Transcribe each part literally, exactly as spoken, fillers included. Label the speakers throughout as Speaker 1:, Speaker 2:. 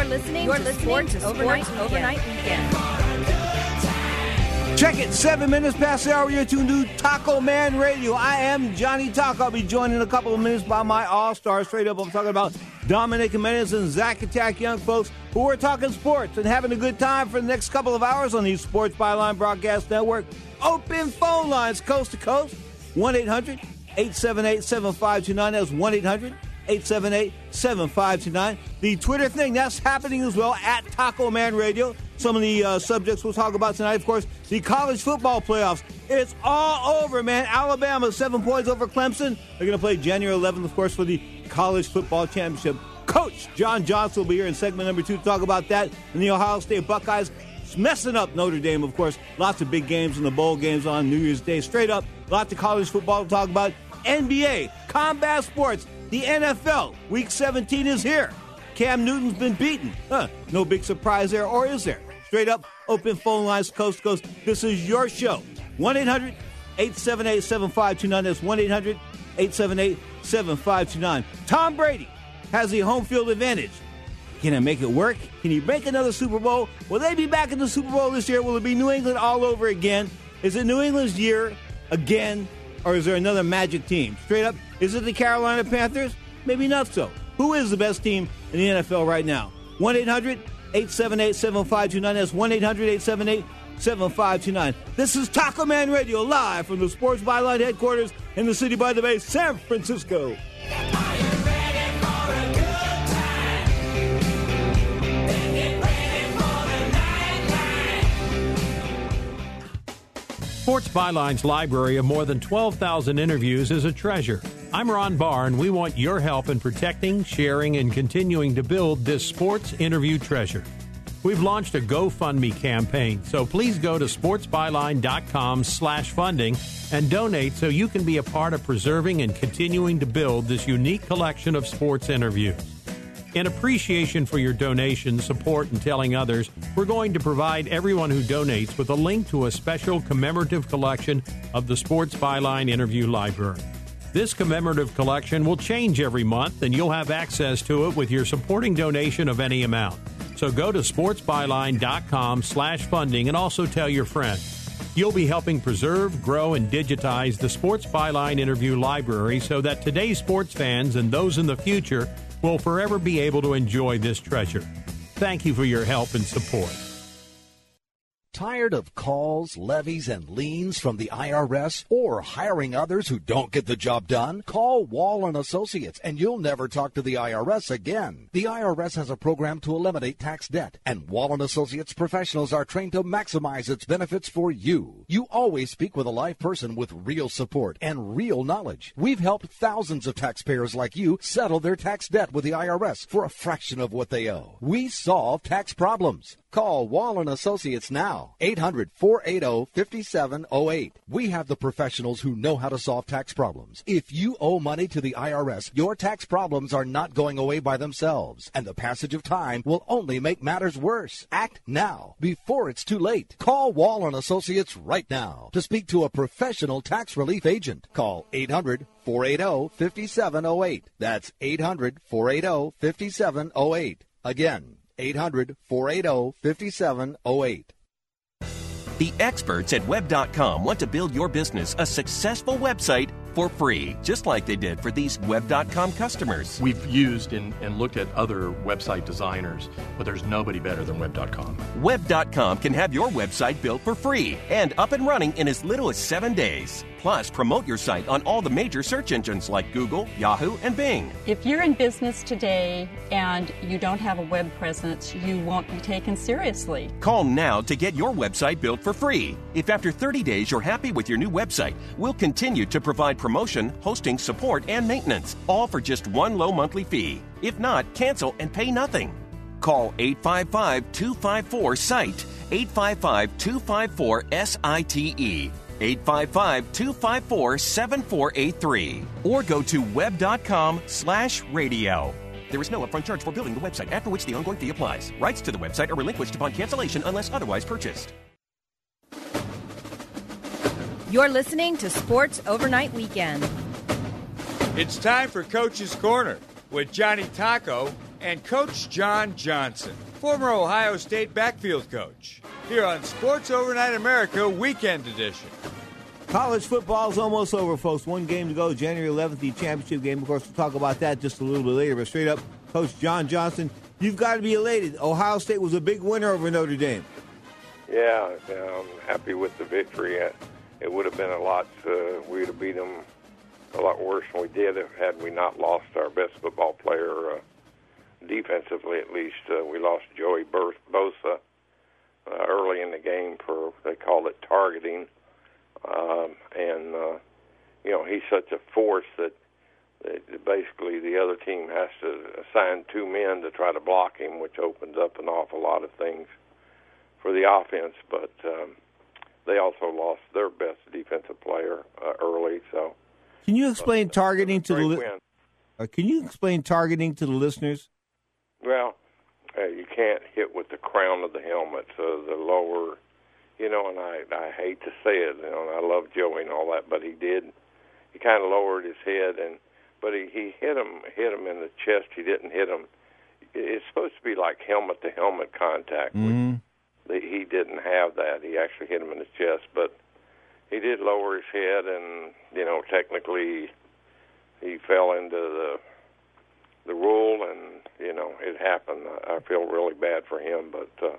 Speaker 1: You're listening, You're to, listening Sports to Overnight, Sports Overnight Weekend.
Speaker 2: Check it, seven minutes past the hour. You're tuned to Taco Man Radio. I am Johnny Taco. I'll be joined in a couple of minutes by my all-stars. Straight up, I'm talking about Dominic Jimenez and Zach Attack, young folks who are talking sports and having a good time for the next couple of hours on the Sports Byline Broadcast Network. Open phone lines coast to coast, one eight hundred eight seven eight seven five two nine. That's one eight hundred eight seven eight seven five two nine. The Twitter thing, that's happening as well, at Taco Man Radio. Some of the uh, subjects we'll talk about tonight, of course, the college football playoffs. It's all over, man. Alabama, seven points over Clemson. They're going to play January eleventh, of course, for the college football championship. Coach John Johnson will be here in segment number two to talk about that. And the Ohio State Buckeyes messing up Notre Dame, of course. Lots of big games in the bowl games on New Year's Day. Straight up, lots of college football to talk about. N B A, combat sports, the N F L. Week seventeen is here. Cam Newton's been beaten. Huh, no big surprise there, or is there? Straight up, open phone lines, coast to coast. This is your show. one eight hundred eight seven eight seven five two nine. That's one eight hundred eight seven eight seven five two nine. Tom Brady has the home field advantage. Can he make it work? Can he make another Super Bowl? Will they be back in the Super Bowl this year? Will it be New England all over again? Is it New England's year again, or is there another magic team? Straight up, is it the Carolina Panthers? Maybe not so. Who is the best team in the N F L right now? one eight hundred eight seven eight seven five two nine. That's one eight hundred eight seven eight seven five two nine. This is Taco Man Radio, live from the Sports Byline headquarters in the city by the bay, San Francisco.
Speaker 3: Sports Byline's library of more than twelve thousand interviews is a treasure. I'm Ron Barr, and we want your help in protecting, sharing, and continuing to build this sports interview treasure. We've launched a GoFundMe campaign, so please go to sportsbyline.com slash funding and donate so you can be a part of preserving and continuing to build this unique collection of sports interviews. In appreciation for your donation, support, and telling others, we're going to provide everyone who donates with a link to a special commemorative collection of the Sports Byline Interview Library. This commemorative collection will change every month, and you'll have access to it with your supporting donation of any amount. So go to sportsbyline.com slash funding and also tell your friends. You'll be helping preserve, grow, and digitize the Sports Byline Interview Library so that today's sports fans and those in the future will forever be able to enjoy this treasure. Thank you for your help and support.
Speaker 4: Tired of calls, levies, and liens from the I R S or hiring others who don't get the job done? Call Wall and Associates and you'll never talk to the I R S again. The I R S has a program to eliminate tax debt, and Wall and Associates professionals are trained to maximize its benefits for you. You always speak with a live person with real support and real knowledge. We've helped thousands of taxpayers like you settle their tax debt with the I R S for a fraction of what they owe. We solve tax problems. Call Wall and Associates now, eight hundred four eight zero five seven zero eight. We have the professionals who know how to solve tax problems. If you owe money to the I R S, your tax problems are not going away by themselves, and the passage of time will only make matters worse. Act now, before it's too late. Call Wall and Associates right now to speak to a professional tax relief agent. Call eight hundred four eight zero five seven zero eight. That's eight hundred four eight zero five seven zero eight. Again, eight hundred four eight zero five seven zero eight.
Speaker 5: The experts at web dot com want to build your business a successful website for free, just like they did for these web dot com customers.
Speaker 6: We've used and, and looked at other website designers, but there's nobody better than web dot com.
Speaker 5: web dot com can have your website built for free and up and running in as little as seven days. Plus, promote your site on all the major search engines like Google, Yahoo, and Bing.
Speaker 7: If you're in business today and you don't have a web presence, you won't be taken seriously.
Speaker 5: Call now to get your website built for free. If after thirty days you're happy with your new website, we'll continue to provide promotion, hosting, support, and maintenance, all for just one low monthly fee. If not, cancel and pay nothing. Call eight five five two five four SITE, eight five five two five four S I T E. eight five five two five four seven four eight three, or go to web dot com slash radio. There is no upfront charge for building the website, after which the ongoing fee applies. Rights to the website are relinquished upon cancellation unless otherwise purchased.
Speaker 1: You're listening to Sports Overnight Weekend.
Speaker 8: It's time for Coach's Corner with Johnny Taco and Coach John Johnson, former Ohio State backfield coach, here on Sports Overnight America Weekend Edition.
Speaker 2: College football is almost over, folks. One game to go, January eleventh, the championship game. Of course, we'll talk about that just a little bit later. But straight up, Coach John Johnson, you've got to be elated. Ohio State was a big winner over Notre Dame.
Speaker 9: Yeah, I'm happy with the victory. It would have been a lot, uh, we would have beat them a lot worse than we did had we not lost our best football player, uh, defensively at least. Uh, we lost Joey Bosa uh, early in the game for, they call it targeting. Um, and, uh, you know, he's such a force that, that basically the other team has to assign two men to try to block him, which opens up an awful lot of things for the offense. But um, they also lost their best defensive player uh, early. So,
Speaker 2: can you explain but, targeting to the li- uh, Can you explain targeting to the listeners?
Speaker 9: Well, uh, you can't hit with the crown of the helmet, so the lower. You know, and I, I hate to say it, you know, and I love Joey and all that, but he did. He kind of lowered his head, and but he, he hit him hit him in the chest. He didn't hit him. It's supposed to be like helmet to helmet contact.
Speaker 2: Mm-hmm.
Speaker 9: Which he didn't have that. He actually hit him in the chest, but he did lower his head, and you know, technically, he fell into the the rule, and you know, it happened. I feel really bad for him, but uh,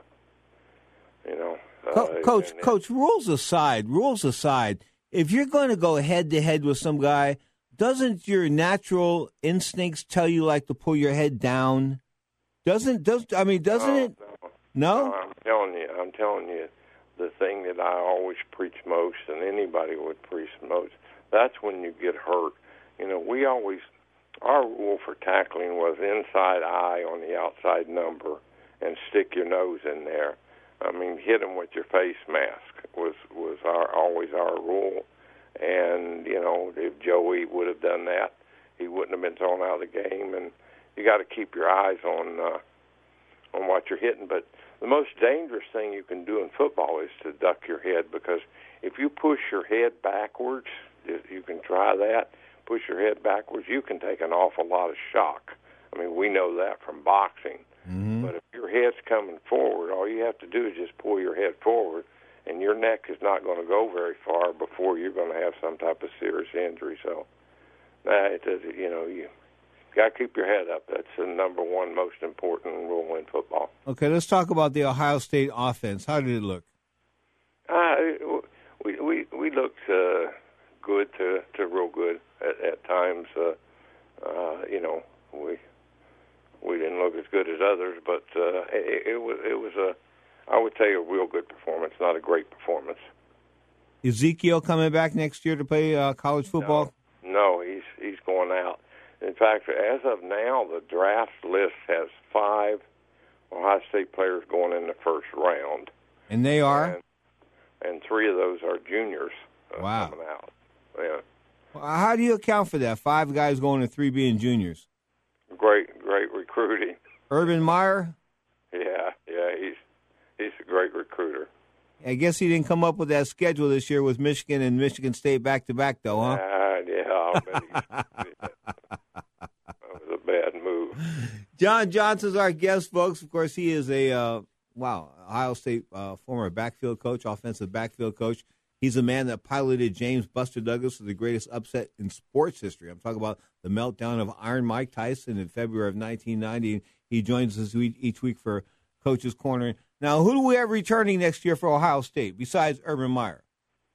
Speaker 9: you know.
Speaker 2: Co-
Speaker 9: uh,
Speaker 2: coach,
Speaker 9: and,
Speaker 2: coach, rules aside, rules aside, if you're going to go head-to-head with some guy, doesn't your natural instincts tell you, like, to pull your head down? Doesn't, does I mean, doesn't
Speaker 9: no,
Speaker 2: it?
Speaker 9: No?
Speaker 2: No?
Speaker 9: no? I'm telling you, I'm telling you, the thing that I always preach most, and anybody would preach most, that's when you get hurt. You know, we always, our rule for tackling was inside eye on the outside number and stick your nose in there. I mean, hit him with your face mask was was our always our rule, and you know, if Joey would have done that, he wouldn't have been thrown out of the game. And you got to keep your eyes on uh, on what you're hitting. But the most dangerous thing you can do in football is to duck your head, because if you push your head backwards, you can try that. Push your head backwards, you can take an awful lot of shock. I mean, we know that from boxing.
Speaker 2: Mm-hmm.
Speaker 9: But if your head's coming forward, all you have to do is just pull your head forward, and your neck is not going to go very far before you're going to have some type of serious injury. So, nah, it does. You know, you got to keep your head up. That's the number one most important rule in football.
Speaker 2: Okay, let's talk about the Ohio State offense. How did it look?
Speaker 9: Uh, we we we looked uh, good to, to real good at, at times. Uh, uh, you know, we. We didn't look as good as others, but uh, it, it was it was a, I would say, a real good performance, not a great performance.
Speaker 2: Ezekiel coming back next year to play uh, college football?
Speaker 9: No, no, he's he's going out. In fact, as of now, the draft list has five Ohio State players going in the first round.
Speaker 2: And they are?
Speaker 9: And, and three of those are juniors uh,
Speaker 2: wow.
Speaker 9: coming out. Yeah.
Speaker 2: Well, how do you account for that? Five guys going to three being juniors?
Speaker 9: Great, great recruiting.
Speaker 2: Urban Meyer?
Speaker 9: Yeah, yeah, he's he's a great recruiter.
Speaker 2: I guess he didn't come up with that schedule this year with Michigan and Michigan State back-to-back, though, huh?
Speaker 9: Uh, yeah, I'll bet he, that was a bad move.
Speaker 2: John Johnson's our guest, folks. Of course, he is a, uh, wow, Ohio State uh, former backfield coach, offensive backfield coach. He's a man that piloted James Buster Douglas to the greatest upset in sports history. I'm talking about the meltdown of Iron Mike Tyson in February of nineteen ninety. He joins us each week for Coach's Corner. Now, who do we have returning next year for Ohio State besides Urban Meyer?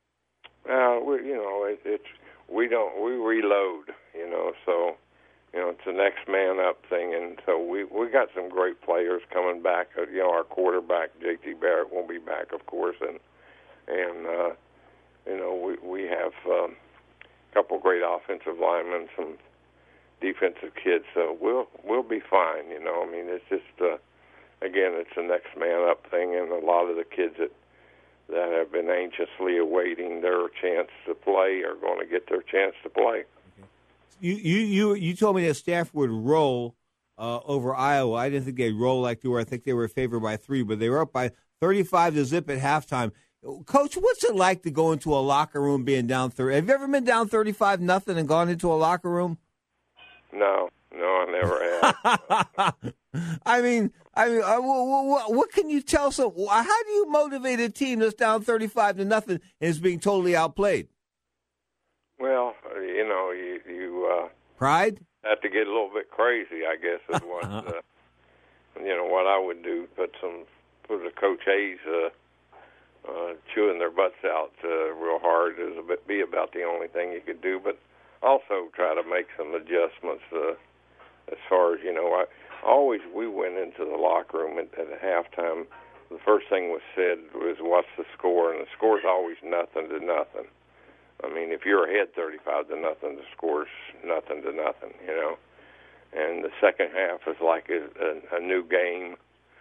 Speaker 9: Uh, we, you know, it, it's we don't we reload. You know, so you know it's the next man up thing, and so we we got some great players coming back. Uh, you know, our quarterback J T Barrett won't be back, of course, and and. Uh, You know, we we have um, a couple great offensive linemen, some defensive kids, so we'll we'll be fine. You know, I mean, it's just uh, again, it's the next man up thing, and a lot of the kids that that have been anxiously awaiting their chance to play are going to get their chance to play.
Speaker 2: You you you, you told me that Stanford would roll uh, over Iowa. I didn't think they'd roll like they were. I think they were favored by three, but they were up by thirty-five to zip at halftime. Coach, what's it like to go into a locker room being down thirty? Have you ever been down thirty-five nothing and gone into a locker room?
Speaker 9: No, No, I never have.
Speaker 2: I mean, I mean, uh, what, what, what can you tell? So, how do you motivate a team that's down thirty-five to nothing and is being totally outplayed?
Speaker 9: Well, you know, you you uh,
Speaker 2: pride
Speaker 9: have to get a little bit crazy, I guess, is what uh, you know what I would do. Put some put a Coach Hayes uh, uh, chewing their butts out uh, real hard is a bit, be about the only thing you could do, but also try to make some adjustments uh, as far as you know. I always we went into the locker room at, at halftime. The first thing was said was, "What's the score?" And the score's always nothing to nothing. I mean, if you're ahead thirty-five to nothing, the score's nothing to nothing, you know. And the second half is like a, a, a new game,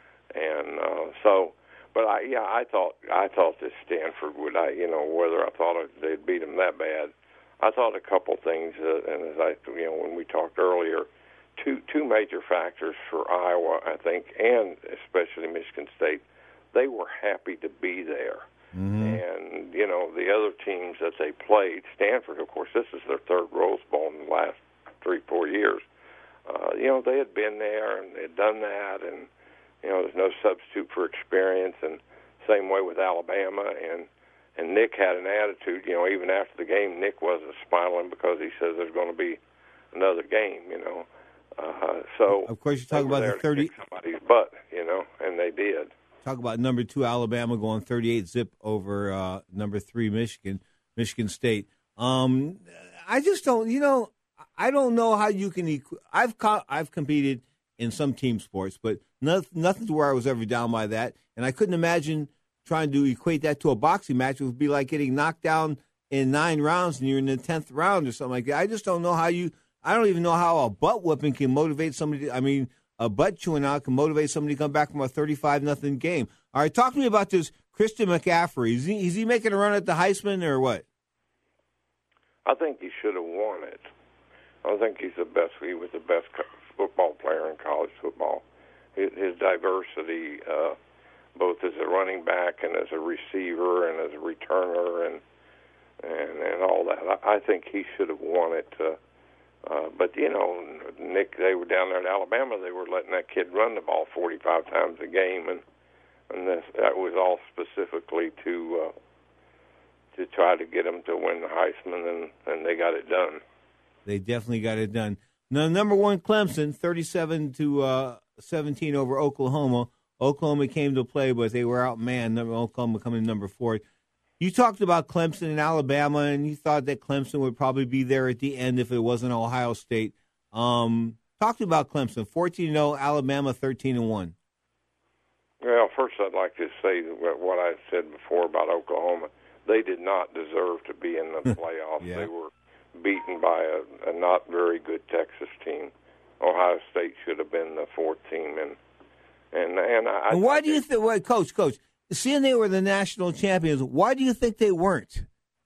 Speaker 9: and uh, so. But I, yeah, I thought I thought this Stanford would, I, you know, whether I thought they'd beat them that bad. I thought a couple things, uh, and as I, you know, when we talked earlier, two two major factors for Iowa, I think, and especially Michigan State, they were happy to be there. Mm-hmm. And, you know, the other teams that they played, Stanford, of course, this is their third Rose Bowl in the last three, four years. Uh, you know, they had been there and they'd done that, and, you know, there's no substitute for experience, and same way with Alabama. And, and Nick had an attitude, you know, even after the game, Nick wasn't smiling because he says there's going to be another game, you know. Uh, so,
Speaker 2: of course, you talk about the thirty.
Speaker 9: Somebody's butt, you know, and they did.
Speaker 2: Talk about number two Alabama going thirty-eight zip over uh, number three Michigan, Michigan State. Um, I just don't, you know, I don't know how you can. Equ- I've co- I've competed in some team sports, but nothing, nothing to where I was ever down by that, and I couldn't imagine trying to equate that to a boxing match. It would be like getting knocked down in nine rounds and you're in the tenth round or something like that. I just don't know how you. I don't even know how a butt whooping can motivate somebody. To, I mean. A butt chewing out can motivate somebody to come back from a thirty-five nothing game. All right, talk to me about this Christian McCaffrey. Is he, is he making a run at the Heisman or what?
Speaker 9: I think he should have won it. I think he's the best. He was the best football player in college football. His, his diversity, uh, both as a running back and as a receiver and as a returner and and, and all that. I, I think he should have won it. Uh, Uh, but, you know, Nick, they were down there in Alabama. They were letting that kid run the ball forty-five times a game, and and this, that was all specifically to uh, to try to get him to win the Heisman, and, and they got it done.
Speaker 2: They definitely got it done. Now, number one, Clemson, thirty-seven to seventeen over Oklahoma. Oklahoma came to play, but they were outmanned. Oklahoma coming number four. You talked about Clemson and Alabama, and you thought that Clemson would probably be there at the end if it wasn't Ohio State. Um, talk to me about Clemson, fourteen and oh, Alabama thirteen and one.
Speaker 9: Well, first I'd like to say what I said before about Oklahoma. They did not deserve to be in the playoffs.
Speaker 2: Yeah.
Speaker 9: They were beaten by a, a not very good Texas team. Ohio State should have been the fourth team, and and and I.
Speaker 2: And why I do you think, wait, Coach, Coach? Seeing they were the national champions, why do you think they weren't?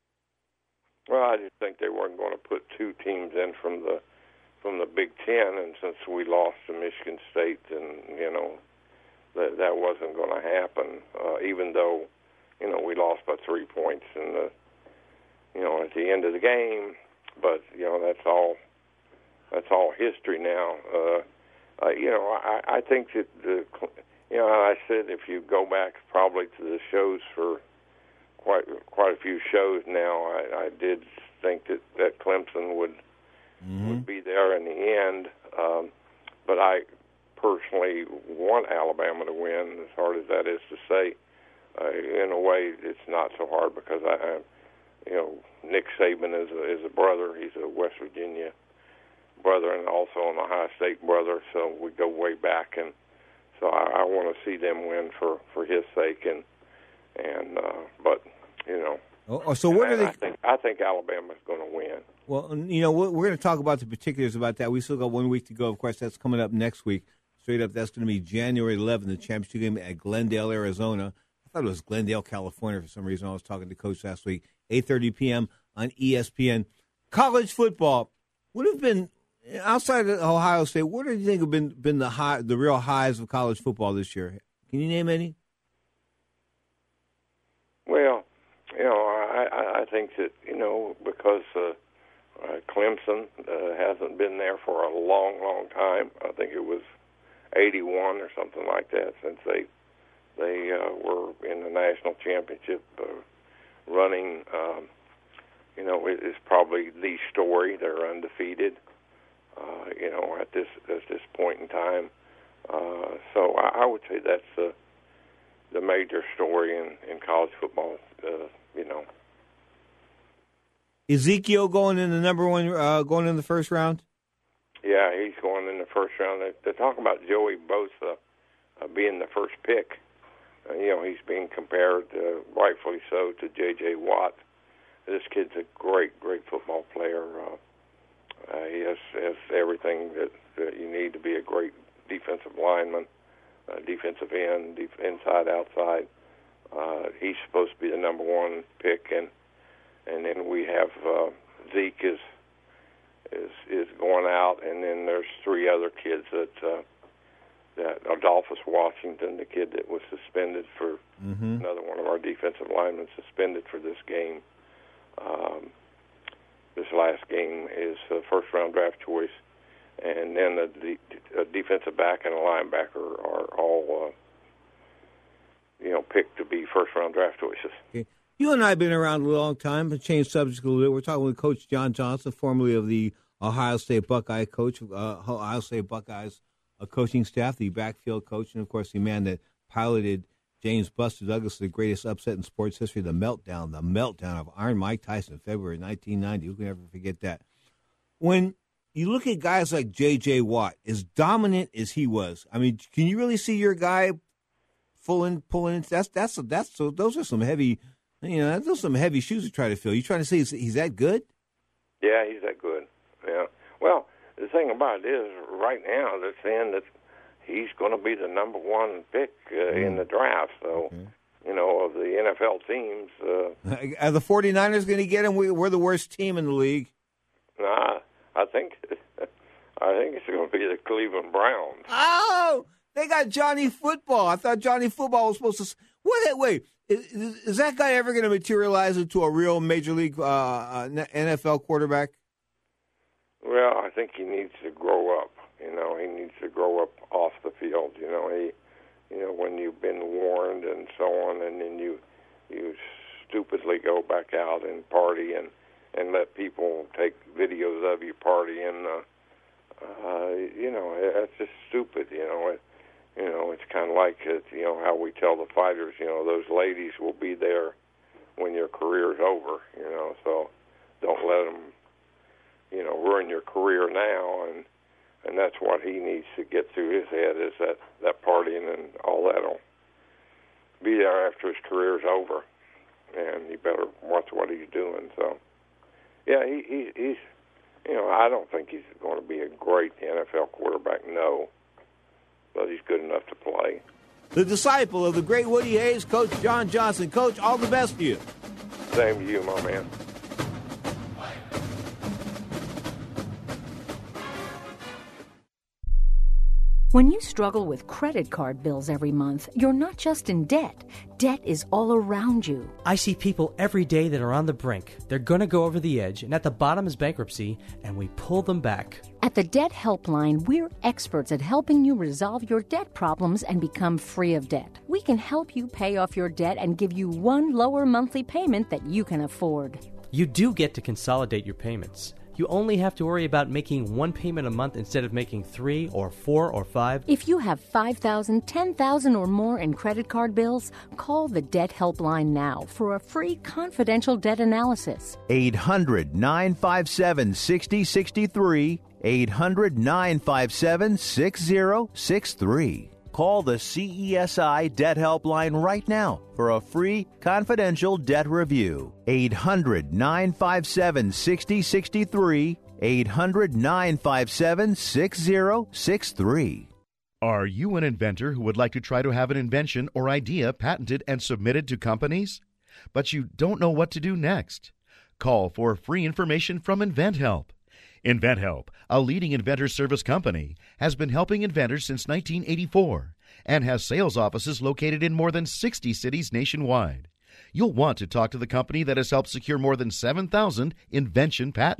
Speaker 9: Well, I just think they weren't going to put two teams in from the from the Big Ten, and since we lost to Michigan State, and you know that that wasn't going to happen. Uh, even though you know we lost by three points in the you know at the end of the game, but you know that's all that's all history now. Uh, uh, you know, I, I think that the You know, I said if you go back probably to the shows for quite quite a few shows now, I, I did think that, that Clemson would mm-hmm. would be there in the end. Um, but I personally want Alabama to win, as hard as that is to say. Uh, in a way, it's not so hard because I, I you know, Nick Saban is a, is a brother. He's a West Virginia brother and also an Ohio State brother, so we go way back and. So I, I want to see them win for, for his sake, and and uh, but you know.
Speaker 2: Oh, so what are they?
Speaker 9: I think I think Alabama's going to win.
Speaker 2: Well, you know, we're, we're going to talk about the particulars about that. We still got one week to go. Of course, that's coming up next week. Straight up, that's going to be January eleventh, the championship game at Glendale, Arizona. I thought it was Glendale, California, for some reason. I was talking to Coach last week. eight thirty p.m. on E S P N. College football would have been. Outside of Ohio State, what do you think have been been the high, the real highs of college football this year? Can you name any?
Speaker 9: Well, you know, I, I think that you know because uh, Uh, Clemson uh, hasn't been there for a long, long time. I think it was eighty-one or something like that since they they uh, were in the national championship uh, running. Um, you know, it is probably the story. They're undefeated. Uh, you know, at this at this point in time. Uh, so I, I would say that's the the major story in, in college football. Uh, you know.
Speaker 2: Ezekiel going in the number one, uh, going in the first round?
Speaker 9: Yeah, he's going in the first round. They, they talk about Joey Bosa uh, being the first pick. Uh, you know, he's being compared, uh, rightfully so, to J J. Watt. This kid's a great, great football player. Uh, uh, he has, has everything that, that you need to be a great defensive lineman, uh, defensive end, def- inside, outside. Uh, he's supposed to be the number one pick, and and then we have uh, Zeke is is is going out, and then there's three other kids that uh, that Adolphus Washington, the kid that was suspended for
Speaker 2: mm-hmm.
Speaker 9: another one of our defensive linemen suspended for this game. Um, this last game is a first round draft choice, and then a, de- a defensive back and a linebacker are all uh, you know picked to be first round draft choices.
Speaker 2: Okay. You and I have been around a long time, but changed subject a little bit. We're talking with Coach John Johnson, formerly of the Ohio State Buckeye coach, uh, Ohio State Buckeyes uh, coaching staff, the backfield coach, and, of course, the man that piloted James Buster Douglas, the greatest upset in sports history, the meltdown, the meltdown of Iron Mike Tyson, February nineteen ninety. Who can ever forget that? When you look at guys like J J. Watt, as dominant as he was, I mean, can you really see your guy pulling, pulling? That's, that's, that's, so those are some heavy... You know, those are some heavy shoes to try to fill. You trying to say he's, he's that good?
Speaker 9: Yeah, he's that good. Yeah. Well, the thing about it is, right now they're saying that he's going to be the number one pick uh, mm. in the draft. So, okay. you know, of the N F L teams. Uh,
Speaker 2: Are the 49ers going to get him? We're the worst team in the league.
Speaker 9: Nah, I think I think it's going to be the Cleveland Browns.
Speaker 2: Oh, they got Johnny Football. I thought Johnny Football was supposed to. What? Wait. Is, is that guy ever going to materialize into a real major league uh, N F L quarterback?
Speaker 9: Well, I think he needs to grow up. You know, he needs to grow up off the field. You know, he, you know, when you've been warned and so on, and then you, you stupidly go back out and party and, and let people take videos of you partying. Uh, uh, you know, that's just stupid. You know. It, You know, it's kind of like, uh, you know, how we tell the fighters, you know, those ladies will be there when your career's over, you know, so don't let them, you know, ruin your career now, and and that's what he needs to get through his head is that, that partying and all that will be there after his career's over, and he better watch what he's doing. So, yeah, he, he he's, you know, I don't think he's going to be a great N F L quarterback, no. But he's good enough to play.
Speaker 2: The disciple of the great Woody Hayes, Coach John Johnson. Coach, all the best to you.
Speaker 9: Same to you, my man.
Speaker 10: When you struggle with credit card bills every month, you're not just in debt. Debt is all around you.
Speaker 11: I see people every day that are on the brink. They're going to go over the edge, and at the bottom is bankruptcy, and we pull them back.
Speaker 10: At the Debt Helpline, we're experts at helping you resolve your debt problems and become free of debt. We can help you pay off your debt and give you one lower monthly payment that you can afford.
Speaker 11: You do get to consolidate your payments. You only have to worry about making one payment a month instead of making three or four or five.
Speaker 10: If you have five thousand dollars, ten thousand dollars or more in credit card bills, call the Debt Helpline now for a free confidential debt analysis.
Speaker 12: eight hundred, nine five seven, six zero six three. eight hundred, nine five seven, six zero six three. Call the C E S I Debt Helpline right now for a free confidential debt review. eight hundred, nine five seven, six zero six three. eight hundred, nine five seven, six zero six three.
Speaker 13: Are you an inventor who would like to try to have an invention or idea patented and submitted to companies? But you don't know what to do next? Call for free information from InventHelp. InventHelp, a leading inventor service company, has been helping inventors since nineteen eighty-four and has sales offices located in more than sixty cities nationwide. You'll want to talk to the company that has helped secure more than seven thousand invention patents.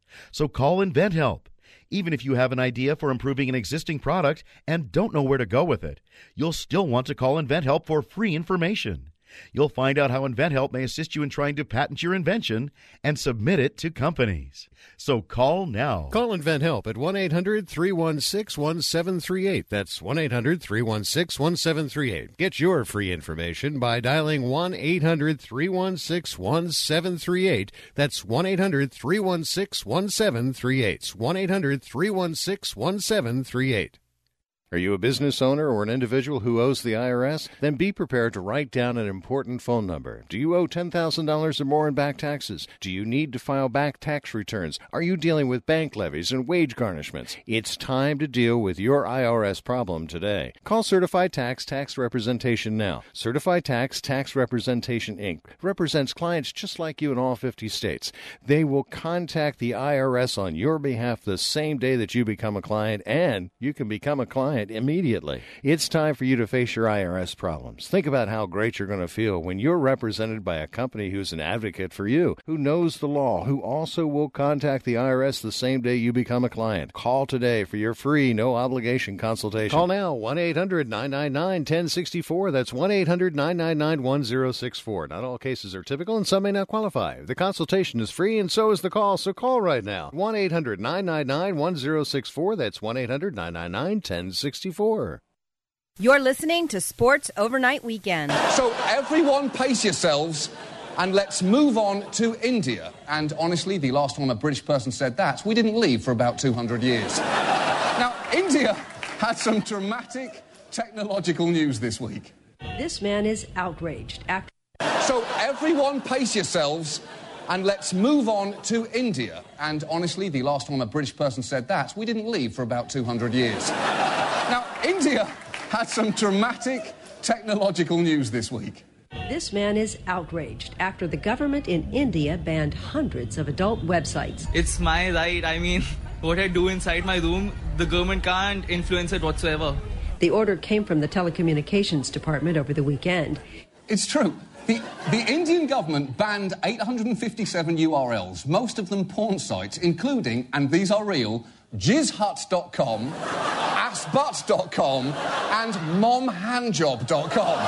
Speaker 13: So call InventHelp. Even if you have an idea for improving an existing product and don't know where to go with it, you'll still want to call InventHelp for free information. You'll find out how InventHelp may assist you in trying to patent your invention and submit it to companies. So call now.
Speaker 14: Call InventHelp at one eight hundred three one six one seven three eight. That's one eight hundred three one six one seven three eight. Get your free information by dialing one eight hundred three one six one seven three eight. That's one eight hundred three one six one seven three eight. one eight hundred three one six one seven three eight. Are you a business owner or an individual who owes the I R S? Then be prepared to write down an important phone number. Do you owe ten thousand dollars or more in back taxes? Do you need to file back tax returns? Are you dealing with bank levies and wage garnishments? It's time to deal with your I R S problem today. Call Certified Tax Tax Representation now. Certified Tax Tax Representation, Incorporated represents clients just like you in all fifty states. They will contact the I R S on your behalf the same day that you become a client, and you can become a client immediately. It's time for you to face your I R S problems. Think about how great you're going to feel when you're represented by a company who's an advocate for you, who knows the law, who also will contact the I R S the same day you become a client. Call today for your free, no-obligation consultation. Call now, one eight hundred nine nine nine one zero six four. That's one eight hundred nine nine nine one zero six four. Not all cases are typical, and some may not qualify. The consultation is free, and so is the call, so call right now. one eight hundred nine nine nine one zero six four. That's one eight hundred nine nine nine one zero six four.
Speaker 1: You're listening to Sports Overnight Weekend.
Speaker 15: So everyone pace yourselves and let's move on to India. And honestly, the last time a British person said that, we didn't leave for about two hundred years. Now, India had some dramatic technological news this week.
Speaker 16: This man is outraged after...
Speaker 15: So everyone pace yourselves and let's move on to India. And honestly, the last time a British person said that, we didn't leave for about two hundred years. Now, India had some dramatic technological news this week.
Speaker 16: This man is outraged after the government in India banned hundreds of adult websites.
Speaker 17: It's my right. I mean, what I do inside my room, the government can't influence it whatsoever.
Speaker 16: The order came from the Telecommunications Department over the weekend.
Speaker 15: It's true. The, the Indian government banned eight hundred fifty-seven U R Ls, most of them porn sites, including, and these are real, jizz hut dot com, ass butt dot com, and mom handjob dot com.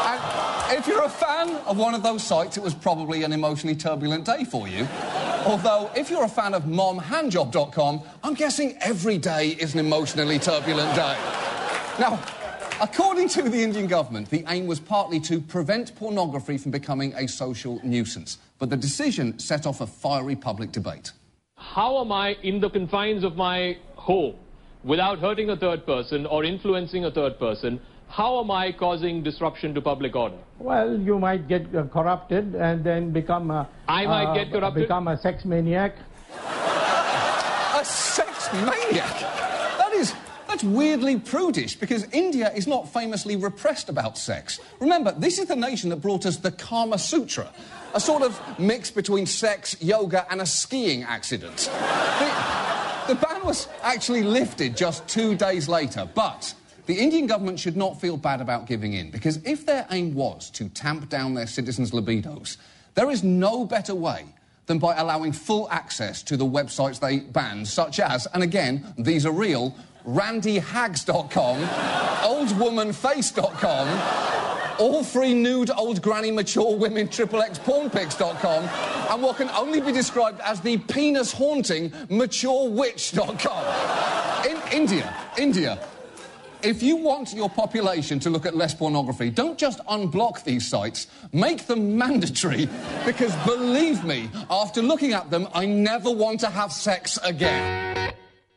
Speaker 15: And if you're a fan of one of those sites, it was probably an emotionally turbulent day for you. Although, if you're a fan of mom handjob dot com, I'm guessing every day is an emotionally turbulent day. Now, according to the Indian government, the aim was partly to prevent pornography from becoming a social nuisance. But the decision set off a fiery public debate.
Speaker 18: How am I in the confines of my home, without hurting a third person or influencing a third person, how am I causing disruption to public order?
Speaker 19: Well, you might get uh, corrupted and then become a...
Speaker 18: I might
Speaker 19: uh,
Speaker 18: get corrupted?
Speaker 19: Become a sex maniac.
Speaker 15: A sex maniac? That is... That's weirdly prudish, because India is not famously repressed about sex. Remember, this is the nation that brought us the Kama Sutra, a sort of mix between sex, yoga, and a skiing accident. The, the ban was actually lifted just two days later, but the Indian government should not feel bad about giving in, because if their aim was to tamp down their citizens' libidos, there is no better way than by allowing full access to the websites they banned, such as, and again, these are real, randy hags dot com, old woman face dot com, all free nude old granny mature women triple X porn pics dot com, and what can only be described as the penis haunting mature witch dot com. In India, India, if you want your population to look at less pornography, don't just unblock these sites, make them mandatory, because believe me, after looking at them, I never want to have sex again.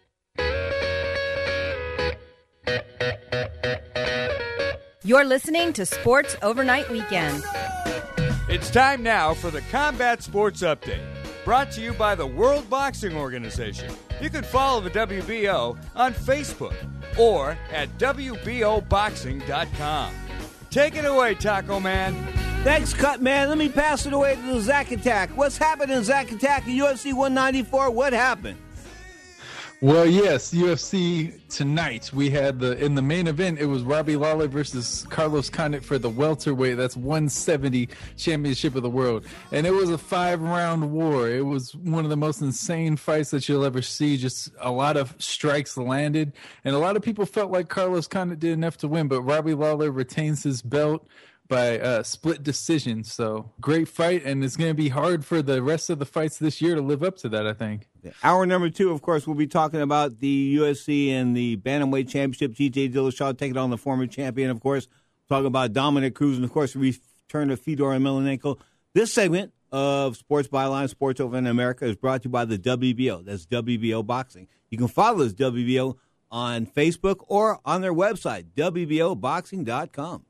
Speaker 1: You're listening to Sports Overnight Weekend.
Speaker 8: It's time now for the Combat Sports Update, brought to you by the World Boxing Organization. You can follow the W B O on Facebook or at W B O boxing dot com. Take it away, Taco Man.
Speaker 2: Thanks, Cut Man. Let me pass it away to the Zack Attack. What's happening, Zack Attack, in U F C one ninety-four? What happened?
Speaker 20: Well, yes, U F C tonight. We had the in the main event. It was Robbie Lawler versus Carlos Condit for the welterweight. That's one seventy championship of the world, and it was a five-round war. It was one of the most insane fights that you'll ever see. Just a lot of strikes landed, and a lot of people felt like Carlos Condit did enough to win, but Robbie Lawler retains his belt by uh, split decision. So great fight, and it's going to be hard for the rest of the fights this year to live up to that, I think.
Speaker 2: Hour number two, of course, we'll be talking about the U F C and the Bantamweight Championship. T J Dillashaw taking on the former champion, of course. Talking about Dominic Cruz, and, of course, return of Fedor Emelianenko. This segment of Sports Byline, Sports Over in America, is brought to you by the W B O. That's W B O Boxing. You can follow this W B O on Facebook or on their website, W B O boxing dot com.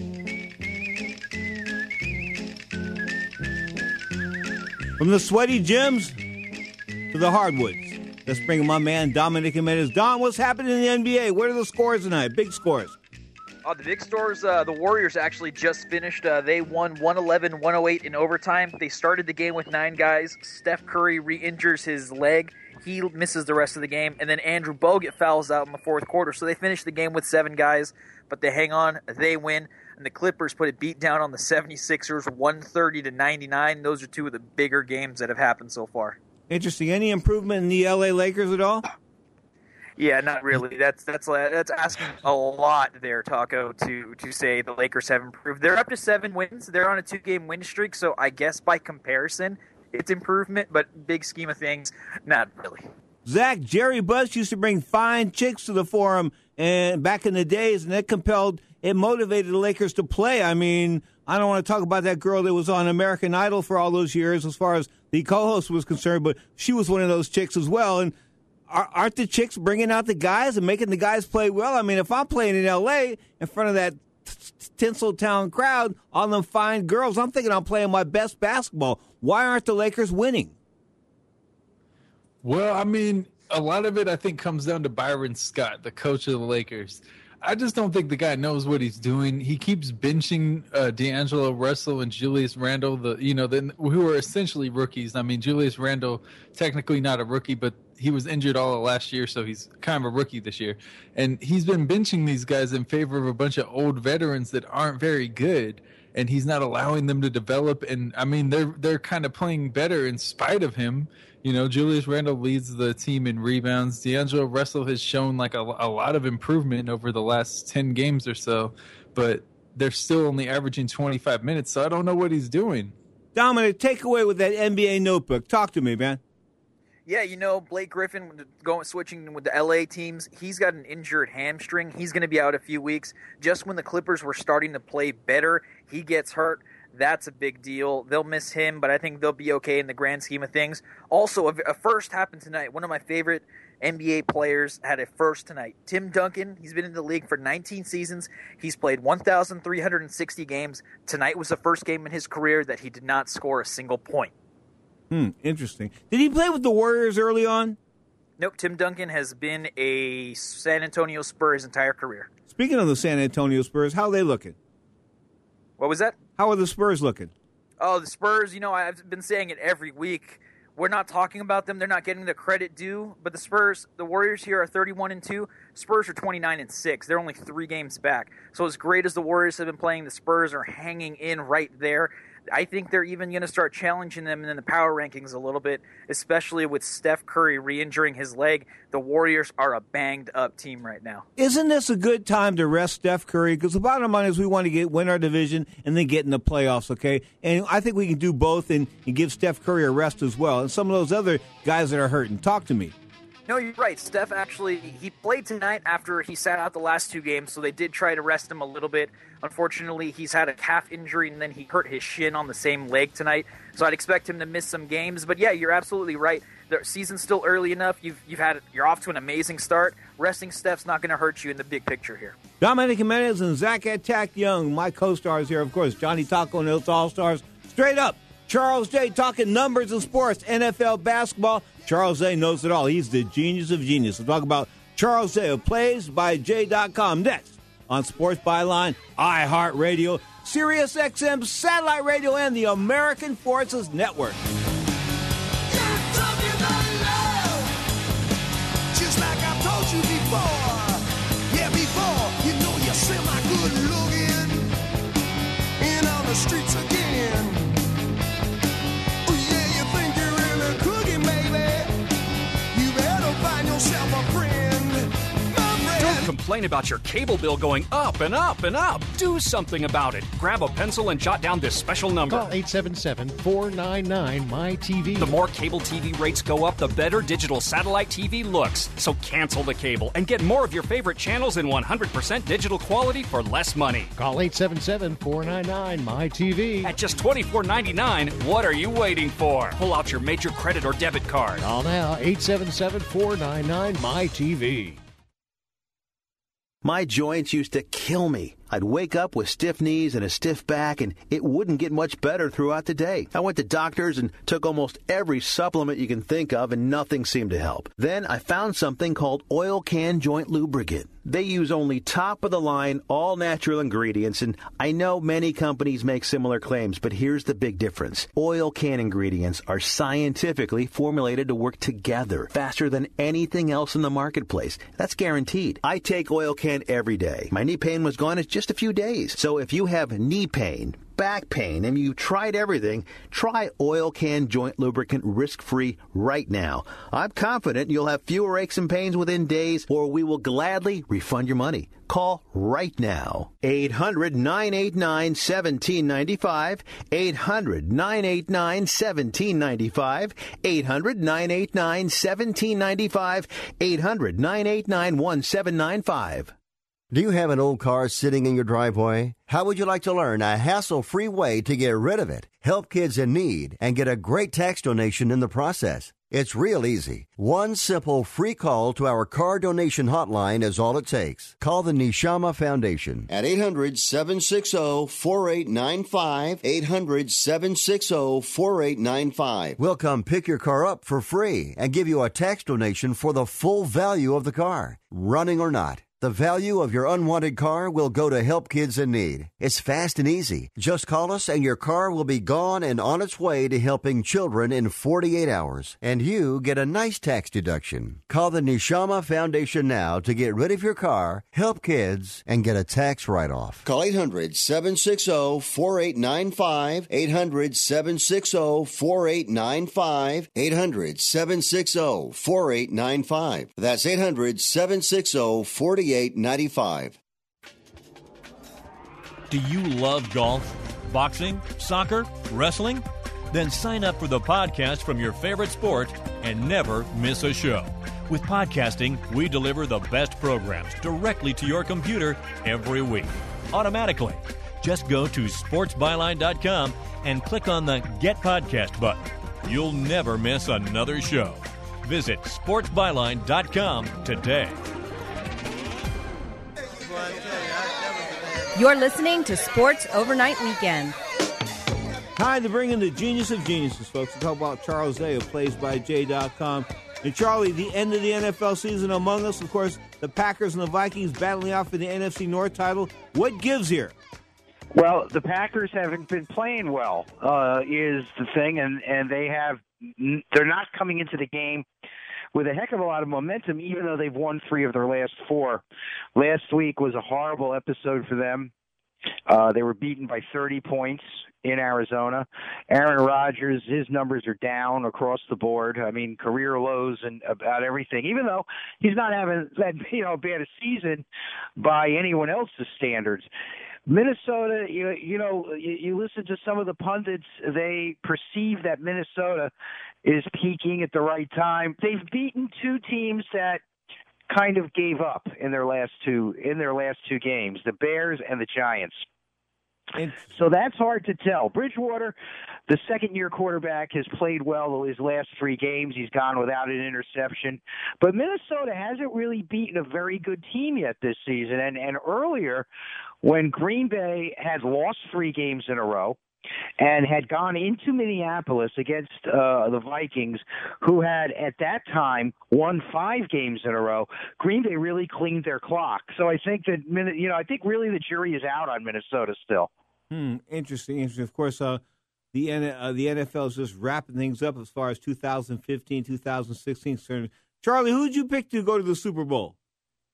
Speaker 2: From the sweaty gyms to the hardwoods, let's bring my man Dominic Jimenez. Don, what's happening in the N B A? What are the scores tonight? Big scores.
Speaker 21: Uh, the big scores, uh, the Warriors actually just finished. Uh, they won one eleven one oh eight in overtime. They started the game with nine guys. Steph Curry re-injures his leg. He misses the rest of the game. And then Andrew Bogut fouls out in the fourth quarter. So they finish the game with seven guys, but they hang on. They win. And the Clippers put a beat down on the seventy-sixers, one thirty to ninety-nine. Those are two of the bigger games that have happened so far.
Speaker 2: Interesting. Any improvement in the L A Lakers at all?
Speaker 21: Yeah, not really. That's that's that's asking a lot there, Taco, to to say the Lakers have improved. They're up to seven wins. They're on a two-game win streak, so I guess by comparison, it's improvement. But big scheme of things, not really.
Speaker 2: Zach, Jerry Buss used to bring fine chicks to the Forum and back in the days, and that compelled, it motivated the Lakers to play. I mean, I don't want to talk about that girl that was on American Idol for all those years as far as the co-host was concerned, but she was one of those chicks as well. And aren't the chicks bringing out the guys and making the guys play well? I mean, if I'm playing in L A in front of that Tinseltown crowd, all them fine girls, I'm thinking I'm playing my best basketball. Why aren't the Lakers winning?
Speaker 20: Well, I mean, a lot of it, I think, comes down to Byron Scott, the coach of the Lakers. I just don't think the guy knows what he's doing. He keeps benching uh, D'Angelo Russell and Julius Randle, the you know, the, who are essentially rookies. I mean, Julius Randle, technically not a rookie, but he was injured all of last year, so he's kind of a rookie this year. And he's been benching these guys in favor of a bunch of old veterans that aren't very good, and he's not allowing them to develop. And, I mean, they're they're kind of playing better in spite of him. You know, Julius Randle leads the team in rebounds. D'Angelo Russell has shown like a, a lot of improvement over the last ten games or so, but they're still only averaging twenty-five minutes, so I don't know what he's doing.
Speaker 2: Dominic, take away with that N B A notebook. Talk to me, man.
Speaker 21: Yeah, you know, Blake Griffin going switching with the L A teams, he's got an injured hamstring. He's going to be out a few weeks. Just when the Clippers were starting to play better, he gets hurt. That's a big deal. They'll miss him, but I think they'll be okay in the grand scheme of things. Also, a, a first happened tonight. One of my favorite N B A players had a first tonight. Tim Duncan, he's been in the league for nineteen seasons. He's played one thousand three hundred sixty games. Tonight was the first game in his career that he did not score a single point.
Speaker 2: Hmm, interesting. Did he play with the Warriors early on?
Speaker 21: Nope, Tim Duncan has been a San Antonio Spur his entire career.
Speaker 2: Speaking of the San Antonio Spurs, how are they looking?
Speaker 21: What was that?
Speaker 2: How are the Spurs looking?
Speaker 21: Oh, the Spurs, you know, I've been saying it every week. We're not talking about them. They're not getting the credit due. But the Spurs, the Warriors here are thirty-one and two. Spurs are twenty-nine and six. They're only three games back. So as great as the Warriors have been playing, the Spurs are hanging in right there. I think they're even going to start challenging them in the power rankings a little bit, especially with Steph Curry re-injuring his leg. The Warriors are a banged-up team right now.
Speaker 2: Isn't this a good time to rest Steph Curry? Because the bottom line is we want to get win our division and then get in the playoffs, okay? And I think we can do both and, and give Steph Curry a rest as well. And some of those other guys that are hurting. Talk to me.
Speaker 21: No, you're right. Steph actually, he played tonight after he sat out the last two games, so they did try to rest him a little bit. Unfortunately, he's had a calf injury, and then he hurt his shin on the same leg tonight, so I'd expect him to miss some games. But yeah, you're absolutely right. The season's still early enough. You've you've had you're off to an amazing start. Resting Steph's not going to hurt you in the big picture here.
Speaker 2: Dominic Jimenez and Zach Attack Young, my co-stars here, of course, Johnny Taco and Hills All-Stars. Straight up, Charles J. talking numbers and sports, N F L basketball. Charles J. knows it all. He's the genius of genius. We'll talk about Charles J. of plays by J dot com next on Sports Byline, iHeartRadio, Sirius X M Satellite Radio, and the American Forces Network.
Speaker 22: Just
Speaker 3: before, yeah, before you know you're semi-good looking and on the streets again. Oh, yeah, you think you're really cooking, baby. You better find yourself a friend.
Speaker 22: Don't complain about your cable bill going up and up and up. Do something about it. Grab a pencil and jot down this special number.
Speaker 14: Call eight seven seven, four nine nine, M Y T V.
Speaker 22: The more cable T V rates go up, the better digital satellite T V looks. So cancel the cable and get more of your favorite channels in one hundred percent digital quality for less money.
Speaker 14: Call eight seven seven, four nine nine, M Y T V.
Speaker 22: At just twenty-four ninety-nine, what are you waiting for? Pull out your major credit or debit card.
Speaker 14: Call now, eight seven seven, four nine nine, M Y T V.
Speaker 12: My joints used to kill me. I'd wake up with stiff knees and a stiff back, and it wouldn't get much better throughout the day. I went to doctors and took almost every supplement you can think of, and nothing seemed to help. Then I found something called Oil Can Joint Lubricant. They use only top-of-the-line, all-natural ingredients, and I know many companies make similar claims, but here's the big difference. Oil Can ingredients are scientifically formulated to work together faster than anything else in the marketplace. That's guaranteed. I take Oil Can every day. My knee pain was gone in just a few days. So if you have knee pain, back pain, and you've tried everything, try Oil Can Joint Lubricant risk-free right now. I'm confident you'll have fewer aches and pains within days, or we will gladly refund your money. Call right now. eight hundred, nine eight nine, one seven nine five. eight hundred, nine eight nine, one seven nine five. eight hundred, nine eight nine, one seven nine five. eight hundred, nine eight nine, one seven nine five.
Speaker 23: Do you have an old car sitting in your driveway? How would you like to learn a hassle-free way to get rid of it, help kids in need, and get a great tax donation in the process? It's real easy. One simple free call to our car donation hotline is all it takes. Call the Neshama Foundation
Speaker 24: at eight hundred, seven six zero, four eight nine five, eight hundred, seven six zero, four eight nine five.
Speaker 23: We'll come pick your car up for free and give you a tax donation for the full value of the car, running or not. The value of your unwanted car will go to help kids in need. It's fast and easy. Just call us and your car will be gone and on its way to helping children in forty-eight hours. And you get a nice tax deduction. Call the Neshama Foundation now to get rid of your car, help kids, and get a tax write-off.
Speaker 24: Call eight hundred, seven six zero, four eight nine five. eight hundred, seven six zero, four eight nine five. eight hundred, seven six zero, four eight nine five. That's eight hundred, seven six zero, four eight nine five.
Speaker 25: Do you love golf, boxing, soccer, wrestling? Then sign up for the podcast from your favorite sport and never miss a show. With podcasting, we deliver the best programs directly to your computer every week, automatically. Just go to sports byline dot com and click on the Get Podcast button. You'll never miss another show. Visit sports byline dot com today.
Speaker 1: You're listening to Sports Overnight Weekend.
Speaker 2: Time to bring in the genius of geniuses, folks, to talk about Charles Day of plays by jay dot com. And Charlie, the end of the N F L season among us, of course, the Packers and the Vikings battling out for the N F C North title. What gives here?
Speaker 26: Well, the Packers haven't been playing well, uh, is the thing, and, and they have they're not coming into the game with a heck of a lot of momentum, even though they've won three of their last four. Last week was a horrible episode for them. Uh, they were beaten by thirty points in Arizona. Aaron Rodgers, his numbers are down across the board. I mean, career lows and about everything, even though he's not having that, you know, bad a season by anyone else's standards. Minnesota, you, you know, you, you listen to some of the pundits, they perceive that Minnesota is peaking at the right time. They've beaten two teams that kind of gave up in their last two in their last two games, the Bears and the Giants. And so that's hard to tell. Bridgewater, the second-year quarterback, has played well his last three games. He's gone without an interception. But Minnesota hasn't really beaten a very good team yet this season. And, and earlier, when Green Bay had lost three games in a row and had gone into Minneapolis against uh, the Vikings, who had at that time won five games in a row, Green Bay really cleaned their clock. So I think that, you know, I think really the jury is out on Minnesota still.
Speaker 2: Hmm, interesting, interesting. Of course, uh, the N- uh, the N F L is just wrapping things up as far as two thousand fifteen, two thousand sixteen concerned. Charlie, who did you pick to go to the Super Bowl?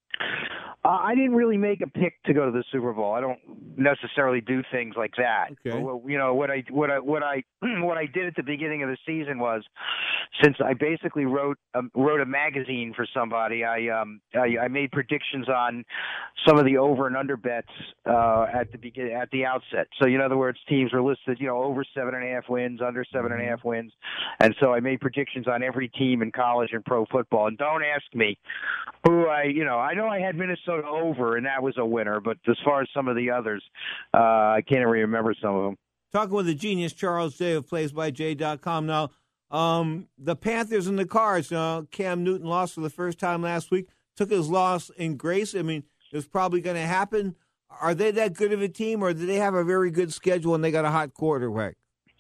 Speaker 26: Uh, I didn't really make a pick to go to the Super Bowl. I don't necessarily do things like that.
Speaker 2: Okay.
Speaker 26: Well, you know what I what I what I what I did at the beginning of the season was, since I basically wrote um, wrote a magazine for somebody, I um I, I made predictions on some of the over and under bets uh, at the begin at the outset. So in other words, teams were listed, you know, over seven and a half wins, under seven and a half wins, and so I made predictions on every team in college and pro football. And don't ask me who I you know I know I had Minnesota over, and that was a winner. But as far as some of the others, uh, I can't even remember some of them.
Speaker 2: Talking with the genius Charles J of plays by J dot com now. Um, the Panthers and the Cards. Uh, Cam Newton lost for the first time last week. Took his loss in grace. I mean, it was probably going to happen. Are they that good of a team, or do they have a very good schedule and they got a hot quarterback?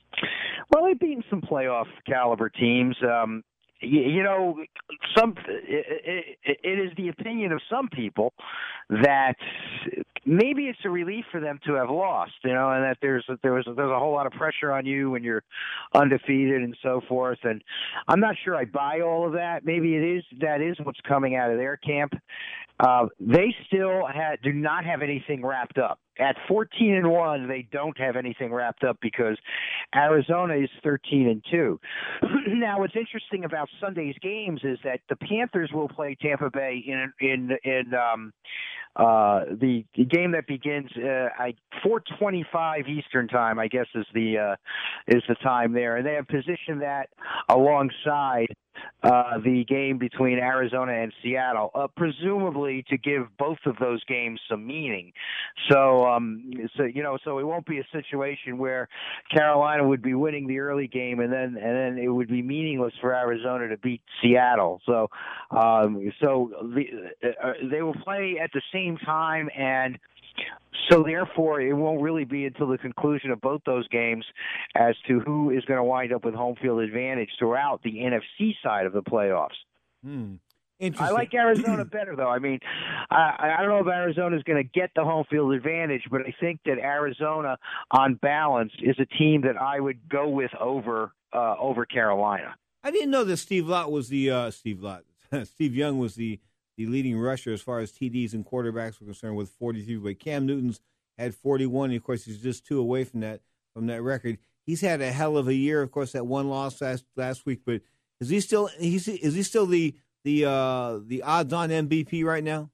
Speaker 26: Well, they've beaten some playoff caliber teams. Um, You know, some it, it, it is the opinion of some people that maybe it's a relief for them to have lost, you know, and that there's there was there's a whole lot of pressure on you when you're undefeated and so forth. And I'm not sure I buy all of that. Maybe it is that is what's coming out of their camp. Uh, they still ha- do not have anything wrapped up. At fourteen and one, they don't have anything wrapped up because Arizona is thirteen and two. Now, what's interesting about Sunday's games is that the Panthers will play Tampa Bay in in in um, uh, the, the game that begins uh, I four twenty-five Eastern time, I guess is the uh, is the time there, and they have positioned that alongside uh, the game between Arizona and Seattle, uh, presumably to give both of those games some meaning. So, um, so you know, so it won't be a situation where Carolina would be winning the early game and then and then it would be meaningless for Arizona to beat Seattle. So, um, so the, uh, they will play at the same time, and so therefore it won't really be until the conclusion of both those games as to who is going to wind up with home field advantage throughout the N F C side of the playoffs.
Speaker 2: Hmm.
Speaker 26: I like Arizona better, though. I mean, I, I don't know if Arizona is going to get the home field advantage, but I think that Arizona, on balance, is a team that I would go with over uh, over Carolina.
Speaker 2: I didn't know that Steve Lott was the uh, Steve Lott. Steve Young was the, the leading rusher as far as T Ds and quarterbacks were concerned with forty-three. But Cam Newton's had forty-one. And of course, he's just two away from that from that record. He's had a hell of a year. Of course, that one loss last last week. But is he still? He's is he still the the uh, the odds-on M V P right now?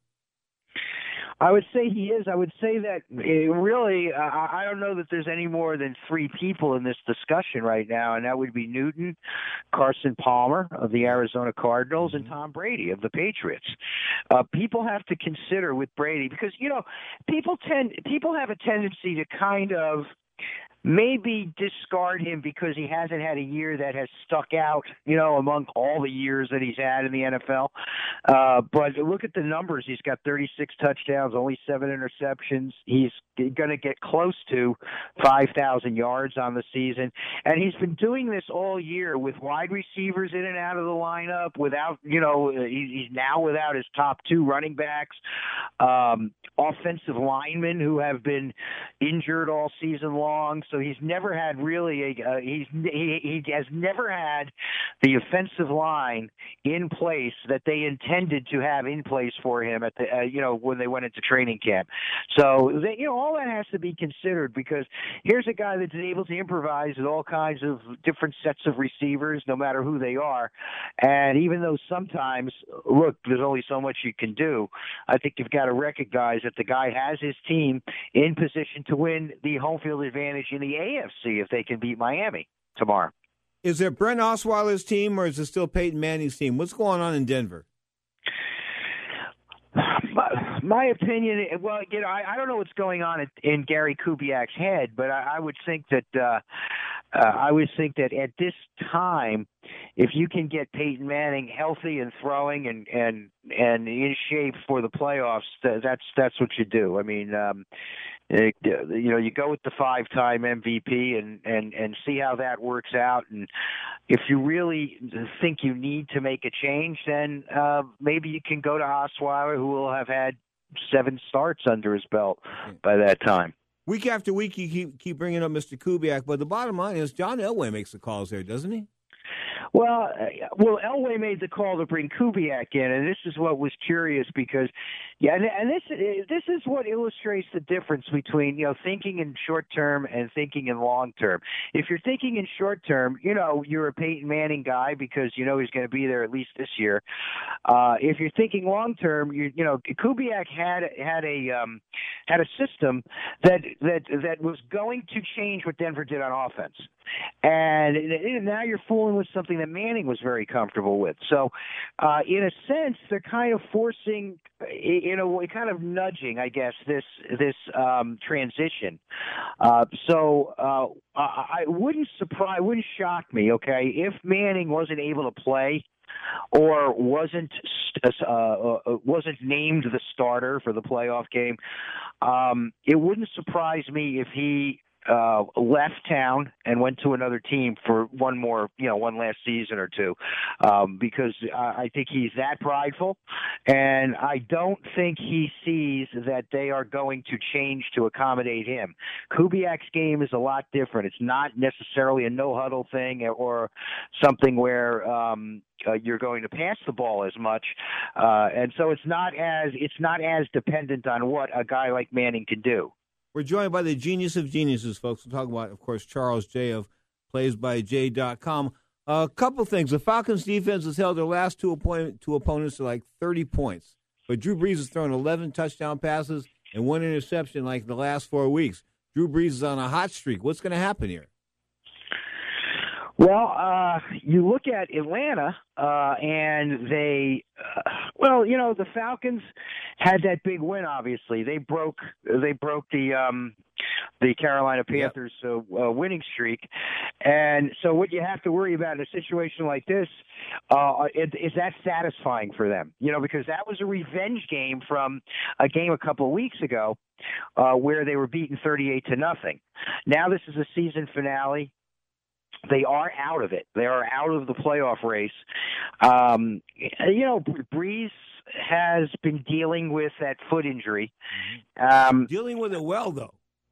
Speaker 26: I would say he is. I would say that it really, uh, I don't know that there's any more than three people in this discussion right now, and that would be Newton, Carson Palmer of the Arizona Cardinals, and Tom Brady of the Patriots. Uh, people have to consider with Brady because, you know, people tend people have a tendency to kind of maybe discard him because he hasn't had a year that has stuck out, you know, among all the years that he's had in the N F L. Uh, but look at the numbers. He's got thirty-six touchdowns, only seven interceptions. He's going to get close to five thousand yards on the season. And he's been doing this all year with wide receivers in and out of the lineup, without, you know, he's now without his top two running backs, um, offensive linemen who have been injured all season long. So he's never had really a uh, he's he, he has never had the offensive line in place that they intended to have in place for him at the uh, you know when they went into training camp. So they, you know all that has to be considered because here's a guy that's able to improvise with all kinds of different sets of receivers, no matter who they are. And even though sometimes look, there's only so much you can do, I think you've got to recognize that the guy has his team in position to win the home field advantage in the A F C if they can beat Miami tomorrow.
Speaker 2: Is it Brent Osweiler's team or is it still Peyton Manning's team? What's going on in Denver?
Speaker 26: My, my opinion, well, you know, I, I don't know what's going on in, in Gary Kubiak's head, but I, I would think that uh, uh, I would think that at this time, if you can get Peyton Manning healthy and throwing and and and in shape for the playoffs, that's that's what you do. I mean. Um, It, you know, you go with the five-time M V P and, and, and see how that works out. And if you really think you need to make a change, then uh, maybe you can go to Osweiler, who will have had seven starts under his belt by that time.
Speaker 2: Week after week, you keep keep bringing up Mister Kubiak, but the bottom line is John Elway makes the calls there, doesn't he?
Speaker 26: Well, uh, well, Elway made the call to bring Kubiak in, and this is what was curious because, yeah, and, and this this is what illustrates the difference between you know thinking in short term and thinking in long term. If you're thinking in short term, you know you're a Peyton Manning guy because you know he's going to be there at least this year. Uh, if you're thinking long term, you you know Kubiak had had a um, had a system that that that was going to change what Denver did on offense, and, and now you're fooling with something that Manning was very comfortable with. So, uh, in a sense, they're kind of forcing, in a way, kind of nudging, I guess, this this um, transition. Uh, so, uh, I wouldn't surprise, wouldn't shock me, okay, if Manning wasn't able to play or wasn't uh, uh, wasn't named the starter for the playoff game. Um, it wouldn't surprise me if he Uh, left town and went to another team for one more, you know, one last season or two, um, because I, I think he's that prideful, and I don't think he sees that they are going to change to accommodate him. Kubiak's game is a lot different. It's not necessarily a no-huddle thing or something where um, uh, you're going to pass the ball as much, uh, and so it's not as it's not as dependent on what a guy like Manning can do.
Speaker 2: We're joined by the genius of geniuses, folks. We're talking about, of course, Charles J. of plays by J dot com. A couple things. The Falcons' defense has held their last two, opponent, two opponents to like thirty points. But Drew Brees has thrown eleven touchdown passes and one interception like the last four weeks. Drew Brees is on a hot streak. What's going to happen here?
Speaker 26: Well, uh, you look at Atlanta, uh, and they, uh, well, you know, the Falcons had that big win. Obviously, they broke they broke the um, the Carolina Panthers yep. uh, winning streak, and so what you have to worry about in a situation like this uh, is, is that satisfying for them? You know, because that was a revenge game from a game a couple of weeks ago uh, where they were beaten thirty-eight to nothing. Now this is a season finale. They are out of it. They are out of the playoff race. Um, you know, Brees has been dealing with that foot injury. Um,
Speaker 2: dealing with it well, though.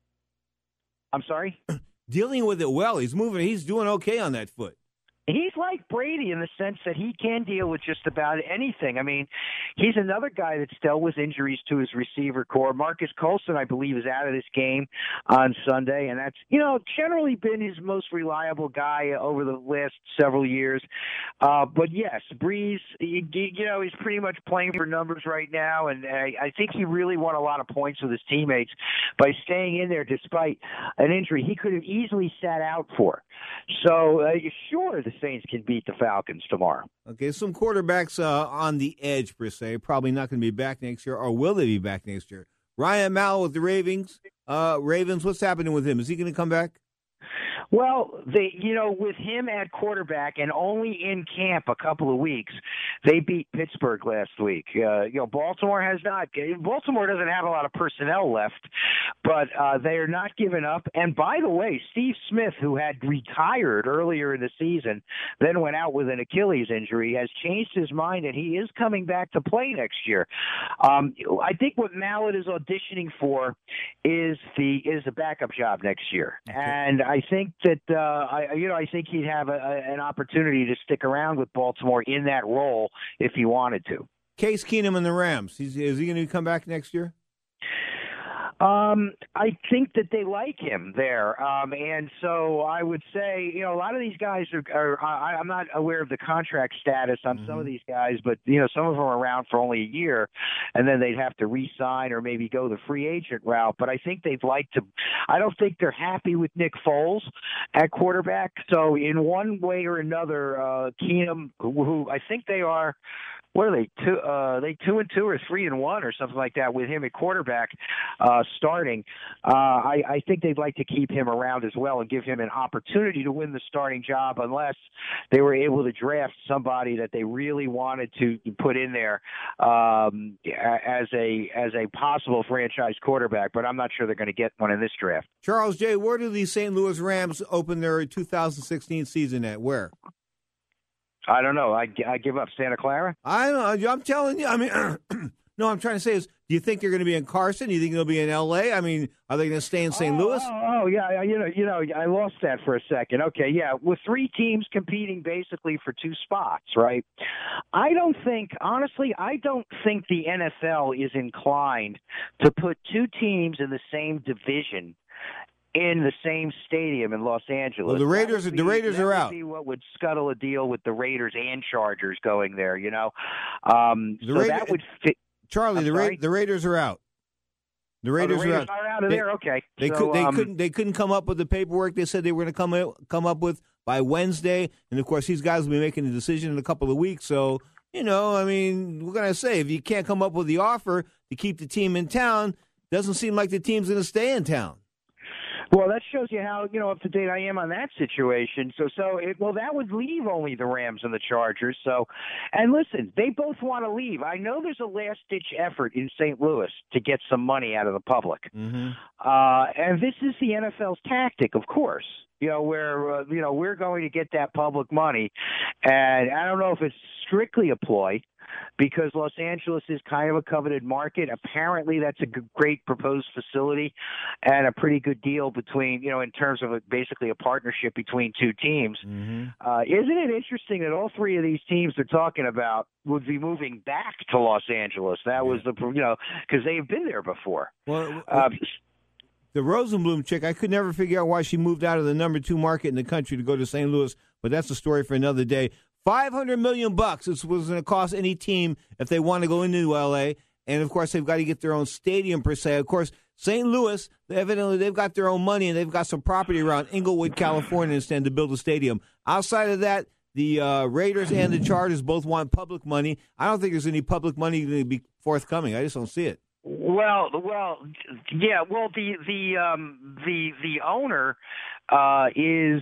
Speaker 26: I'm sorry?
Speaker 2: Dealing with it well. He's moving. He's doing okay on that foot.
Speaker 26: He's like Brady in the sense that he can deal with just about anything. I mean, he's another guy that's dealt with injuries to his receiver core. Marcus Colston, I believe, is out of this game on Sunday, and that's, you know, generally been his most reliable guy over the last several years. Uh, but, yes, Brees, you, you know, he's pretty much playing for numbers right now, and I, I think he really won a lot of points with his teammates by staying in there despite an injury he could have easily sat out for. So, uh, sure, the Saints can beat the Falcons tomorrow.
Speaker 2: Okay, some quarterbacks uh, on the edge, per se, probably not going to be back next year, or will they be back next year? Ryan Mallett with the Ravens. Uh, Ravens, what's happening with him? Is he going to come back?
Speaker 26: Well, they, you know, with him at quarterback and only in camp a couple of weeks, they beat Pittsburgh last week. Uh, you know, Baltimore has not. Baltimore doesn't have a lot of personnel left, but uh, they are not giving up. And by the way, Steve Smith, who had retired earlier in the season, then went out with an Achilles injury, has changed his mind, and he is coming back to play next year. Um, I think what Mallett is auditioning for is the is a backup job next year, okay. And I think that uh, I, you know, I think he'd have a, a, an opportunity to stick around with Baltimore in that role if he wanted to.
Speaker 2: Case Keenum and the Rams. He's, is he going to come back next year?
Speaker 26: Um, I think that they like him there, um, and so I would say, you know, a lot of these guys are. are I, I'm not aware of the contract status on mm-hmm. some of these guys, but you know, some of them are around for only a year, and then they'd have to re-sign or maybe go the free agent route. But I think they'd like to. I don't think they're happy with Nick Foles at quarterback. So in one way or another, uh, Keenum, who, who I think they are. What are they? Two, uh, they two and two or three and one or something like that with him at quarterback uh, starting. Uh, I, I think they'd like to keep him around as well and give him an opportunity to win the starting job, unless they were able to draft somebody that they really wanted to put in there um, as a as a possible franchise quarterback. But I'm not sure they're going to get one in this draft.
Speaker 2: Charles J., where do the Saint Louis Rams open their two thousand sixteen season at? Where?
Speaker 26: I don't know. I, I give up Santa Clara.
Speaker 2: I don't know. I'm telling you. I mean, No, I'm trying to say is, do you think they're going to be in Carson? Do you think they'll be in L A? I mean, are they going to stay in Saint
Speaker 26: oh,
Speaker 2: Louis?
Speaker 26: Oh, oh, yeah, you know, you know, I lost that for a second. Okay, yeah, with three teams competing basically for two spots, right? I don't think, honestly, I don't think the N F L is inclined to put two teams in the same division in the same stadium in Los Angeles.
Speaker 2: Well, the Raiders,
Speaker 26: be,
Speaker 2: the Raiders
Speaker 26: that
Speaker 2: are
Speaker 26: would
Speaker 2: out.
Speaker 26: Be what would scuttle a deal with the Raiders and Chargers going there? You know, um,
Speaker 2: The
Speaker 26: so
Speaker 2: Raider-
Speaker 26: that would fit.
Speaker 2: Charlie,
Speaker 26: I'm
Speaker 2: the,
Speaker 26: sorry?
Speaker 2: Ra- the Raiders are out. The
Speaker 26: Oh,
Speaker 2: Raiders,
Speaker 26: the Raiders
Speaker 2: are out.
Speaker 26: are out of
Speaker 2: they,
Speaker 26: there. Okay,
Speaker 2: They
Speaker 26: so,
Speaker 2: could. They
Speaker 26: um,
Speaker 2: couldn't. They couldn't come up with the paperwork they said they were going to come out, come up with by Wednesday. And of course, these guys will be making a decision in a couple of weeks. So you know, I mean, we're going to say if you can't come up with the offer to keep the team in town, doesn't seem like the team's going to stay in town.
Speaker 26: Well, that shows you how, you know, up to date I am on that situation. So, so it, well, that would leave only the Rams and the Chargers. So, and listen, they both want to leave. I know there's a last-ditch effort in Saint Louis to get some money out of the public.
Speaker 2: Mm-hmm.
Speaker 26: Uh, and this is the N F L's tactic, of course. You know, where, uh, you know, we're going to get that public money. And I don't know if it's strictly a ploy, because Los Angeles is kind of a coveted market. Apparently, that's a g- great proposed facility and a pretty good deal between, you know, in terms of a, basically a partnership between two teams.
Speaker 2: Mm-hmm.
Speaker 26: Uh, isn't it interesting that all three of these teams they're talking about would be moving back to Los Angeles? That was the, you know, because they've been there before.
Speaker 2: Well,
Speaker 26: uh,
Speaker 2: the Rosenblum chick, I could never figure out why she moved out of the number two market in the country to go to Saint Louis, but that's a story for another day. Five hundred million bucks. This was going to cost any team if they want to go into L A, and of course they've got to get their own stadium per se. Of course, Saint Louis, evidently they've got their own money and they've got some property around Inglewood, California, instead to build a stadium. Outside of that, the uh, Raiders and the Chargers both want public money. I don't think there's any public money going to be forthcoming. I just don't see it.
Speaker 26: Well, well, yeah. Well, the the um, the the owner uh, is.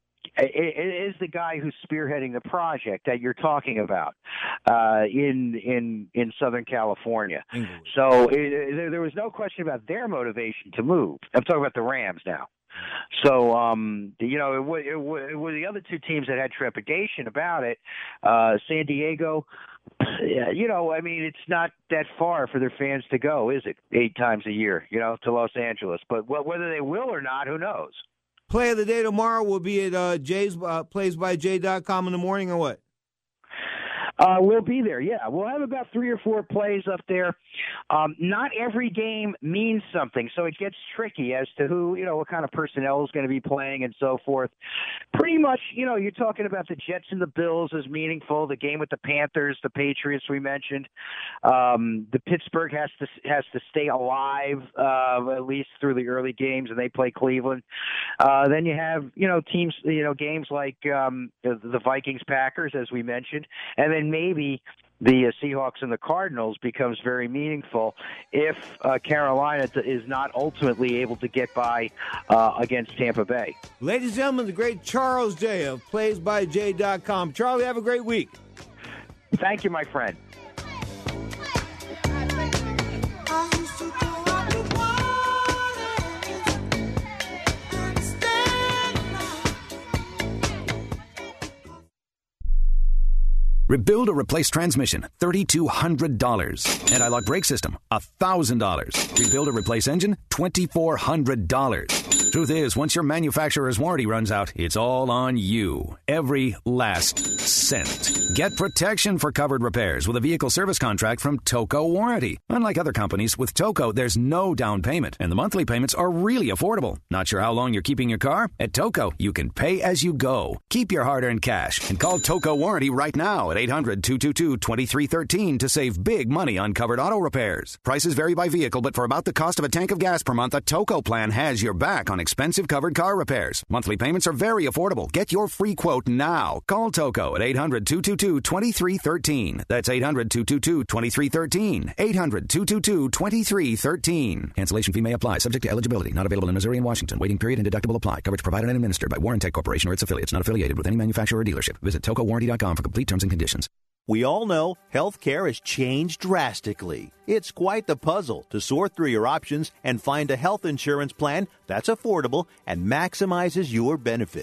Speaker 26: is the guy who's spearheading the project that you're talking about uh, in in in Southern California. Mm-hmm. So it, it, there was no question about their motivation to move. I'm talking about the Rams now. So, um, you know, it were, it, were, it were the other two teams that had trepidation about it. Uh, San Diego, you know, I mean, it's not that far for their fans to go, is it? Eight times a year, you know, to Los Angeles. But whether they will or not, who knows?
Speaker 2: Play of the day tomorrow will be at uh, Jay's uh, plays by jay dot com in the morning, or what?
Speaker 26: Uh, we'll be there, yeah. We'll have about three or four plays up there. Um, not every game means something, so it gets tricky as to who, you know, what kind of personnel is going to be playing and so forth. Pretty much, you know, you're talking about the Jets and the Bills is meaningful. The game with the Panthers, the Patriots we mentioned. Um, the Pittsburgh has to has to stay alive uh, at least through the early games, and they play Cleveland. Uh, then you have, you know, teams, you know, games like um, the, the Vikings, Packers, as we mentioned, and then maybe the uh, Seahawks and the Cardinals becomes very meaningful if uh, Carolina t- is not ultimately able to get by uh, against Tampa Bay.
Speaker 2: Ladies and gentlemen, the great Charles Jay of plays by jay dot com. Charlie, have a great week.
Speaker 26: Thank you, my friend.
Speaker 4: Rebuild or replace transmission, three thousand two hundred dollars. Anti-lock brake system, one thousand dollars. Rebuild or replace engine, two thousand four hundred dollars. Truth is, once your manufacturer's warranty runs out, it's all on you. Every last cent. Get protection for covered repairs with a vehicle service contract from Toco Warranty. Unlike other companies, with Toco, there's no down payment, and the monthly payments are really affordable. Not sure how long you're keeping your car? At Toco, you can pay as you go. Keep your hard-earned cash and call Toco Warranty right now at eight hundred, two two two, two three one three to save big money on covered auto repairs. Prices vary by vehicle, but for about the cost of a tank of gas per month, a Toco plan has your back on expensive covered car repairs. Monthly payments are very affordable. Get your free quote now. Call Toco at eight hundred, two two two, two three one three. That's eight hundred, two two two, two three one three. eight hundred, two two two, two three one three. Cancellation fee may apply. Subject to eligibility. Not available in Missouri and Washington. Waiting period and deductible apply. Coverage provided and administered by Warrantech Corporation or its affiliates. Not affiliated with any manufacturer or dealership. Visit toco warranty dot com for complete terms and conditions.
Speaker 12: We all know healthcare has changed drastically. It's quite the puzzle to sort through your options and find a health insurance plan that's affordable and maximizes your benefits.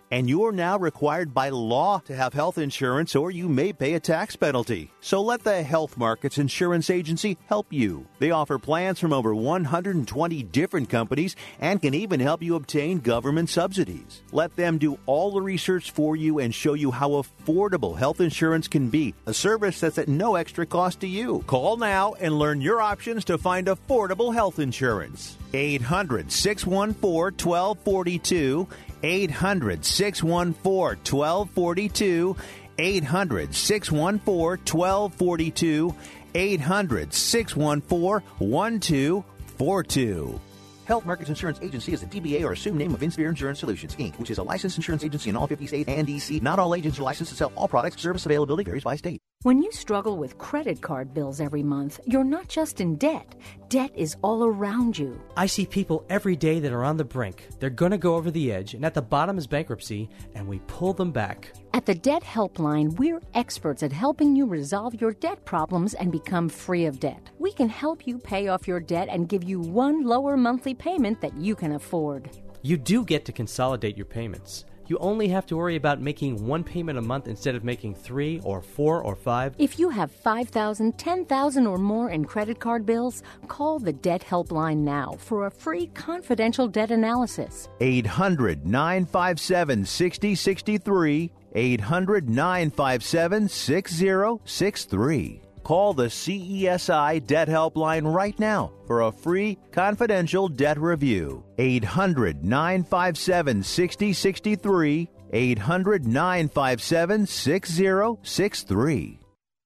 Speaker 12: And you're now required by law to have health insurance, or you may pay a tax penalty. So let the Health Markets Insurance Agency help you. They offer plans from over one hundred twenty different companies and can even help you obtain government subsidies. Let them do all the research for you and show you how affordable health insurance can be, a service that's at no extra cost to you. Call now and learn your options to find affordable health insurance. eight hundred, six one four, one two four two. eight hundred, six one four, one two four two. eight hundred, six one four, one two four two. eight hundred, six one four, one two four two. Health Markets Insurance Agency is a D B A or assumed name of Inspire Insurance Solutions, Incorporated, which is a licensed insurance agency in all fifty states and D C. Not all agents are licensed to sell all products. Service availability varies by state.
Speaker 5: When you struggle with credit card bills every month, you're not just in debt. Debt is all around you.
Speaker 6: I see people every day that are on the brink. They're going to go over the edge, and at the bottom is bankruptcy, and we pull them back.
Speaker 5: At the Debt Helpline, we're experts at helping you resolve your debt problems and become free of debt. We can help you pay off your debt and give you one lower monthly payment that you can afford.
Speaker 6: You do get to consolidate your payments. You only have to worry about making one payment a month instead of making three or four or five.
Speaker 5: If you have five thousand dollars, ten thousand dollars or more in credit card bills, call the Debt Helpline now for a free confidential debt analysis.
Speaker 12: eight hundred, nine five seven, six zero six three. eight hundred, nine five seven, six zero six three. Call the C E S I Debt Helpline right now for a free confidential debt review. eight hundred, nine five seven, six zero six three. eight hundred, nine five seven, six zero six three.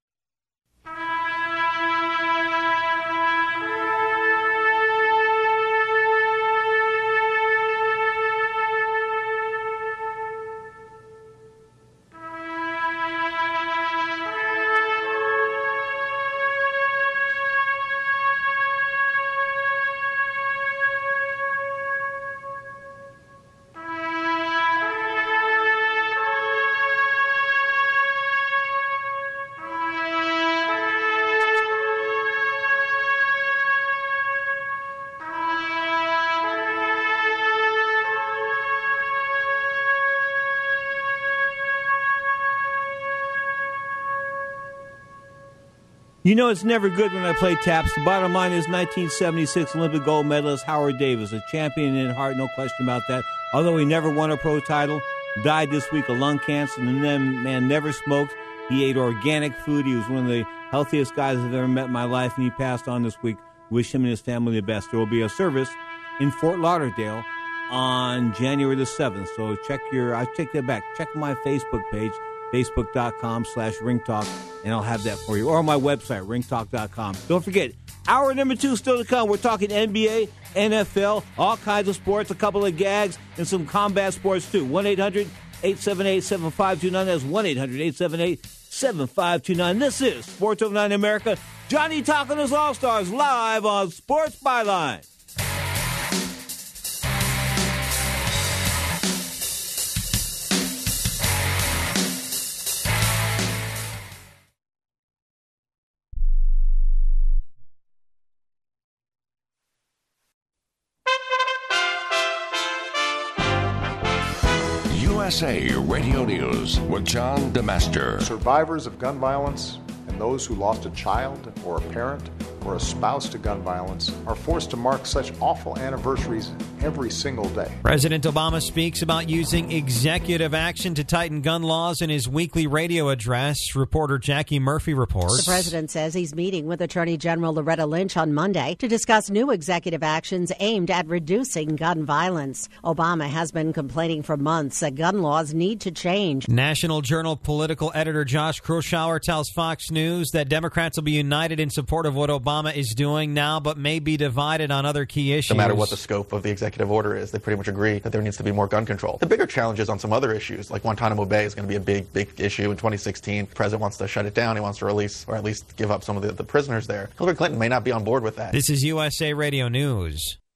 Speaker 2: You know it's never good when I play taps. The bottom line is nineteen seventy-six Olympic gold medalist Howard Davis, a champion in heart, no question about that. Although he never won a pro title, died this week of lung cancer. The man never smoked. He ate organic food. He was one of the healthiest guys I've ever met in my life, and he passed on this week. Wish him and his family the best. There will be a service in Fort Lauderdale on January the seventh. So check your, I take that back. Check my Facebook page, facebook.com slash ringtalk, and I'll have that for you. Or on my website, ringtalk dot com. Don't forget, hour number two still to come. We're talking N B A, N F L, all kinds of sports, a couple of gags, and some combat sports too. one eight hundred, eight seven eight, seven five two nine. That's one eight hundred, eight seven eight, seven five two nine. This is Sports Over nine America. Johnny Talk and his All-Stars live on Sports Byline.
Speaker 7: U S A Radio News with John DeMaster.
Speaker 9: Survivors of gun violence and those who lost a child or a parent or a spouse to gun violence are forced to mark such awful anniversaries every single day.
Speaker 10: President Obama speaks about using executive action to tighten gun laws in his weekly radio address. Reporter Jackie Murphy reports.
Speaker 11: The president says he's meeting with Attorney General Loretta Lynch on Monday to discuss new executive actions aimed at reducing gun violence. Obama has been complaining for months that gun laws need to change.
Speaker 10: National Journal political editor Josh Kroshauer tells Fox News that Democrats will be united in support of what Obama is doing now, but may be divided on other key issues.
Speaker 27: No matter what the scope of the executive order is, they pretty much agree that there needs to be more gun control. The bigger challenge is on some other issues, like Guantanamo Bay is going to be a big, big issue in twenty sixteen. The president wants to shut it down. He wants to release, or at least give up some of the, the prisoners there. Hillary Clinton may not be on board with that.
Speaker 10: This is U S A Radio News.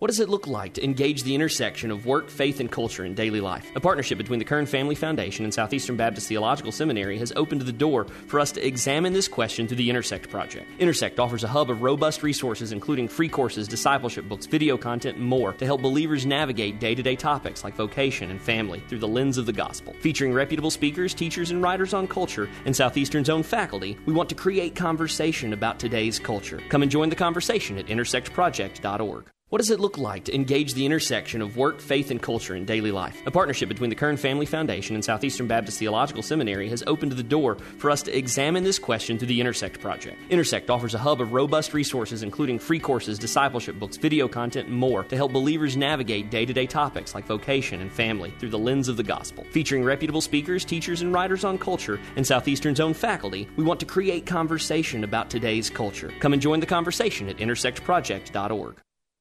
Speaker 8: What does it look like to engage the intersection of work, faith, and culture in daily life? A partnership between the Kern Family Foundation and Southeastern Baptist Theological Seminary has opened the door for us to examine this question through the Intersect Project. Intersect offers a hub of robust resources, including free courses, discipleship books, video content, and more, to help believers navigate day-to-day topics like vocation and family through the lens of the gospel. Featuring reputable speakers, teachers, and writers on culture, and Southeastern's own faculty, we want to create conversation about today's culture. Come and join the conversation at intersect project dot org. What does it look like to engage the intersection of work, faith, and culture in daily life? A partnership between the Kern Family Foundation and Southeastern Baptist Theological Seminary has opened the door for us to examine this question through the Intersect Project. Intersect offers a hub of robust resources, including free courses, discipleship books, video content, and more, to help believers navigate day-to-day topics like vocation and family through the lens of the gospel. Featuring reputable speakers, teachers, and writers on culture, and Southeastern's own faculty, we want to create conversation about today's culture. Come and join the conversation at intersect project dot org.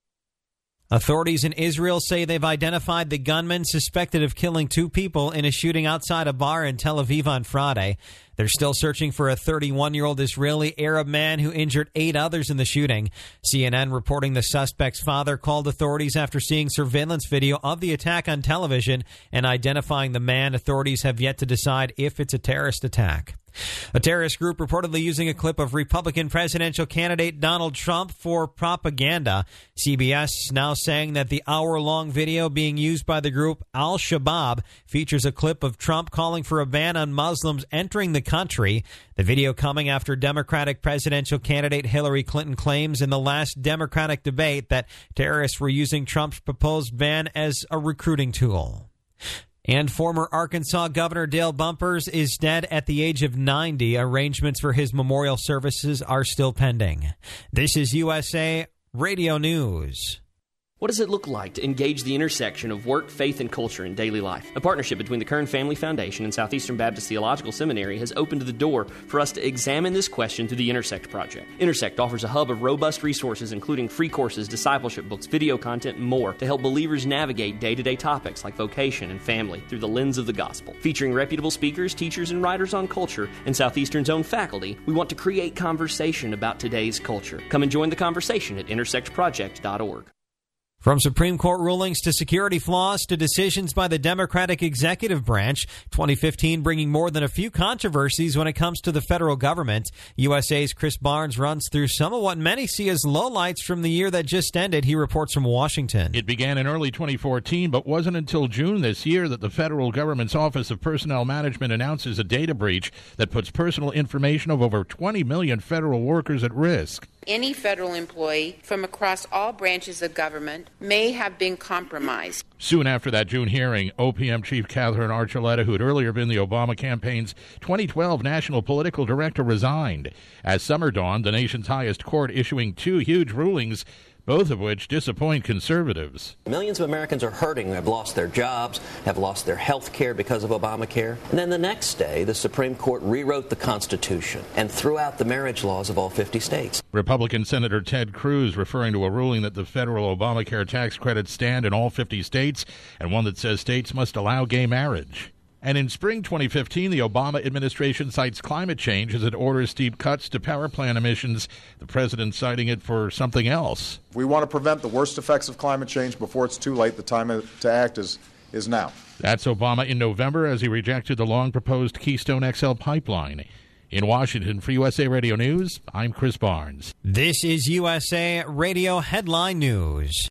Speaker 10: Authorities in Israel say they've identified the gunman suspected of killing two people in a shooting outside a bar in Tel Aviv on Friday. They're still searching for a thirty-one-year-old Israeli Arab man who injured eight others in the shooting. C N N reporting the suspect's father called authorities after seeing surveillance video of the attack on television and identifying the man. Authorities have yet to decide if it's a terrorist attack. A terrorist group reportedly using a clip of Republican presidential candidate Donald Trump for propaganda. C B S now saying that the hour-long video being used by the group Al-Shabaab features a clip of Trump calling for a ban on Muslims entering the country. The video coming after Democratic presidential candidate Hillary Clinton claims in the last Democratic debate that terrorists were using Trump's proposed ban as a recruiting tool. And former Arkansas Governor Dale Bumpers is dead at the age of ninety. Arrangements for his memorial services are still pending. This is U S A Radio News.
Speaker 8: What does it look like to engage the intersection of work, faith, and culture in daily life? A partnership between the Kern Family Foundation and Southeastern Baptist Theological Seminary has opened the door for us to examine this question through the Intersect Project. Intersect offers a hub of robust resources, including free courses, discipleship books, video content, and more, to help believers navigate day-to-day topics like vocation and family through the lens of the gospel. Featuring reputable speakers, teachers, and writers on culture, and Southeastern's own faculty, we want to create conversation about today's culture. Come and join the conversation at intersect project dot org.
Speaker 10: From Supreme Court rulings to security flaws to decisions by the Democratic executive branch, twenty fifteen bringing more than a few controversies when it comes to the federal government. U S A's Chris Barnes runs through some of what many see as lowlights from the year that just ended. He reports from Washington.
Speaker 13: It began in early twenty fourteen, but wasn't until June this year that the federal government's Office of Personnel Management announces a data breach that puts personal information of over twenty million federal workers at risk.
Speaker 15: Any federal employee from across all branches of government may have been compromised.
Speaker 13: Soon after that June hearing, O P M Chief Catherine Archuleta, who had earlier been the Obama campaign's twenty twelve national political director, resigned. As summer dawned, the nation's highest court issuing two huge rulings, both of which disappoint conservatives.
Speaker 16: Millions of Americans are hurting, have lost their jobs, have lost their health care because of Obamacare. And then the next day, the Supreme Court rewrote the Constitution and threw out the marriage laws of all fifty states.
Speaker 13: Republican Senator Ted Cruz referring to a ruling that the federal Obamacare tax credits stand in all fifty states and one that says states must allow gay marriage. And in spring twenty fifteen, the Obama administration cites climate change as it orders steep cuts to power plant emissions, the president citing it for something else.
Speaker 9: If we want to prevent the worst effects of climate change before it's too late, the time to act is, is now.
Speaker 13: That's Obama in November as he rejected the long-proposed Keystone X L pipeline. In Washington, for U S A Radio News, I'm Chris Barnes.
Speaker 10: This is U S A Radio Headline News.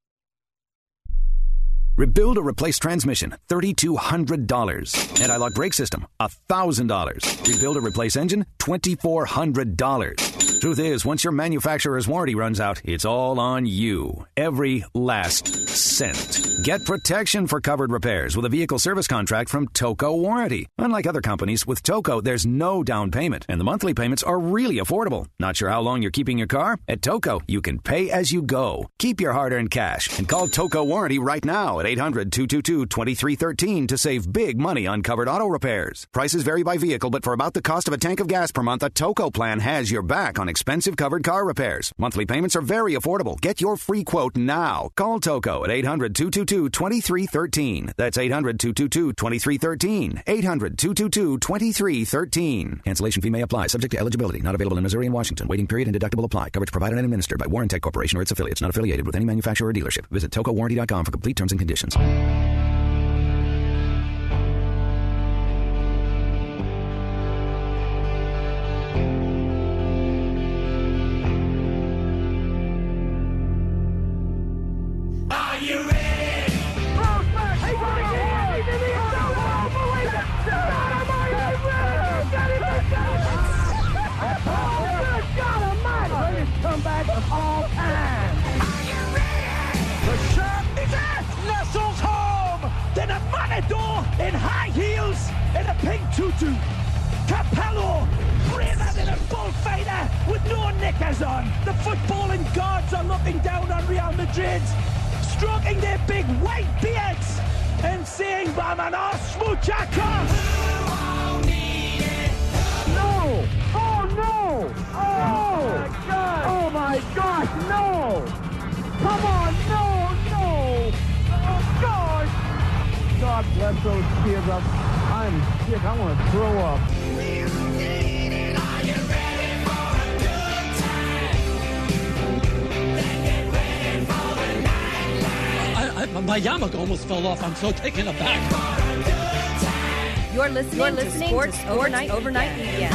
Speaker 4: Rebuild or replace transmission, three thousand two hundred dollars. Anti-lock brake system, one thousand dollars. Rebuild or replace engine, two thousand four hundred dollars. Truth is, once your manufacturer's warranty runs out, it's all on you. Every last cent. Get protection for covered repairs with a vehicle service contract from Toco Warranty. Unlike other companies, with Toco, there's no down payment, and the monthly payments are really affordable. Not sure how long you're keeping your car? At Toco, you can pay as you go. Keep your hard-earned cash and call Toco Warranty right now at eight hundred, two two two, two three one three to save big money on covered auto repairs. Prices vary by vehicle, but for about the cost of a tank of gas per month, a Toco plan has your back on on expensive covered car repairs. Monthly payments are very affordable. Get your free quote now. Call Toco at eight hundred, two two two, two three one three. That's eight hundred, two two two, two three one three. eight hundred, two two two, two three one three. Cancellation fee may apply. Subject to eligibility. Not available in Missouri and Washington. Waiting period and deductible apply. Coverage provided and administered by Warrantech Corporation or its affiliates. Not affiliated with any manufacturer or dealership. Visit toco warranty dot com for complete terms and conditions.
Speaker 3: Are you ready? Comeback of all time. Are you ready? The shark is at Nestles home. Then a matador in high heels and a pink tutu. Capello, braver than a bullfighter with no knickers on. The footballing gods are looking down on Real Madrid, stroking their big white beards and saying, "Vámonos, muchachos!" No! Oh no! Oh my God! Oh my gosh! No! Come on! No! No! Oh gosh! God bless those kids. I'm, I'm sick. I want to throw up.
Speaker 17: I, I, my yarmulke almost fell off. I'm so taken aback.
Speaker 1: You're listening, You're listening to Sports, to Sports Overnight, Overnight Weekend.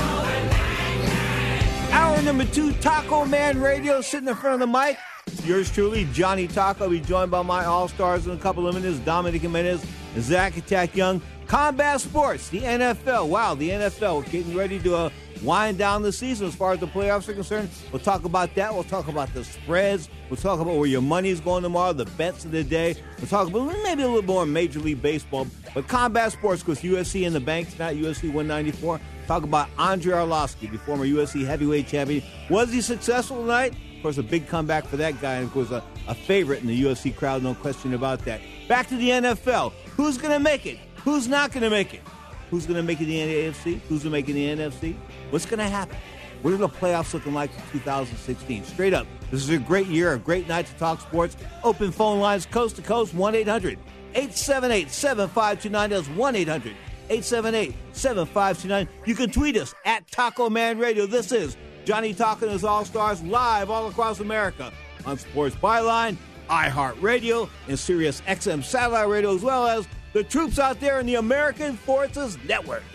Speaker 2: Hour number two, Taco Man Radio, sitting in front of the mic. Yours truly, Johnny Taco. I'll be joined by my All-Stars in a couple of minutes, Dominic Jimenez and Zach Attack Young. Combat Sports, the N F L. Wow, the N F L getting ready to uh, wind down the season as far as the playoffs are concerned. We'll talk about that. We'll talk about the spreads. We'll talk about where your money's going tomorrow, the bets of the day. We'll talk about maybe a little more Major League Baseball. But Combat Sports, with U S C in the bank tonight, U S C one ninety-four. Talk about Andrei Arlovsky, the former U S C heavyweight champion. Was he successful tonight? Of course, a big comeback for that guy, and of course, a, a favorite in the U F C crowd, no question about that. Back to the N F L. Who's going to make it? Who's not going to make it? Who's going to make it in the A F C? Who's going to make it in the N F C? What's going to happen? What are the playoffs looking like for two thousand sixteen? Straight up, this is a great year, a great night to talk sports. Open phone lines coast to coast, one eight hundred eight seven eight seven five two nine. That's one eight hundred eight seven eight seven five two nine. You can tweet us at Taco Man Radio. This is Johnny Taco and his All-Stars live all across America on Sports Byline, iHeartRadio, and Sirius X M Satellite Radio, as well as the troops out there in the American Forces Network.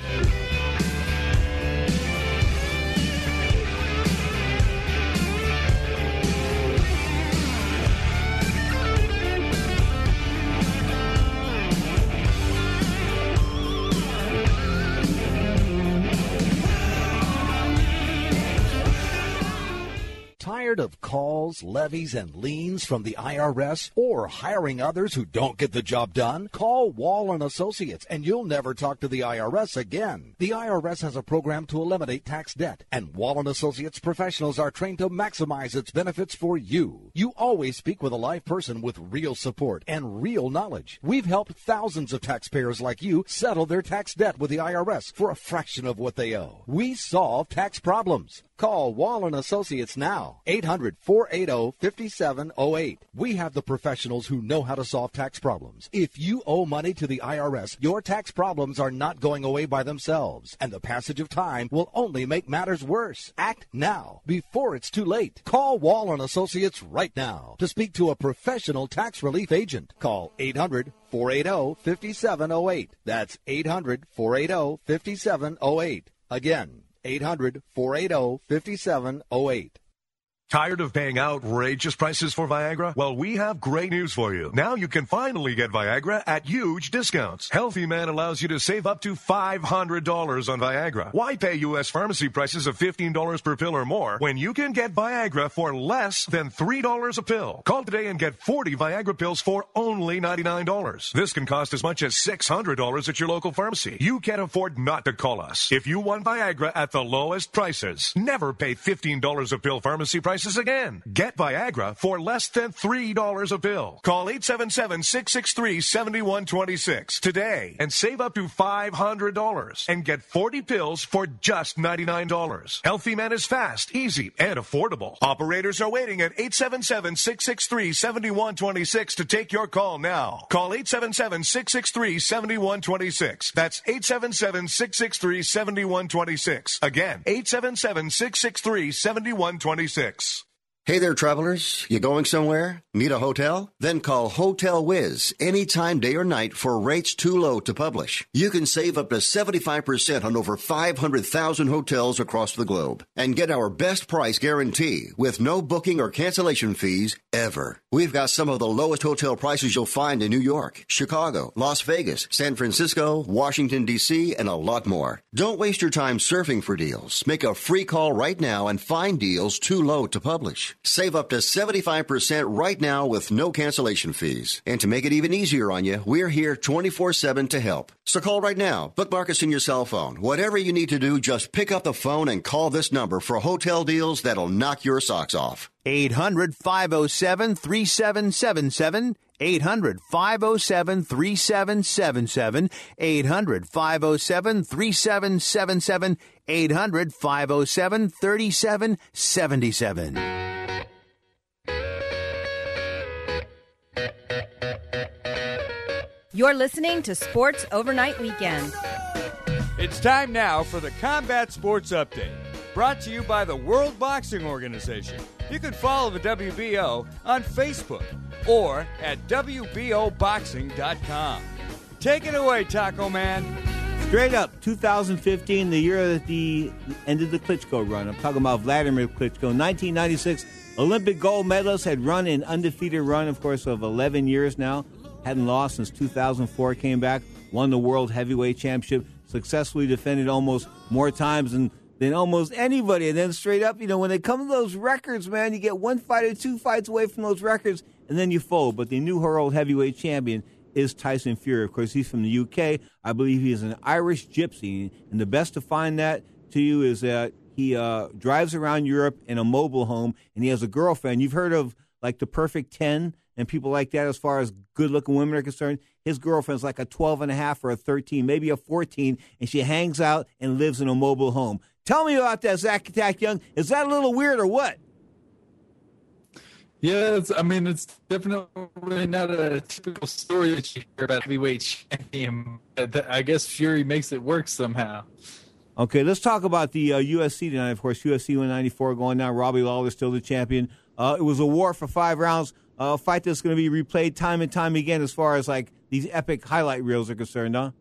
Speaker 18: Tired of calls, levies, and liens from the I R S or hiring others who don't get the job done? Call Wall and Associates and you'll never talk to the I R S again. The I R S has a program to eliminate tax debt, and Wall and Associates professionals are trained to maximize its benefits for you. You always speak with a live person with real support and real knowledge. We've helped thousands of taxpayers like you settle their tax debt with the I R S for a fraction of what they owe. We solve tax problems. Call Wall and Associates now, eight hundred, four eight zero, five seven zero eight. We have the professionals who know how to solve tax problems. If you owe money to the I R S, your tax problems are not going away by themselves, and the passage of time will only make matters worse. Act now, before it's too late. Call Wall and Associates right now to speak to a professional tax relief agent. Call eight hundred, four eight zero, five seven zero eight. That's eight hundred, four eight zero, five seven zero eight. Again, eight hundred, four eight zero, five seven zero eight.
Speaker 19: Tired of paying outrageous prices for Viagra? Well, we have great news for you. Now you can finally get Viagra at huge discounts. Healthy Man allows you to save up to five hundred dollars on Viagra. Why pay U S pharmacy prices of fifteen dollars per pill or more when you can get Viagra for less than three dollars a pill? Call today and get forty Viagra pills for only ninety-nine dollars. This can cost as much as six hundred dollars at your local pharmacy. You can't afford not to call us. If you want Viagra at the lowest prices, never pay fifteen dollars a pill pharmacy prices prices again. Get Viagra for less than three dollars a pill. Call eight seven seven, six six three, seven one two six today and save up to five hundred dollars and get forty pills for just ninety-nine dollars. Healthy Man is fast, easy, and affordable. Operators are waiting at eight seven seven, six six three, seven one two six to take your call now. Call eight seven seven, six six three, seven one two six. That's eight seven seven, six six three, seven one two six. Again, eight seven seven, six six three, seven one two six.
Speaker 14: Hey there, travelers. You going somewhere? Need a hotel? Then call Hotel Wiz anytime, day or night, for rates too low to publish. You can save up to seventy-five percent on over five hundred thousand hotels across the globe and get our best price guarantee with no booking or cancellation fees ever. We've got some of the lowest hotel prices you'll find in New York, Chicago, Las Vegas, San Francisco, Washington, D C, and a lot more. Don't waste your time surfing for deals. Make a free call right now and find deals too low to publish. Save up to seventy-five percent right now with no cancellation fees. And to make it even easier on you, we're here twenty-four seven to help. So call right now. Bookmark us in your cell phone. Whatever you need to do, just pick up the phone and call this number for hotel deals that'll knock your socks off.
Speaker 12: eight hundred, five oh seven, three seven seven seven. eight hundred, five oh seven, three seven seven seven. eight hundred, five oh seven, three seven seven seven. eight hundred, five oh seven, three seven seven seven.
Speaker 1: You're listening to Sports Overnight Weekend.
Speaker 20: It's time now for the Combat Sports Update, brought to you by the World Boxing Organization. You can follow the W B O on Facebook or at W B O boxing dot com. Take it away, Taco Man.
Speaker 2: Straight up, two thousand fifteen, the year that the ended the Klitschko run. I'm talking about Vladimir Klitschko. nineteen ninety-six, Olympic gold medalist, had run an undefeated run, of course, of eleven years now. Hadn't lost since two thousand four, came back, won the World Heavyweight Championship, successfully defended almost more times than, than almost anybody. And then straight up, you know, when they come to those records, man, you get one fight or two fights away from those records, and then you fold. But the new world heavyweight champion is Tyson Fury. Of course, he's from the U K. I believe he's an Irish gypsy. And the best to find that to you is that he uh, drives around Europe in a mobile home, and he has a girlfriend. You've heard of, like, the Perfect ten and people like that as far as good-looking women are concerned. His girlfriend's like a twelve and a half or a thirteen, maybe a fourteen, and she hangs out and lives in a mobile home. Tell me about that, Zach Attack Young. Is that a little weird or what?
Speaker 21: Yeah, it's, I mean, it's definitely not a typical story that you hear about heavyweight champion. I guess Fury makes it work somehow.
Speaker 2: Okay, let's talk about the uh, U F C tonight. Of course, U F C one ninety-four going down. Robbie Lawler still the champion. Uh, it was a war for five rounds. A fight that's going to be replayed time and time again as far as, like, these epic highlight reels are concerned, huh?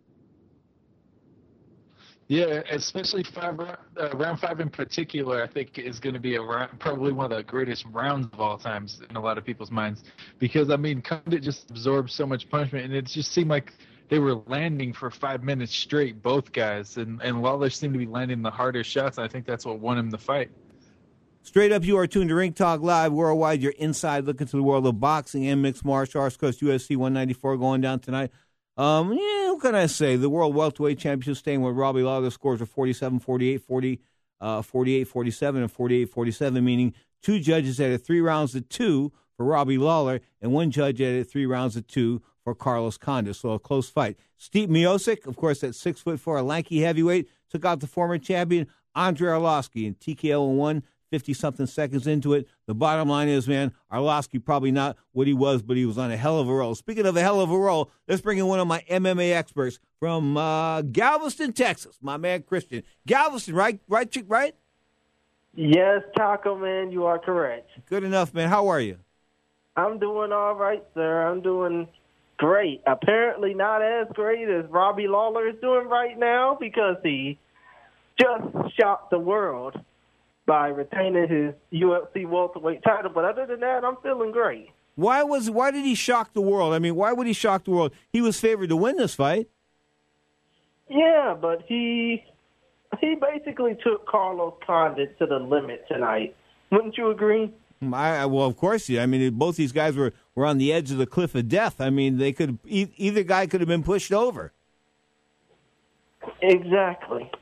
Speaker 21: Yeah, especially five, uh, round five in particular, I think is going to be a round, probably one of the greatest rounds of all times in a lot of people's minds. Because, I mean, Condit just absorbed so much punishment, and it just seemed like they were landing for five minutes straight, both guys. And, and Lawler seemed to be landing the harder shots, and I think that's what won him the fight.
Speaker 2: Straight up, you are tuned to Ring Talk Live worldwide. You're inside looking to the world of boxing and mixed martial arts. Of course, U F C one ninety-four going down tonight. Um, yeah, what can I say? The World Welterweight Championship staying with Robbie Lawler. Scores are forty-seven forty-eight, forty, uh, forty-eight forty-seven, and forty-eight forty-seven, meaning two judges at it three rounds to two for Robbie Lawler and one judge at it three rounds to two for Carlos Condit. So a close fight. Steve Miocic, of course, at six foot four, a lanky heavyweight, took out the former champion Andrei Arlovsky in T K O in one. fifty-something seconds into it. The bottom line is, man, Arlovsky probably not what he was, but he was on a hell of a roll. Speaking of a hell of a roll, let's bring in one of my M M A experts from uh, Galveston, Texas, my man Christian. Galveston, right? Right, chick, right?
Speaker 22: Yes, Taco Man, you are correct.
Speaker 2: Good enough, man. How are you?
Speaker 22: I'm doing all right, sir. I'm doing great. Apparently not as great as Robbie Lawler is doing right now because he just shocked the world by retaining his U F C welterweight title. But other than that, I'm feeling great.
Speaker 2: Why was why did he shock the world? I mean, why would he shock the world? He was favored to win this fight.
Speaker 22: Yeah, but he he basically took Carlos Condit to the limit tonight. Wouldn't you agree?
Speaker 2: I, well, of course, yeah. I mean, both these guys were, were on the edge of the cliff of death. I mean, they could e- either guy could have been pushed over.
Speaker 22: Exactly.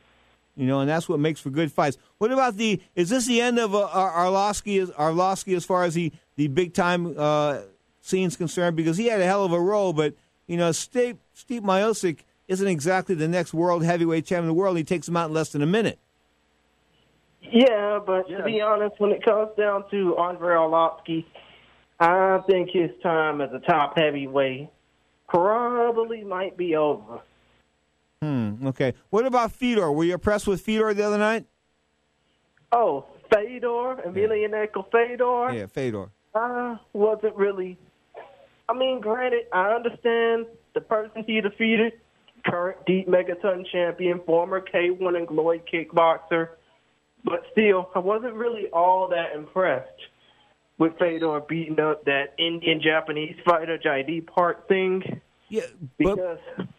Speaker 2: You know, and that's what makes for good fights. What about the? Is this the end of uh, Arlovsky? Arlovsky as far as the the big time uh, scene's concerned? Because he had a hell of a role, but you know, Steve Steve Miocic isn't exactly the next world heavyweight champion of the world. And he takes him out in less than a minute.
Speaker 22: Yeah, but to be honest, when it comes down to Andrei Arlovsky, I think his time as a top heavyweight probably might be over.
Speaker 2: Hmm, okay. What about Fedor? Were you impressed with Fedor the other night?
Speaker 22: Oh, Fedor, Emelianenko Fedor?
Speaker 2: Yeah, Fedor.
Speaker 22: I wasn't really... I mean, granted, I understand the person he defeated, current Deep Megaton champion, former K one and Glory kickboxer, but still, I wasn't really all that impressed with Fedor beating up that Indian-Japanese fighter, J D Park thing.
Speaker 2: Yeah,
Speaker 22: but...
Speaker 2: Because,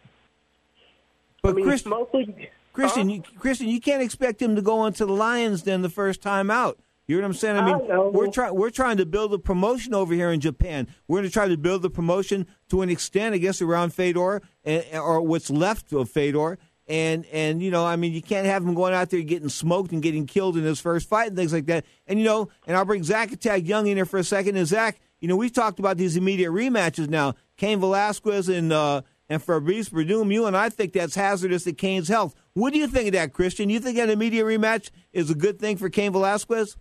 Speaker 2: but
Speaker 22: I mean,
Speaker 2: Christian,
Speaker 22: mostly,
Speaker 2: Christian,
Speaker 22: huh?
Speaker 2: you, Christian, you can't expect him to go into the Lions Den the first time out. You know what I'm saying? I mean,
Speaker 22: I know.
Speaker 2: we're trying we're trying to build a promotion over here in Japan. We're going to try to build the promotion to an extent, I guess, around Fedor and, or what's left of Fedor. And and you know, I mean, you can't have him going out there getting smoked and getting killed in his first fight and things like that. And you know, and I'll bring Zach Attack Young in there for a second. And Zach, you know, we've talked about these immediate rematches now. Cain Velasquez and uh, and Fabrice Verdum. You and I think that's hazardous to Cain's health. What do you think of that, Christian? You think an immediate rematch is a good thing for Cain Velasquez?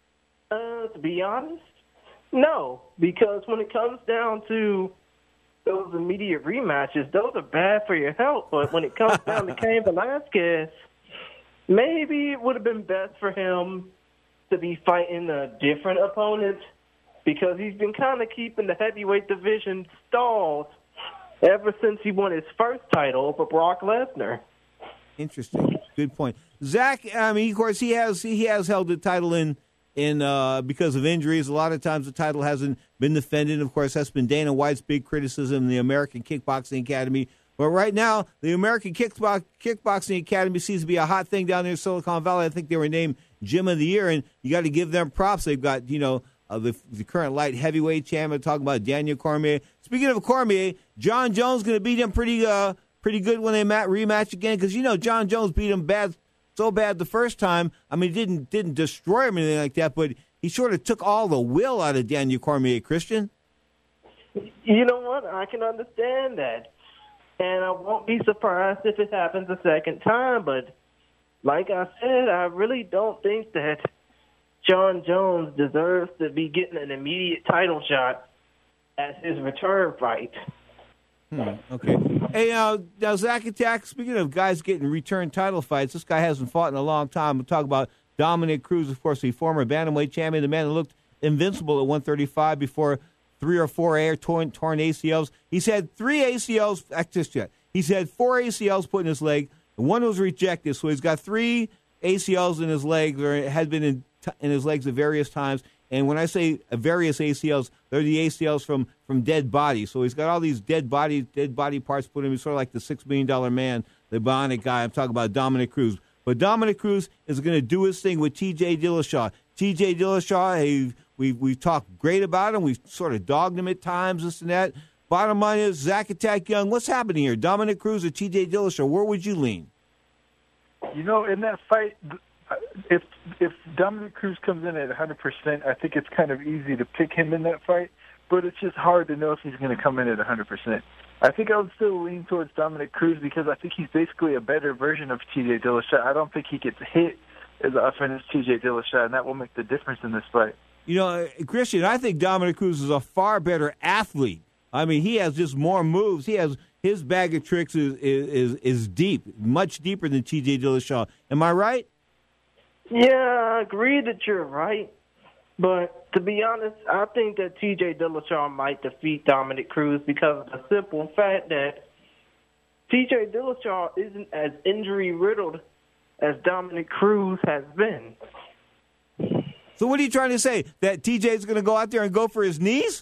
Speaker 22: Uh, to be honest, no, because when it comes down to those immediate rematches, those are bad for your health. But when it comes down to Cain Velasquez, maybe it would have been best for him to be fighting a different opponent because he's been kind of keeping the heavyweight division stalled ever since he won his first title over Brock Lesnar.
Speaker 2: Interesting. Good point. Zach, I mean, of course, he has he has held the title in in uh, because of injuries. A lot of times the title hasn't been defended. Of course, that's been Dana White's big criticism in the American Kickboxing Academy. But right now, the American Kickbox, Kickboxing Academy seems to be a hot thing down there in Silicon Valley. I think they were named Gym of the Year, and you got to give them props. They've got, you know, uh, the, the current light heavyweight champion, talking about Daniel Cormier. Speaking of Cormier, John Jones going to beat him pretty uh, pretty good when they mat- rematch again because, you know, John Jones beat him bad, so bad the first time. I mean, didn't didn't destroy him or anything like that, but he sort of took all the will out of Daniel Cormier, Christian.
Speaker 22: You know what? I can understand that. And I won't be surprised if it happens a second time. But like I said, I really don't think that John Jones deserves to be getting an immediate title shot at his return fight.
Speaker 2: Hmm, okay. Hey, uh, now, Zach Attack, speaking of guys getting return title fights, this guy hasn't fought in a long time. We'll talk about Dominic Cruz, of course, the former bantamweight champion, the man that looked invincible at one thirty-five before three or four air torn, torn A C Ls. He's had three A C Ls, just yet. He's had four A C Ls put in his leg, and one was rejected. So he's got three A C Ls in his leg, or had been in, in his legs at various times. And when I say various A C Ls, they're the A C Ls from, from dead bodies. So he's got all these dead body dead body parts put in him. He's sort of like the six million dollar man, the bionic guy. I'm talking about Dominic Cruz. But Dominic Cruz is going to do his thing with T J Dillashaw. T J Dillashaw, hey, we've, we've talked great about him. We've sort of dogged him at times, this and that. Bottom line is, Zach Attack Young, what's happening here? Dominic Cruz or T J Dillashaw? Where would you lean?
Speaker 5: You know, in that fight, if if Dominic Cruz comes in at one hundred percent, I think it's kind of easy to pick him in that fight, but it's just hard to know if he's going to come in at one hundred percent. I think I would still lean towards Dominic Cruz because I think he's basically a better version of T J Dillashaw. I don't think he gets hit as often as T J Dillashaw, and that will make the difference in this fight.
Speaker 2: You know, Christian, I think Dominic Cruz is a far better athlete. I mean, he has just more moves. He has his bag of tricks is is is deep, much deeper than T J Dillashaw. Am I right?
Speaker 22: Yeah, I agree that you're right. But to be honest, I think that T J Dillashaw might defeat Dominic Cruz because of the simple fact that T J Dillashaw isn't as injury-riddled as Dominic Cruz has been.
Speaker 2: So what are you trying to say? That T J's going to go out there and go for his knees?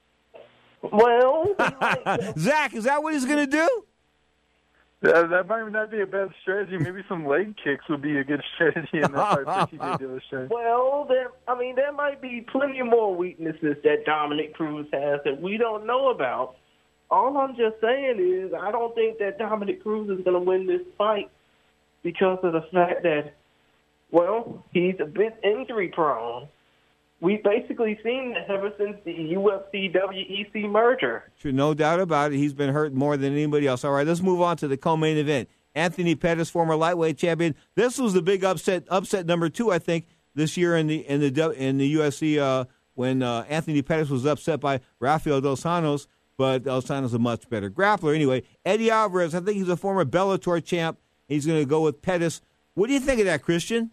Speaker 22: Well,
Speaker 2: Zach, is that what he's going to do?
Speaker 5: Uh, that might not be a bad strategy. Maybe some leg kicks would be a good strategy in that fight for T J Dillashaw.
Speaker 22: Well, there, I mean, there might be plenty more weaknesses that Dominic Cruz has that we don't know about. All I'm just saying is I don't think that Dominic Cruz is going to win this fight. because of the fact that, well, he's a bit injury prone. We've basically seen that ever since the U F C W E C merger.
Speaker 2: Sure, no doubt about it. He's been hurt more than anybody else. All right, let's move on to the co-main event. Anthony Pettis, former lightweight champion. This was the big upset, upset number two, I think, this year in the in the in the U F C uh, when uh, Anthony Pettis was upset by Rafael Dos Anjos. But Dos Anjos is a much better grappler. Anyway, Eddie Alvarez, I think he's a former Bellator champ. He's going to go with Pettis. What do you think of that, Christian?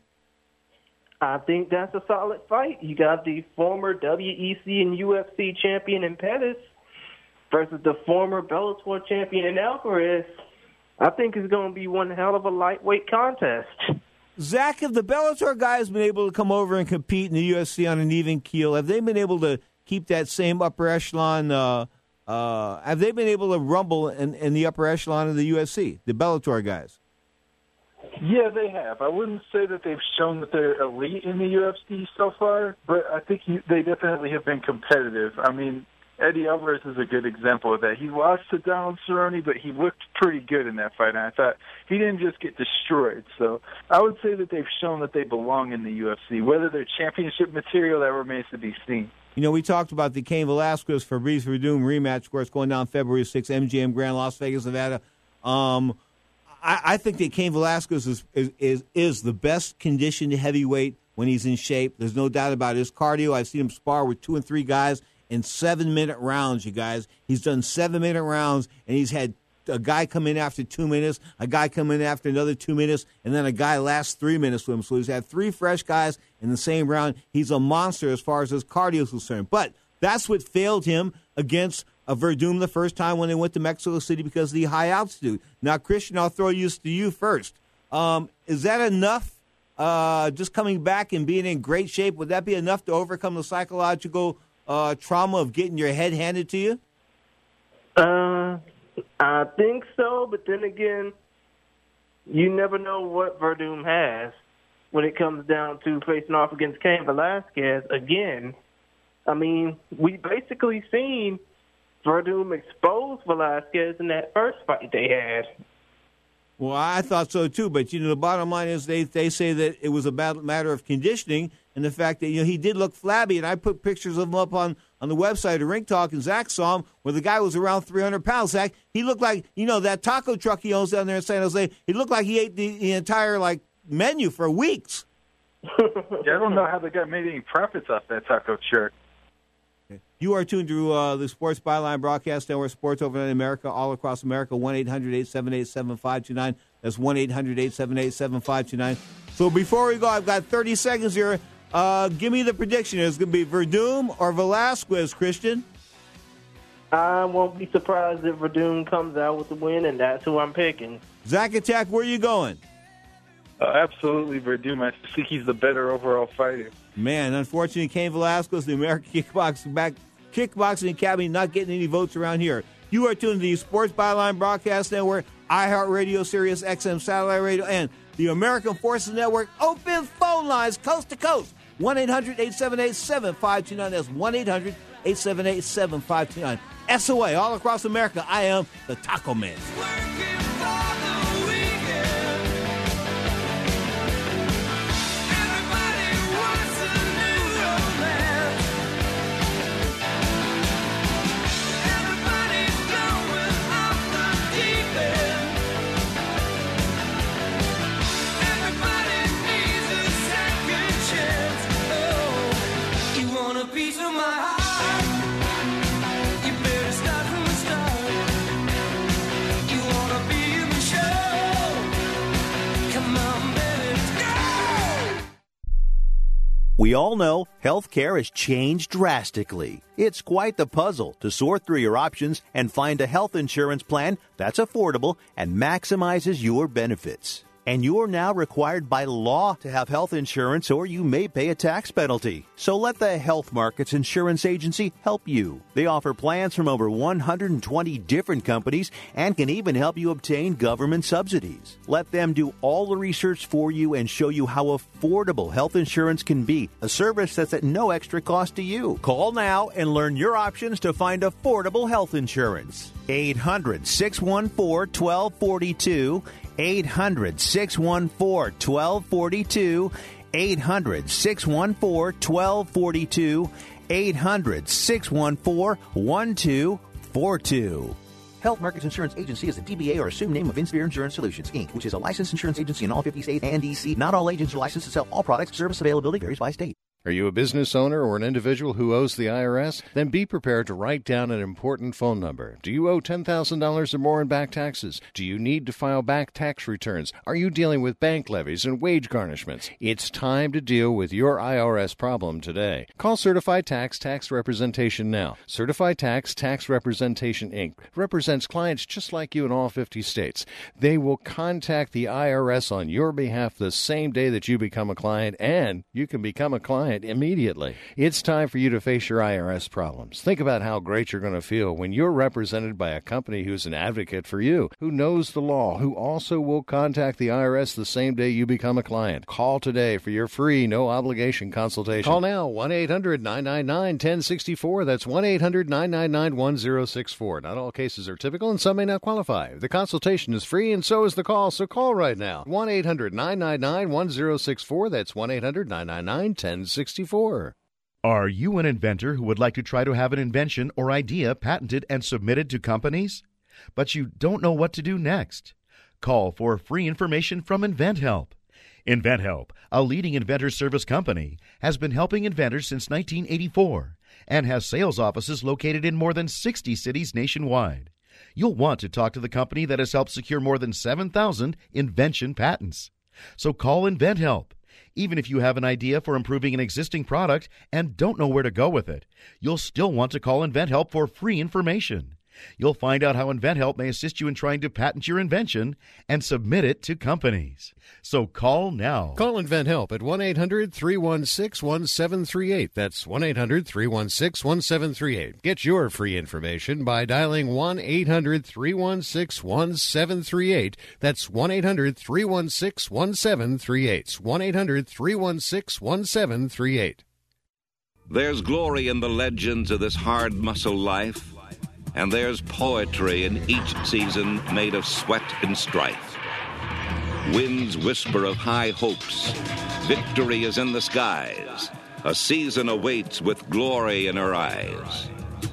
Speaker 22: I think that's a solid fight. You got the former W E C and U F C champion in Pettis versus the former Bellator champion in Alvarez. I think it's going to be one hell of a lightweight contest.
Speaker 2: Zach, have the Bellator guys been able to come over and compete in the U F C on an even keel? Have they been able to keep that same upper echelon? Uh, uh, have they been able to rumble in, in the upper echelon of the U F C, the Bellator guys?
Speaker 5: Yeah, they have. I wouldn't say that they've shown that they're elite in the U F C so far, but I think he, they definitely have been competitive. I mean, Eddie Alvarez is a good example of that. He lost to Donald Cerrone, but he looked pretty good in that fight, and I thought he didn't just get destroyed. So I would say that they've shown that they belong in the U F C. Whether they're championship material, that remains to be seen.
Speaker 2: You know, we talked about the Cain Velasquez-Fabrice Verdum rematch, of course, going down February sixth, M G M Grand, Las Vegas, Nevada. Um, I, I think that Cain Velasquez is, is, is, is the best conditioned heavyweight when he's in shape. There's no doubt about it. His cardio, I've seen him spar with two and three guys in seven-minute rounds, you guys. He's done seven-minute rounds, and he's had a guy come in after two minutes, a guy come in after another two minutes, and then a guy last three minutes with him. So he's had three fresh guys in the same round. He's a monster as far as his cardio is concerned. But that's what failed him against a Verdum the first time when they went to Mexico City because of the high altitude. Now, Christian, I'll throw you to you first. Um, is that enough, uh, just coming back and being in great shape? Would that be enough to overcome the psychological uh, trauma of getting your head handed to you?
Speaker 22: Uh, I think so, but then again, you never know what Verdum has when it comes down to facing off against Cain Velasquez again. I mean, we basically seen Verdum expose Velasquez in that first fight they had.
Speaker 2: Well, I thought so too, but you know the bottom line is they they say that it was a matter of conditioning and the fact that you know he did look flabby, and I put pictures of him up on, on the website of Ring Talk, and Zach saw him where the guy was around three hundred pounds. Zach, he looked like you know that taco truck he owns down there in San Jose. He looked like he ate the, the entire like menu for weeks.
Speaker 5: Yeah, I don't know how the guy made any profits off that taco truck.
Speaker 2: You are tuned to uh, the Sports Byline Broadcast Network, Sports Overnight America, all across America, one eight hundred eight seven eight seven five two nine. That's one eight hundred eight seven eight seven five two nine. So before we go, I've got thirty seconds here. Uh, give me the prediction. Is it going to be Verdum or Velasquez, Christian?
Speaker 22: I won't be surprised if Verdum comes out with the win, and that's who I'm picking.
Speaker 2: Zach Attack, where are you going?
Speaker 5: Uh, absolutely Verdum. I think he's the better overall fighter.
Speaker 2: Man, unfortunately, Cain Velasquez, the American Kickboxing back Kickboxing Academy, not getting any votes around here. You are tuned to the Sports Byline Broadcast Network, iHeartRadio, Sirius X M Satellite Radio, and the American Forces Network. Open phone lines coast to coast. one eight hundred eight seven eight seven five two nine. That's one eight hundred eight seven eight seven five two nine. S O A, all across America. I am the Taco Man.
Speaker 12: We all know healthcare has changed drastically. It's quite the puzzle to sort through your options and find a health insurance plan that's affordable and maximizes your benefits. And you're now required by law to have health insurance, or you may pay a tax penalty. So let the Health Markets Insurance Agency help you. They offer plans from over one hundred twenty different companies and can even help you obtain government subsidies. Let them do all the research for you and show you how affordable health insurance can be, a service that's at no extra cost to you. Call now and learn your options to find affordable health insurance. eight hundred six one four one two four two. eight hundred, six one four, one two four two. eight hundred, six one four, one two four two. eight hundred, six one four, one two four two.
Speaker 6: Health Markets Insurance Agency is a D B A or assumed name of Inspire Insurance Solutions, Incorporated, which is a licensed insurance agency in all fifty states and D C. Not all agents are licensed to sell all products. Service availability varies by state.
Speaker 7: Are you a business owner or an individual who owes the I R S? Then be prepared to write down an important phone number. Do you owe ten thousand dollars or more in back taxes? Do you need to file back tax returns? Are you dealing with bank levies and wage garnishments? It's time to deal with your I R S problem today. Call Certified Tax Tax Representation now. Certified Tax Tax Representation, Incorporated represents clients just like you in all fifty states. They will contact the I R S on your behalf the same day that you become a client, and you can become a client immediately. It's time for you to face your I R S problems. Think about how great you're going to feel when you're represented by a company who's an advocate for you, who knows the law, who also will contact the I R S the same day you become a client. Call today for your free, no-obligation consultation. Call now, one eight hundred, nine nine nine, one zero six four. That's one eight hundred, nine nine nine, one zero six four. Not all cases are typical, and some may not qualify. The consultation is free, and so is the call, so call right now. one eight hundred, nine nine nine, one zero six four. That's one eight hundred, nine nine nine, one zero six four.
Speaker 11: Are you an inventor who would like to try to have an invention or idea patented and submitted to companies, but you don't know what to do next? Call for free information from InventHelp. InventHelp, a leading inventor service company, has been helping inventors since nineteen eighty-four and has sales offices located in more than sixty cities nationwide. You'll want to talk to the company that has helped secure more than seven thousand invention patents. So call InventHelp. Even if you have an idea for improving an existing product and don't know where to go with it, you'll still want to call InventHelp for free information. You'll find out how InventHelp may assist you in trying to patent your invention and submit it to companies. So call now.
Speaker 7: Call InventHelp at one eight hundred, three one six, one seven three eight. That's one eight hundred, three one six, one seven three eight. Get your free information by dialing one eight hundred, three one six, one seven three eight. That's one eight hundred, three one six, one seven three eight. one eight hundred, three one six, one seven three eight.
Speaker 23: There's glory in the legends of this hard muscle life. And there's poetry in each season made of sweat and strife. Winds whisper of high hopes. Victory is in the skies. A season awaits with glory in her eyes.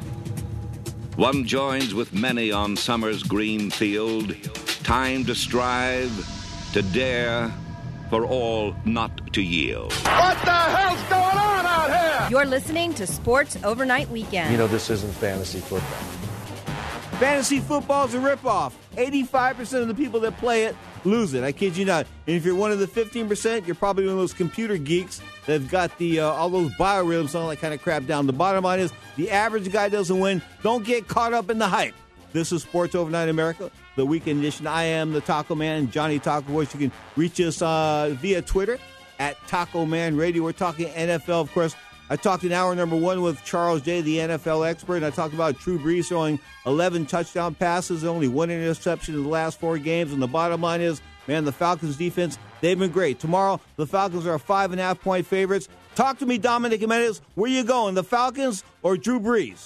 Speaker 23: One joins with many on summer's green field. Time to strive, to dare, for all not to yield.
Speaker 3: What the hell's going on out here?
Speaker 1: You're listening to Sports Overnight Weekend.
Speaker 24: You know, this isn't fantasy football.
Speaker 2: Fantasy football is a ripoff. eighty-five percent of the people that play it lose it. I kid you not. And if you're one of the fifteen percent, you're probably one of those computer geeks that have got the uh, all those biorhythms and all that kind of crap down. The bottom line is the average guy doesn't win. Don't get caught up in the hype. This is Sports Overnight America, the weekend edition. I am the Taco Man, Johnny Taco Voice. You can reach us uh, via Twitter at Taco Man Radio. We're talking N F L, of course. I talked in hour number one with Charles J., the N F L expert, and I talked about Drew Brees throwing eleven touchdown passes, only one interception in the last four games. And the bottom line is, man, the Falcons' defense, they've been great. Tomorrow, the Falcons are five and a half point favorites. Talk to me, Dominic Jimenez. Where you going, the Falcons or Drew Brees?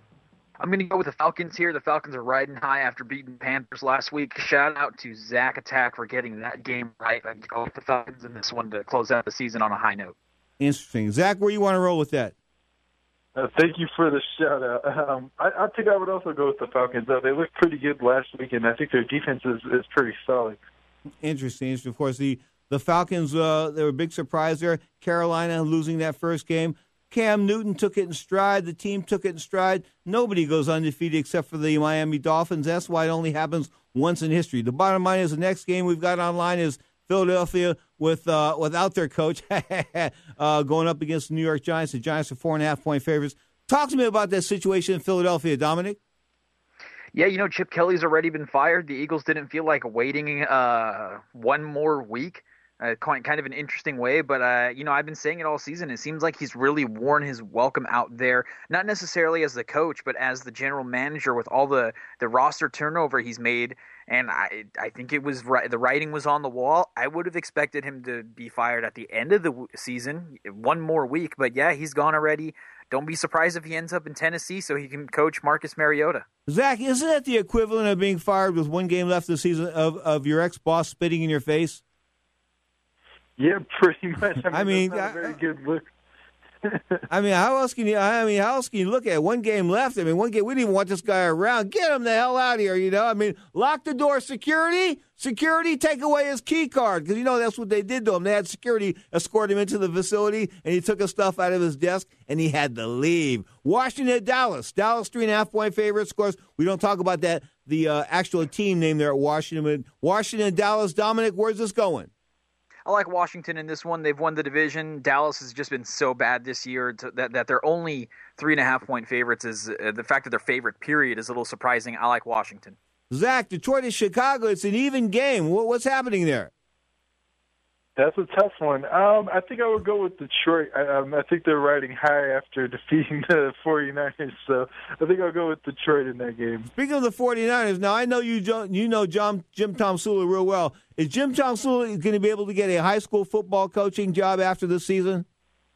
Speaker 25: I'm going to go with the Falcons here. The Falcons are riding high after beating Panthers last week. Shout out to Zach Attack for getting that game right. I go with the Falcons in this one to close out the season on a high note.
Speaker 2: Interesting. Zach, where you want to roll with that?
Speaker 5: Uh, thank you for the shout-out. Um, I, I think I would also go with the Falcons. Uh, they looked pretty good last week, and I think their defense is, is pretty solid.
Speaker 2: Interesting. Interesting. Of course, the, the Falcons, uh, they were a big surprise there. Carolina losing that first game. Cam Newton took it in stride. The team took it in stride. Nobody goes undefeated except for the Miami Dolphins. That's why it only happens once in history. The bottom line is the next game we've got online is Philadelphia with uh, without their coach uh, going up against the New York Giants. The Giants are four and a half point favorites. Talk to me about that situation in Philadelphia, Dominic.
Speaker 25: Yeah, you know, Chip Kelly's already been fired. The Eagles didn't feel like waiting uh, one more week. Uh, quite kind of an interesting way, but uh, you know, I've been saying it all season. It seems like he's really worn his welcome out there, not necessarily as the coach, but as the general manager with all the, the roster turnover he's made. And I I think it was right. The writing was on the wall. I would have expected him to be fired at the end of the season, one more week. But yeah, he's gone already. don't be surprised if he ends up in Tennessee so he can coach Marcus Mariota.
Speaker 2: Zach, isn't that the equivalent of being fired with one game left of the season of, of your ex-boss spitting in your face?
Speaker 5: Yeah, pretty much. I mean,
Speaker 2: I mean
Speaker 5: that's not a very good look.
Speaker 2: I mean, how else can you? I mean, how else can you look at it? One game left? I mean, one game. We didn't even want this guy around. Get him the hell out of here. You know. I mean, lock the door. Security, security, take away his key card because you know that's what they did to him. They had security escort him into the facility, and he took his stuff out of his desk, and he had to leave. Washington at Dallas. Dallas three and a half point favorites. Of course, we don't talk about that. The uh, actual team name there at Washington. Washington, Dallas. Dominic, where's this going?
Speaker 25: I like Washington in this one. They've won the division. Dallas has just been so bad this year to, that, that they're only three and a half point favorites. Is uh, the fact that they're favorite period is a little surprising. I like Washington.
Speaker 2: Zach, Detroit is Chicago. It's an even game. What, what's happening there?
Speaker 5: That's a tough one. Um, I think I would go with Detroit. I, um, I think they're riding high after defeating the 49ers, so I think I'll go with Detroit in that game.
Speaker 2: Speaking of the 49ers, now I know you you know John, Jim Tomsula real well. Is Jim Tomsula going to be able to get a high school football coaching job after this season?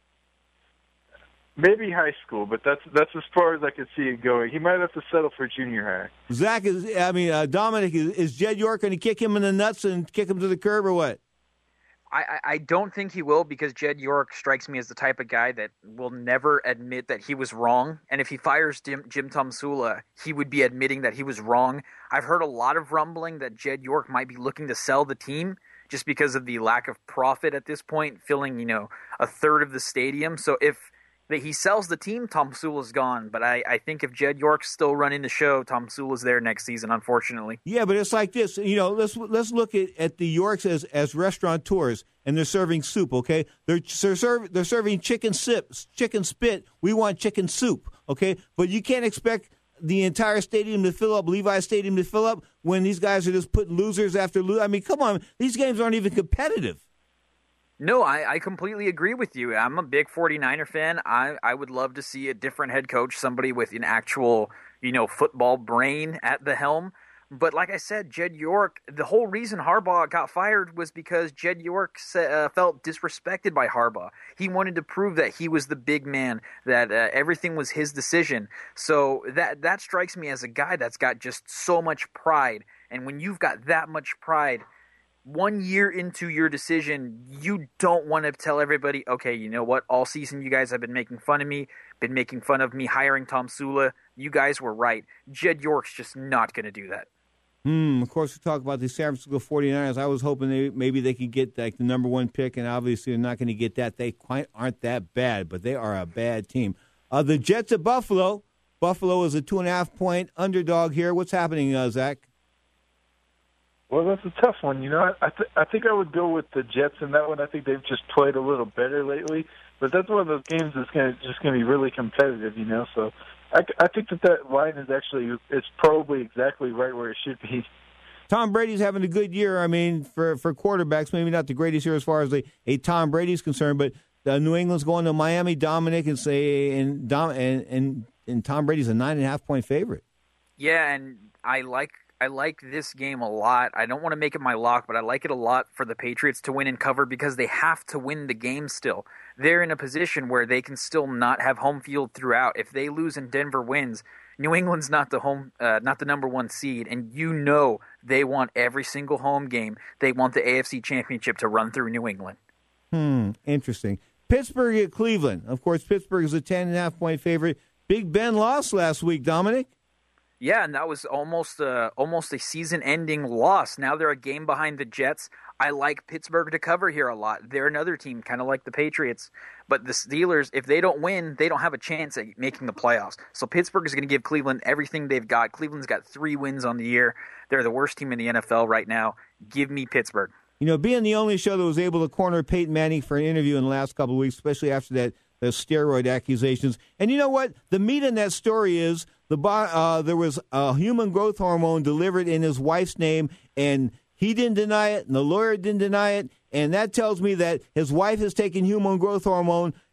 Speaker 5: Maybe high school, but that's that's as far as I can see it going. He might have to settle for junior high.
Speaker 2: Zach, is I mean, uh, Dominic, is, is Jed York going to kick him in the nuts and kick him to the curb or what?
Speaker 25: I, I don't think he will because Jed York strikes me as the type of guy that will never admit that he was wrong. And if he fires Jim, Jim Tomsula, he would be admitting that he was wrong. I've heard a lot of rumbling that Jed York might be looking to sell the team just because of the lack of profit at this point, filling, you know, a third of the stadium. So if that he sells the team, Tomsula's gone. But I, I think if Jed York's still running the show, Tomsula's there next season, unfortunately.
Speaker 2: Yeah, but it's like this. You know, let's let's look at, at the Yorks as, as restaurateurs, and they're serving soup, okay? They're, they're, serve, they're serving chicken sips, chicken spit. We want chicken soup, okay? But you can't expect the entire stadium to fill up, Levi Stadium to fill up, when these guys are just putting losers after losers. I mean, come on. These games aren't even competitive.
Speaker 25: No, I, I completely agree with you. I'm a big 49er fan. I, I would love to see a different head coach, somebody with an actual, you know, football brain at the helm. But like I said, Jed York, the whole reason Harbaugh got fired was because Jed York uh, felt disrespected by Harbaugh. He wanted to prove that he was the big man, that uh, everything was his decision. So that that strikes me as a guy that's got just so much pride. And when you've got that much pride, one year into your decision, you don't want to tell everybody, okay, you know what, all season you guys have been making fun of me, been making fun of me hiring Tomsula. You guys were right. Jed York's just not going to do that.
Speaker 2: Hmm. Of course, we talk about the San Francisco 49ers. I was hoping they, maybe they could get like the number one pick, and obviously they're not going to get that. They quite aren't that bad, but they are a bad team. Uh, the Jets at Buffalo. Buffalo is a two and a half point underdog here. What's happening, uh, Zach?
Speaker 5: Well, that's a tough one. You know, I th- I think I would go with the Jets in that one. I think they've just played a little better lately. But that's one of those games that's going to just going to be really competitive. You know, so I, I think that that line is actually it's probably exactly right where it should be.
Speaker 2: Tom Brady's having a good year. I mean, for for quarterbacks, maybe not the greatest year as far as a, a Tom Brady's concerned, but uh, New England's going to Miami. Dominic and say and Dom and, and and Tom Brady's a nine and a half point favorite.
Speaker 25: Yeah, and I like. I like this game a lot. I don't want to make it my lock, but I like it a lot for the Patriots to win and cover because they have to win the game still. They're in a position where they can still not have home field throughout. If they lose and Denver wins, New England's not the home, uh, not the number one seed, and you know they want every single home game. They want the A F C Championship to run through New England.
Speaker 2: Hmm, interesting. Pittsburgh at Cleveland. Of course, Pittsburgh is a ten and a half point favorite. Big Ben lost last week, Dominic.
Speaker 25: Yeah, and that was almost a, almost a season-ending loss. Now they're a game behind the Jets. I like Pittsburgh to cover here a lot. They're another team, kind of like the Patriots. But the Steelers, if they don't win, they don't have a chance at making the playoffs. So Pittsburgh is going to give Cleveland everything they've got. Cleveland's got three wins on the year. They're the worst team in the N F L right now. Give me Pittsburgh.
Speaker 2: You know, being the only show that was able to corner Peyton Manning for an interview in the last couple of weeks, especially after that the steroid accusations. And you know what? The meat in that story is the uh, there was a human growth hormone delivered in his wife's name, and he didn't deny it, and the lawyer didn't deny it. And that tells me that his wife has taken human growth hormone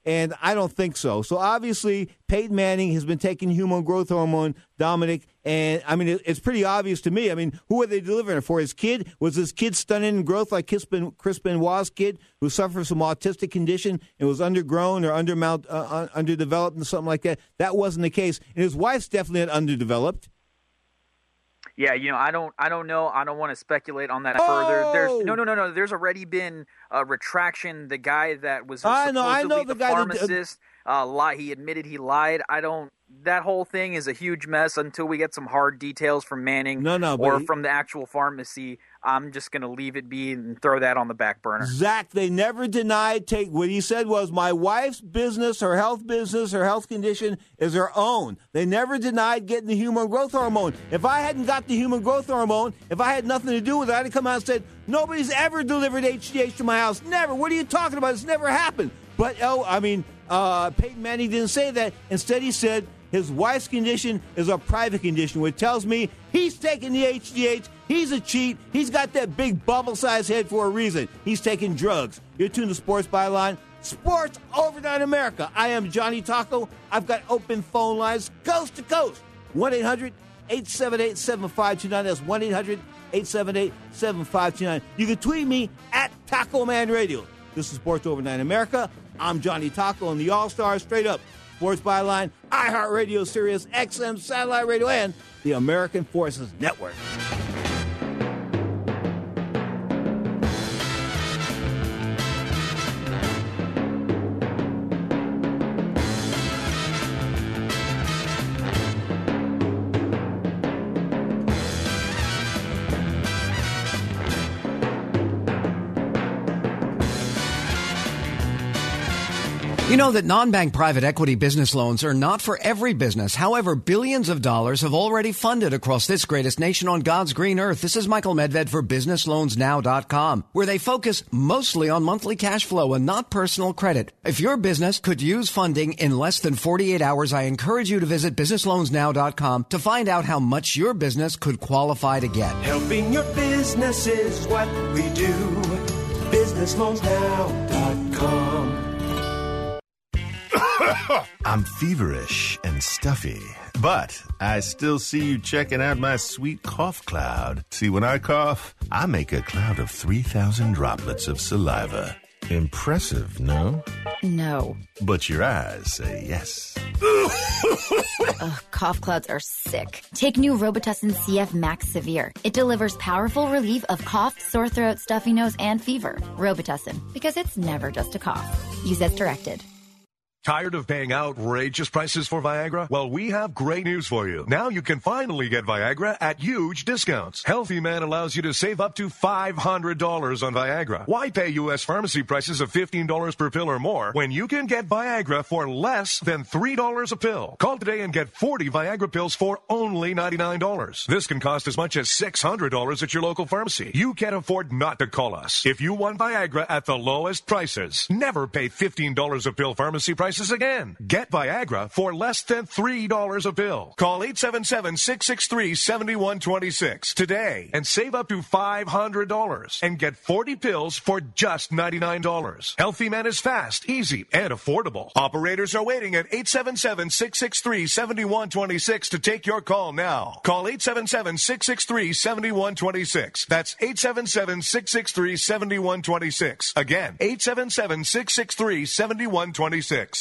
Speaker 2: And I don't think so. So obviously, Peyton Manning has been taking human growth hormone, Dominic, and I mean, it, it's pretty obvious to me. I mean, who are they delivering it for? His kid? Was his kid stunted in growth like Chris, ben, Chris Benoit's kid, who suffered from autistic condition and was undergrown or undermount, uh, underdeveloped and something like that? That wasn't the case. And his wife's definitely underdeveloped.
Speaker 25: Yeah, you know, I don't, I don't know. I don't want to speculate on that
Speaker 2: oh!
Speaker 25: further. There's no, no, no, no. There's already been a retraction. The guy that was
Speaker 2: I know, I know
Speaker 25: the,
Speaker 2: the guy
Speaker 25: pharmacist, that, uh, lie. He admitted he lied. I don't. That whole thing is a huge mess until we get some hard details from Manning
Speaker 2: no, no,
Speaker 25: or
Speaker 2: he,
Speaker 25: from the actual pharmacy. I'm just going to leave it be and throw that on the back burner.
Speaker 2: Zach, they never denied. Take what he said was, my wife's business, her health business, her health condition is her own. They never denied getting the human growth hormone. If I hadn't got the human growth hormone, if I had nothing to do with it, I'd have come out and said, nobody's ever delivered H G H to my house. Never. What are you talking about? It's never happened. But, oh, I mean, uh, Peyton Manning didn't say that. Instead, he said his wife's condition is a private condition, which tells me he's taking the H G H. He's a cheat. He's got that big bubble-sized head for a reason. He's taking drugs. You're tuned to Sports Byline. Sports Overnight America. I am Johnny Taco. I've got open phone lines coast to coast. one eight hundred eight seven eight seven five two nine. That's one eight hundred eight seven eight seven five two nine. You can tweet me at Taco Man Radio. This is Sports Overnight America. I'm Johnny Taco and the All-Stars straight up. Sports Byline, iHeartRadio, Sirius X M, Satellite Radio, and the American Forces Network.
Speaker 8: You know that non-bank private equity business loans are not for every business. However, billions of dollars have already funded across this greatest nation on God's green earth. This is Michael Medved for business loans now dot com, where they focus mostly on monthly cash flow and not personal credit. If your business could use funding in less than forty-eight hours, I encourage you to visit business loans now dot com to find out how much your business could qualify to get.
Speaker 9: Helping your business is what we do. business loans now dot com.
Speaker 13: I'm feverish and stuffy, but I still see you checking out my sweet cough cloud. See, when I cough, I make a cloud of three thousand droplets of saliva. Impressive, no?
Speaker 15: No.
Speaker 13: But your eyes say yes.
Speaker 15: Ugh, cough clouds are sick. Take new Robitussin C F Max Severe. It delivers powerful relief of cough, sore throat, stuffy nose, and fever. Robitussin, because it's never just a cough. Use as directed.
Speaker 19: Tired of paying outrageous prices for Viagra? Well, we have great news for you. Now you can finally get Viagra at huge discounts. Healthy Man allows you to save up to five hundred dollars on Viagra. Why pay U S pharmacy prices of fifteen dollars per pill or more when you can get Viagra for less than three dollars a pill? Call today and get forty Viagra pills for only ninety-nine dollars. This can cost as much as six hundred dollars at your local pharmacy. You can't afford not to call us. If you want Viagra at the lowest prices, never pay fifteen dollars a pill pharmacy prices again. Get Viagra for less than three dollars a pill. Call eight seven seven, six six three, seven one two six today and save up to five hundred dollars and get forty pills for just ninety-nine dollars. Healthy Man is fast, easy, and affordable. Operators are waiting at eight seven seven, six six three, seven one two six to take your call now. Call eight seven seven, six six three, seven one two six. That's eight seven seven, six six three, seven one two six. Again, eight seven seven, six six three, seven one two six.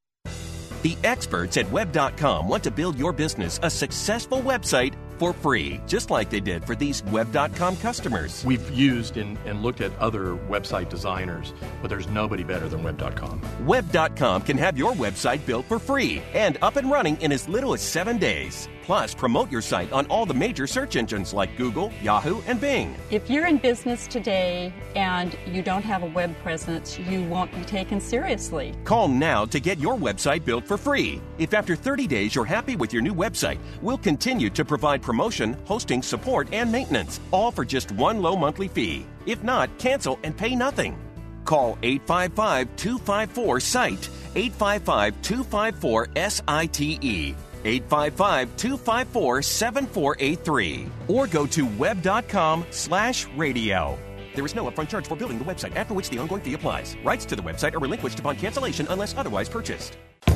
Speaker 16: The experts at web dot com want to build your business a successful website for free, just like they did for these web dot com customers.
Speaker 26: We've used and, and looked at other website designers, but there's nobody better than web dot com.
Speaker 16: web dot com can have your website built for free and up and running in as little as seven days. Plus, promote your site on all the major search engines like Google, Yahoo, and Bing.
Speaker 27: If you're in business today and you don't have a web presence, you won't be taken seriously.
Speaker 16: Call now to get your website built for free. If after thirty days you're happy with your new website, we'll continue to provide promotion, hosting, support, and maintenance, all for just one low monthly fee. If not, cancel and pay nothing. Call eight five five, two five four, S I T E, eight five five, two five four, S I T E. eight five five, two five four, seven four eight three or go to web dot com slash radio. There is no upfront charge for building the website, after which the ongoing fee applies. Rights to the website are relinquished upon cancellation unless otherwise purchased.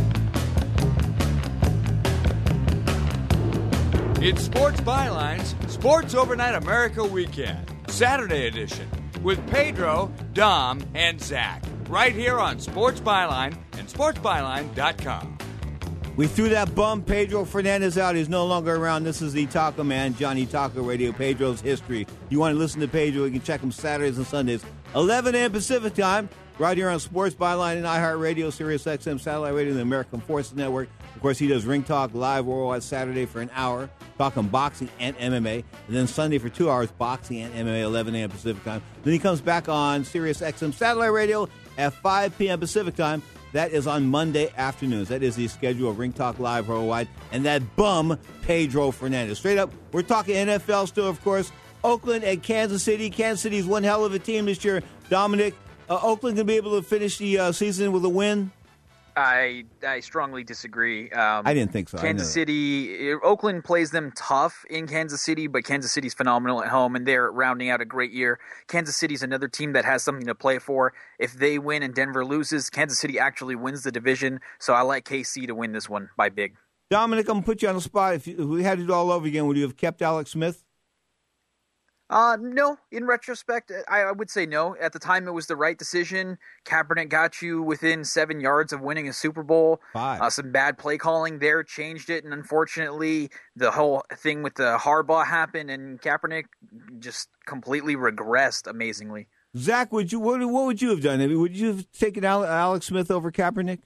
Speaker 4: It's Sports Byline's Sports Overnight America Weekend, Saturday edition, with Pedro, Dom, and Zach, right here on Sports Byline and sports byline dot com.
Speaker 2: We threw that bum Pedro Fernandez out. He's no longer around. This is the Taco Man, Johnny Taco Radio, Pedro's history. You want to listen to Pedro, you can check him Saturdays and Sundays, eleven a.m. Pacific time, right here on Sports Byline and iHeartRadio, Sirius X M, Satellite Radio, and the American Forces Network. Of course, he does Ring Talk live worldwide Saturday for an hour, talking boxing and M M A. And then Sunday for two hours, boxing and M M A, eleven a.m. Pacific time. Then he comes back on Sirius X M Satellite Radio at five p.m. Pacific time. That is on Monday afternoons. That is the schedule of Ring Talk Live worldwide. And that bum, Pedro Fernandez. Straight up, we're talking N F L still, of course. Oakland and Kansas City. Kansas City's one hell of a team this year. Dominic, uh, Oakland can be able to finish the uh, season with a win?
Speaker 25: I I strongly disagree. Um,
Speaker 2: I didn't think so.
Speaker 25: Kansas City, Oakland plays them tough in Kansas City, but Kansas City's phenomenal at home, and they're rounding out a great year. Kansas City's another team that has something to play for. If they win and Denver loses, Kansas City actually wins the division, so I like K C to win this one by big.
Speaker 2: Dominic, I'm going to put you on the spot. If, you, if we had it all over again, would you have kept Alex Smith?
Speaker 25: Uh, no, in retrospect, I, I would say no. At the time, it was the right decision. Kaepernick got you within seven yards of winning a Super Bowl.
Speaker 2: Five.
Speaker 25: Uh, some bad play calling there changed it, and unfortunately, the whole thing with the Harbaugh happened, and Kaepernick just completely regressed amazingly.
Speaker 2: Zach, would you what, what would you have done? I mean, would you have taken Alex Smith over Kaepernick?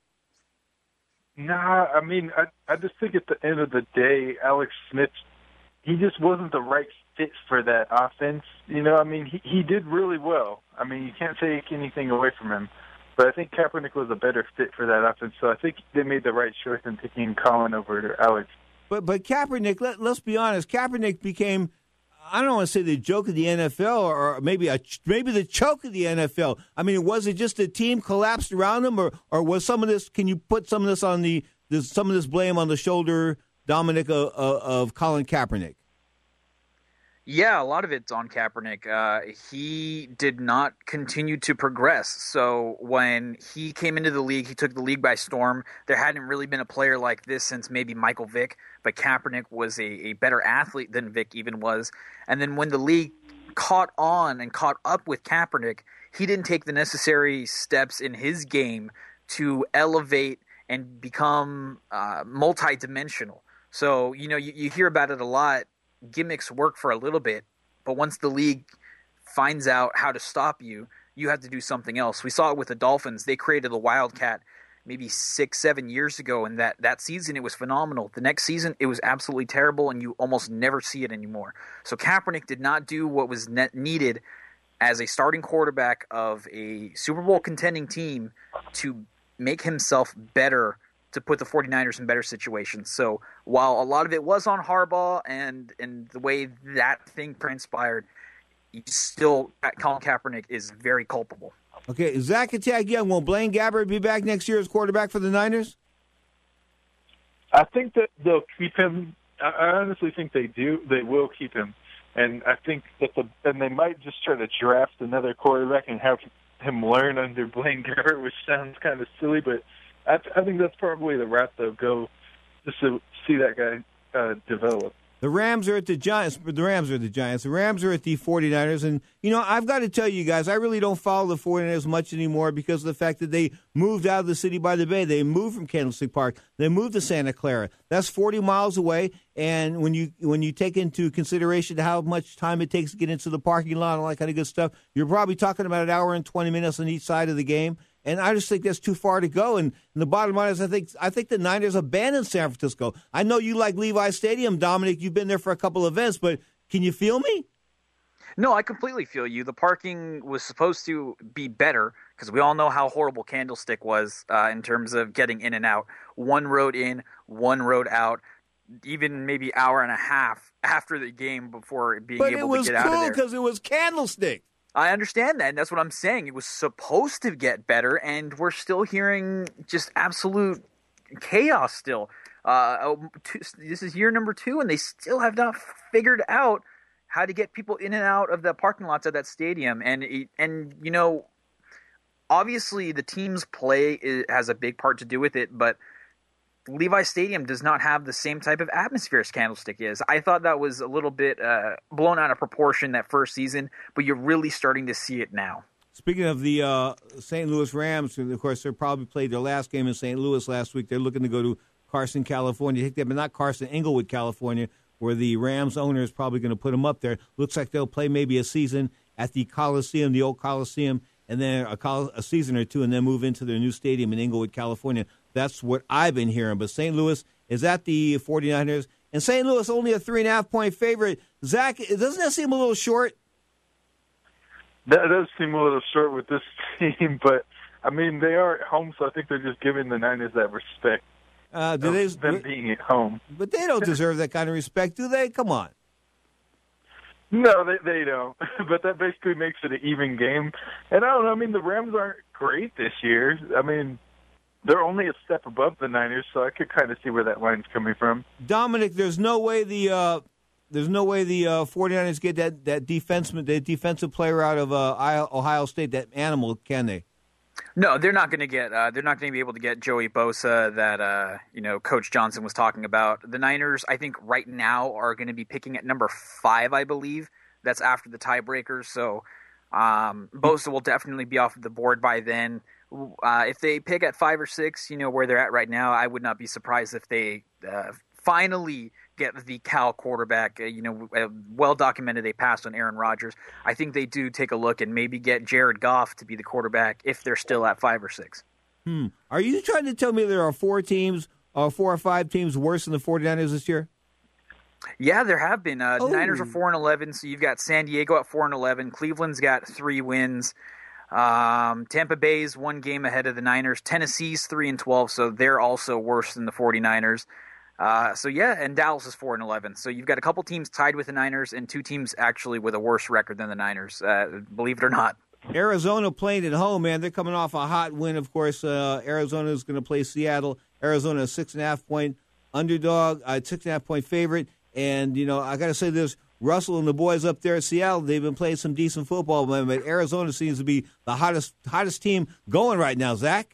Speaker 5: Nah, I mean, I, I just think at the end of the day, Alex Smith, he just wasn't the right fit for that offense. You know, I mean, he, he did really well. I mean, you can't take anything away from him. But I think Kaepernick was a better fit for that offense. So I think they made the right choice in picking Colin over Alex.
Speaker 2: But but Kaepernick, let, let's be honest, Kaepernick became, I don't want to say the joke of the N F L or maybe a maybe the choke of the N F L. I mean, was it just the team collapsed around him, or, or was some of this, can you put some of this on the, this, some of this blame on the shoulder, Dominic, uh, uh, of Colin Kaepernick?
Speaker 25: Yeah, a lot of it's on Kaepernick. Uh, he did not continue to progress. So when he came into the league, he took the league by storm. There hadn't really been a player like this since maybe Michael Vick, but Kaepernick was a, a better athlete than Vick even was. And then when the league caught on and caught up with Kaepernick, he didn't take the necessary steps in his game to elevate and become uh, multi-dimensional. So, you know, you, you hear about it a lot. Gimmicks work for a little bit, but once the league finds out how to stop you, you have to do something else. We saw it with the Dolphins. They created the Wildcat maybe six, seven years ago, and that, that season it was phenomenal. The next season it was absolutely terrible, and you almost never see it anymore. So Kaepernick did not do what was net needed as a starting quarterback of a Super Bowl contending team to make himself better, to put the 49ers in better situations. So while a lot of it was on Harbaugh and, and the way that thing transpired, still Colin Kaepernick is very culpable.
Speaker 2: Okay, Zach Attack Young, will Blaine Gabbert be back next year as quarterback for the Niners?
Speaker 5: I think that they'll keep him. I honestly think they do. They will keep him. And I think that the and they might just try to draft another quarterback and have him learn under Blaine Gabbert, which sounds kind of silly, but I, I think that's probably the route they'll go, just to see that guy uh, develop.
Speaker 2: The Rams are at the Giants. The Rams are at the Giants. The Rams are at the 49ers. And, you know, I've got to tell you guys, I really don't follow the 49ers much anymore because of the fact that they moved out of the city by the bay. They moved from Candlestick Park. They moved to Santa Clara. That's forty miles away. And when you when you take into consideration how much time it takes to get into the parking lot and all that kind of good stuff, you're probably talking about an hour and twenty minutes on each side of the game. And I just think that's too far to go. And, and the bottom line is I think I think the Niners abandoned San Francisco. I know you like Levi Stadium, Dominic. You've been there for a couple of events, but can you feel me?
Speaker 25: No, I completely feel you. The parking was supposed to be better because we all know how horrible Candlestick was uh, in terms of getting in and out. One road in, one road out, even maybe hour and a half after the game before being
Speaker 2: but
Speaker 25: able to get
Speaker 2: cool
Speaker 25: out of there.
Speaker 2: But it was cool because it was Candlestick.
Speaker 25: I understand that, and that's what I'm saying. It was supposed to get better, and we're still hearing just absolute chaos still. Uh, two, this is year number two, and they still have not figured out how to get people in and out of the parking lots of that stadium. And, and you know, obviously the team's play is, has a big part to do with it, but Levi Stadium does not have the same type of atmosphere as Candlestick is. I thought that was a little bit uh, blown out of proportion that first season, but you're really starting to see it now.
Speaker 2: Speaking of the uh, Saint Louis Rams, of course, they probably played their last game in Saint Louis last week. They're looking to go to Carson, California. I think they're not Carson, Inglewood, California, where the Rams owner is probably going to put them up there. Looks like they'll play maybe a season at the Coliseum, the old Coliseum, and then a, col- a season or two, and then move into their new stadium in Inglewood, California. That's what I've been hearing. But Saint Louis is at the 49ers, and Saint Louis only a three and a half point favorite. Zach, doesn't that seem a little short?
Speaker 5: That does seem a little short with this team, but I mean they are at home, so I think they're just giving the Niners that respect.
Speaker 2: Uh, do they,
Speaker 5: them being at home,
Speaker 2: but they don't deserve that kind of respect, do they? Come on.
Speaker 5: No, they they don't. But that basically makes it an even game. And I don't know. I mean, the Rams aren't great this year. I mean, they're only a step above the Niners, so I could kind of see where that line's coming from.
Speaker 2: Dominic, there's no way the uh, there's no way the uh, 49ers get that that defenseman, the defensive player out of uh, Ohio State, that animal, can they?
Speaker 25: No, they're not going to get. Uh, they're not going to be able to get Joey Bosa that uh, you know Coach Johnson was talking about. The Niners, I think, right now are going to be picking at number five, I believe. That's after the tiebreakers. So um, Bosa will definitely be off of the board by then. Uh, if they pick at five or six, you know where they're at right now, I would not be surprised if they uh, finally get the Cal quarterback. Uh, you know, uh, well documented they passed on Aaron Rodgers. I think they do take a look and maybe get Jared Goff to be the quarterback if they're still at five or six.
Speaker 2: Hmm. Are you trying to tell me there are four teams, uh, four or five teams worse than the 49ers this year?
Speaker 25: Yeah, there have been. Uh,
Speaker 2: oh.
Speaker 25: The Niners are four and eleven, so you've got San Diego at four and eleven. Cleveland's got three wins. Um, Tampa Bay's one game ahead of the Niners. Tennessee's three and twelve, so they're also worse than the 49ers. Uh, so yeah, and Dallas is four and eleven. So you've got a couple teams tied with the Niners and two teams actually with a worse record than the Niners. Uh, believe it or not.
Speaker 2: Arizona playing at home, man. They're coming off a hot win. Of course, uh, Arizona is going to play Seattle. Arizona, a six and a half point underdog, a six and a half point favorite. And you know, I got to say this. Russell and the boys up there at Seattle, they've been playing some decent football, but Arizona seems to be the hottest hottest team going right now, Zach.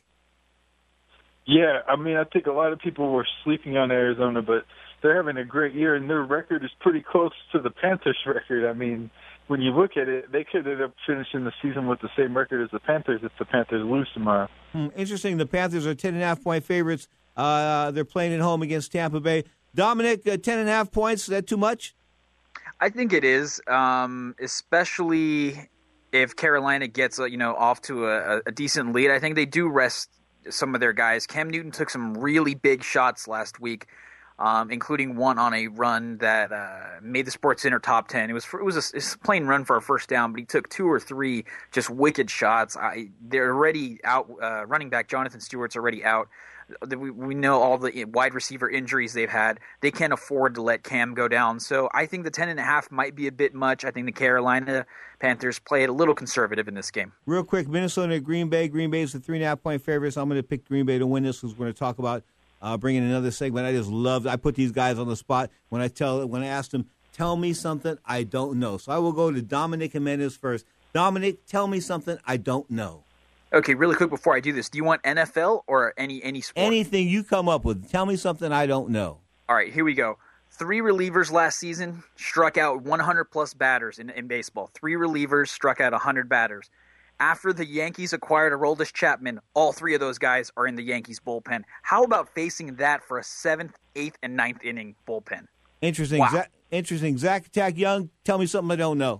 Speaker 5: Yeah, I mean, I think a lot of people were sleeping on Arizona, but they're having a great year, and their record is pretty close to the Panthers' record. I mean, when you look at it, they could end up finishing the season with the same record as the Panthers if the Panthers lose tomorrow.
Speaker 2: Hmm, interesting. The Panthers are ten and a half point favorites. Uh, they're playing at home against Tampa Bay. Dominic, uh, ten and a half points, is that too much?
Speaker 25: I think it is, um, especially if Carolina gets, you know, off to a, a decent lead. I think they do rest some of their guys. Cam Newton took some really big shots last week, um, including one on a run that uh, made the SportsCenter top ten. It was for, it was a, it was a plain run for a first down, but he took two or three just wicked shots. I, they're already out. Uh, running back Jonathan Stewart's already out. We, we know all the wide receiver injuries they've had. They can't afford to let Cam go down. So I think the ten and a half might be a bit much. I think the Carolina Panthers played a little conservative in this game.
Speaker 2: Real quick, Minnesota, Green Bay. Green Bay is the three and a half point favorites. I'm going to pick Green Bay to win this because we're going to talk about uh, bringing another segment. I just love. I put these guys on the spot when I tell when I asked them, tell me something I don't know. So I will go to Dominic Jimenez first. Dominic, tell me something I don't know.
Speaker 25: Okay, really quick before I do this, do you want N F L or any any sport?
Speaker 2: Anything you come up with. Tell me something I don't know.
Speaker 25: All right, here we go. Three relievers last season struck out one hundred plus batters in, in baseball. Three relievers struck out one hundred batters. After the Yankees acquired Aroldis Chapman, all three of those guys are in the Yankees bullpen. How about facing that for a seventh, eighth, and ninth inning bullpen?
Speaker 2: Interesting.
Speaker 25: Wow.
Speaker 2: Zach, interesting. Zach Attack Young, tell me something I don't know.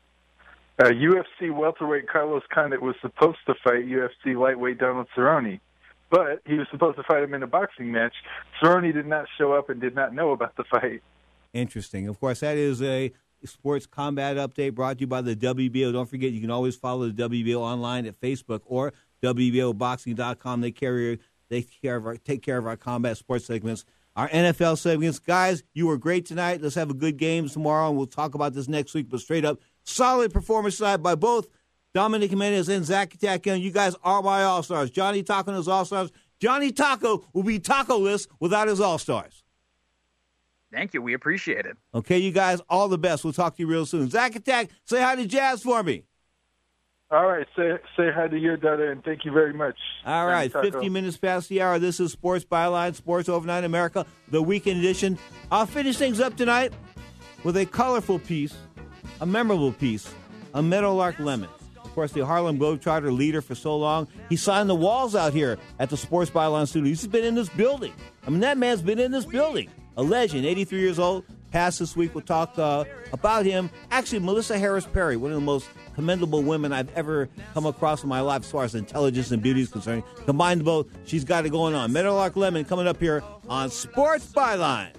Speaker 5: Uh, U F C welterweight Carlos Condit was supposed to fight U F C lightweight Donald Cerrone, but he was supposed to fight him in a boxing match. Cerrone did not show up and did not know about the fight.
Speaker 2: Interesting. Of course, that is a sports combat update brought to you by the W B O. Don't forget, you can always follow the W B O online at Facebook or W B O boxing dot com. They carry, they take care of our, take care of our combat sports segments. Our N F L segments. Guys, you were great tonight. Let's have a good game tomorrow, and we'll talk about this next week. But straight up, solid performance tonight by both Dominic Jimenez and Zach Attack Young. You guys are my All-Stars. Johnny Taco and his All-Stars. Johnny Taco will be taco-less without his All-Stars.
Speaker 25: Thank you. We appreciate it.
Speaker 2: Okay, you guys, all the best. We'll talk to you real soon. Zach Attack, say hi to Jazz for me.
Speaker 5: All right, say say hi to your daughter, and thank you very much.
Speaker 2: All right, fifty minutes past the hour. This is Sports Byline, Sports Overnight America, the weekend edition. I'll finish things up tonight with a colorful piece, a memorable piece, a Meadowlark Lemon. Of course, the Harlem Globetrotter leader for so long. He signed the walls out here at the Sports Byline studio. He's been in this building. I mean, that man's been in this building. A legend, eighty-three years old, passed this week. We'll talk uh, about him. Actually, Melissa Harris Perry, one of the most commendable women I've ever come across in my life as far as intelligence and beauty is concerned. Combined both, she's got it going on. Meadowlark Lemon coming up here on Sports Byline.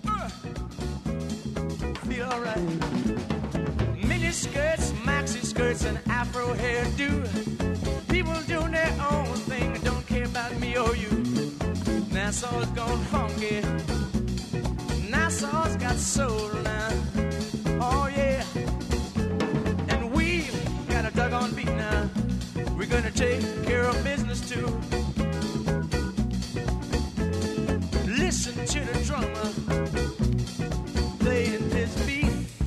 Speaker 9: Feel right. Mini skirts, maxi skirts, and Afro hairdo. People doing their own thing, don't care about me or you. Nassau's gone funky. Nassau's got soul now. Oh yeah. And we got a doggone beat now. We're gonna take care of business too. Listen to the drummer playing his beat.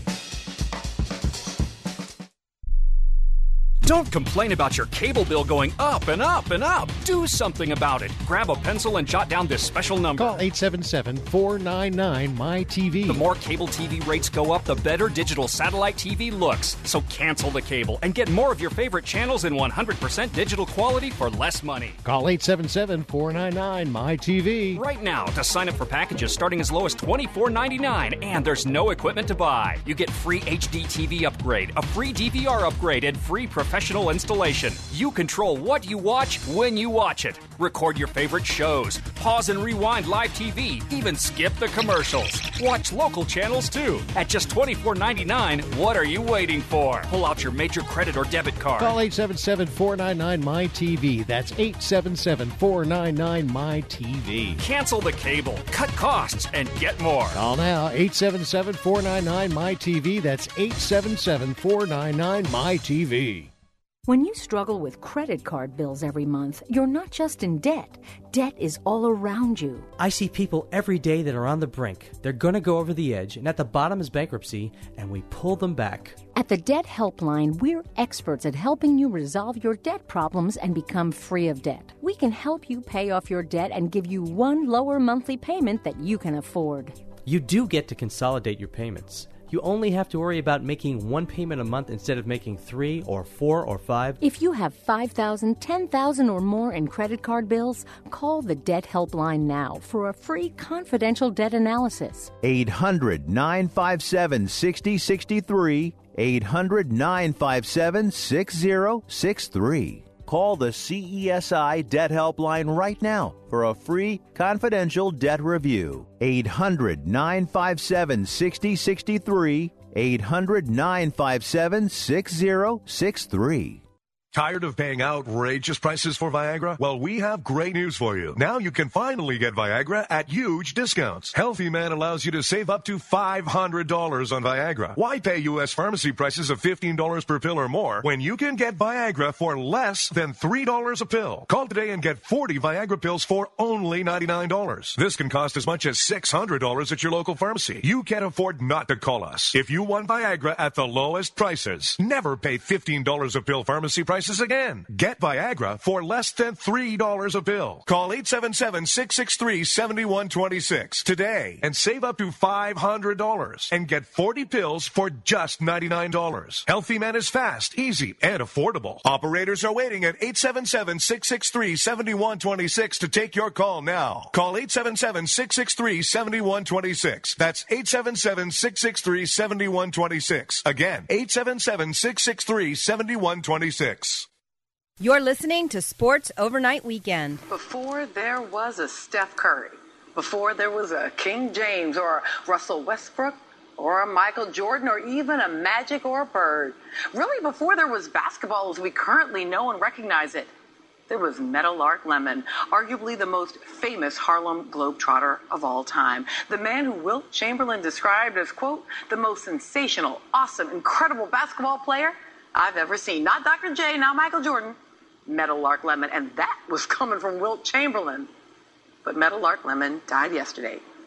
Speaker 10: Don't complain about your cable bill going up and up and up. Do something about it. Grab a pencil and jot down this special number.
Speaker 7: Call eight seven seven, four nine nine, M Y T V.
Speaker 10: The more cable T V rates go up, the better digital satellite T V looks. So cancel the cable and get more of your favorite channels in one hundred percent digital quality for less money.
Speaker 7: Call eight seven seven, four nine nine, M Y T V.
Speaker 10: Right now to sign up for packages starting as low as twenty-four ninety-nine, and there's no equipment to buy. You get free H D T V upgrade, a free D V R upgrade, and free professional installation. You control what you watch when you watch it. Record your favorite shows, pause and rewind live T V, even skip the commercials. Watch local channels too. At just twenty-four ninety-nine, what are you waiting for? Pull out your major credit or debit card.
Speaker 7: Call eight seven seven, four nine nine, M Y T V. That's eight seven seven, four nine nine, M Y T V.
Speaker 10: Cancel the cable, cut costs, and get more.
Speaker 7: Call now, eight seven seven, four nine nine, M Y T V. That's eight seven seven, four nine nine, M Y T V.
Speaker 14: When you struggle with credit card bills every month, you're not just in debt. Debt is all around you.
Speaker 17: I see people every day that are on the brink. They're going to go over the edge, and at the bottom is bankruptcy, and we pull them back.
Speaker 14: At the Debt Helpline, we're experts at helping you resolve your debt problems and become free of debt. We can help you pay off your debt and give you one lower monthly payment that you can afford.
Speaker 17: You do get to consolidate your payments. You only have to worry about making one payment a month instead of making three or four or five.
Speaker 14: If you have five thousand dollars, ten thousand dollars or more in credit card bills, call the Debt Helpline now for a free confidential debt analysis.
Speaker 12: eight hundred, nine five seven, six zero six three. eight hundred, nine five seven, six zero six three. Call the C E S I Debt Helpline right now for a free confidential debt review. eight hundred, nine five seven, six zero six three. eight hundred, nine five seven, six zero six three.
Speaker 19: Tired of paying outrageous prices for Viagra? Well, we have great news for you. Now you can finally get Viagra at huge discounts. Healthy Man allows you to save up to five hundred dollars on Viagra. Why pay U S pharmacy prices of fifteen dollars per pill or more when you can get Viagra for less than three dollars a pill? Call today and get forty Viagra pills for only ninety-nine dollars. This can cost as much as six hundred dollars at your local pharmacy. You can't afford not to call us. If you want Viagra at the lowest prices, never pay fifteen dollars a pill pharmacy prices again. Get Viagra for less than three dollars a pill. Call eight seven seven, six six three, seven one two six today and save up to five hundred dollars and get forty pills for just ninety-nine dollars. Healthy Man is fast, easy, and affordable. Operators are waiting at eight seven seven, six six three, seven one two six to take your call now. Call eight seven seven, six six three, seven one two six. That's eight seven seven, six six three, seven one two six. Again, eight seven seven, six six three, seven one two six.
Speaker 1: You're listening to Sports Overnight Weekend.
Speaker 18: Before there was a Steph Curry, before there was a King James or a Russell Westbrook or a Michael Jordan or even a Magic or a Bird, really before there was basketball as we currently know and recognize it, there was Meadowlark Lemon, arguably the most famous Harlem Globetrotter of all time. The man who Wilt Chamberlain described as, quote, the most sensational, awesome, incredible basketball player I've ever seen. Not Doctor J, not Michael Jordan. Meadowlark Lemon, and that was coming from Wilt Chamberlain. But Meadowlark Lemon died yesterday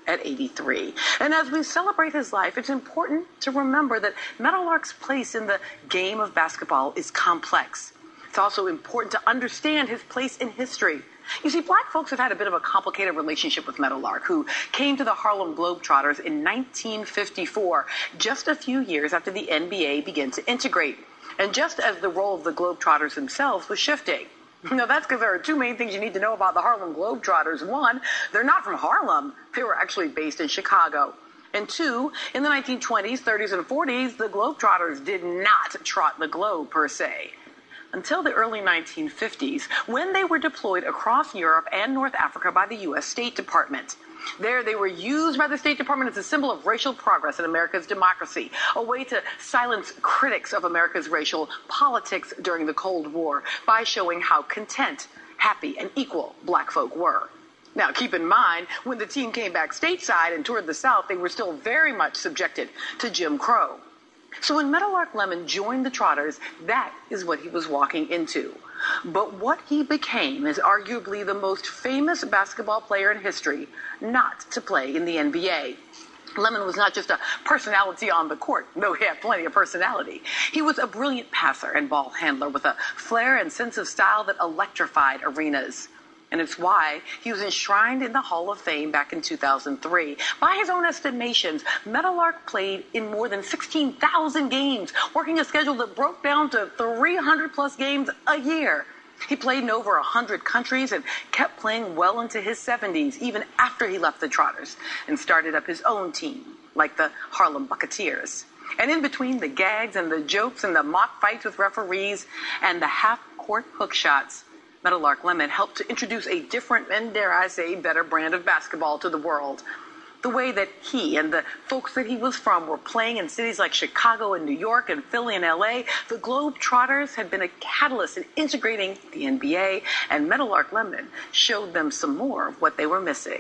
Speaker 18: at eighty-three. And as we celebrate his life, it's important to remember that Meadowlark's place in the game of basketball is complex. It's also important to understand his place in history. You see, black folks have had a bit of a complicated relationship with Meadowlark, who came to the Harlem Globetrotters in nineteen fifty-four, just a few years after the N B A began to integrate, and just as the role of the Globetrotters themselves was shifting. Now, that's because there are two main things you need to know about the Harlem Globetrotters. One, they're not from Harlem. They were actually based in Chicago. And two, in the nineteen twenties, thirties, and forties, the Globetrotters did not trot the globe, per se. Until the early nineteen fifties, when they were deployed across Europe and North Africa by the U S State Department. There, they were used by the State Department as a symbol of racial progress in America's democracy, a way to silence critics of America's racial politics during the Cold War by showing how content, happy, and equal black folk were. Now, keep in mind, when the team came back stateside and toured the South, they were still very much subjected to Jim Crow. So when Meadowlark Lemon joined the Trotters, that is what he was walking into. But what he became is arguably the most famous basketball player in history not to play in the N B A. Lemon was not just a personality on the court, though he had plenty of personality. He was a brilliant passer and ball handler with a flair and sense of style that electrified arenas. And it's why he was enshrined in the Hall of Fame back in two thousand three. By his own estimations, Meadowlark played in more than sixteen thousand games, working a schedule that broke down to three hundred plus games a year. He played in over one hundred countries and kept playing well into his seventies, even after he left the Trotters and started up his own team, like the Harlem Bucketeers. And in between the gags and the jokes and the mock fights with referees and the half-court hook shots, Meadowlark Lemon helped to introduce a different and, dare I say, better brand of basketball to the world. The way that he and the folks that he was from were playing in cities like Chicago and New York and Philly and L A, the Globetrotters had been a catalyst in integrating the N B A, and Meadowlark Lemon showed them some more of what they were missing.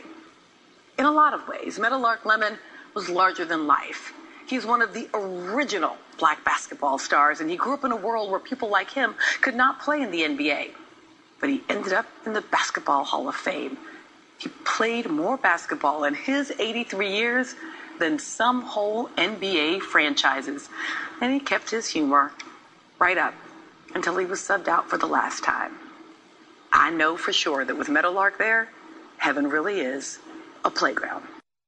Speaker 18: In a lot of ways, Meadowlark Lemon was larger than life. He's one of the original black basketball stars, and he grew up in a world where people like him could not play in the N B A. But he ended up in the Basketball Hall of Fame. He played more basketball in his eighty-three years than some whole N B A franchises. And he kept his humor right up until he was subbed out for the last time. I know for sure that with Meadowlark there, heaven really is a playground.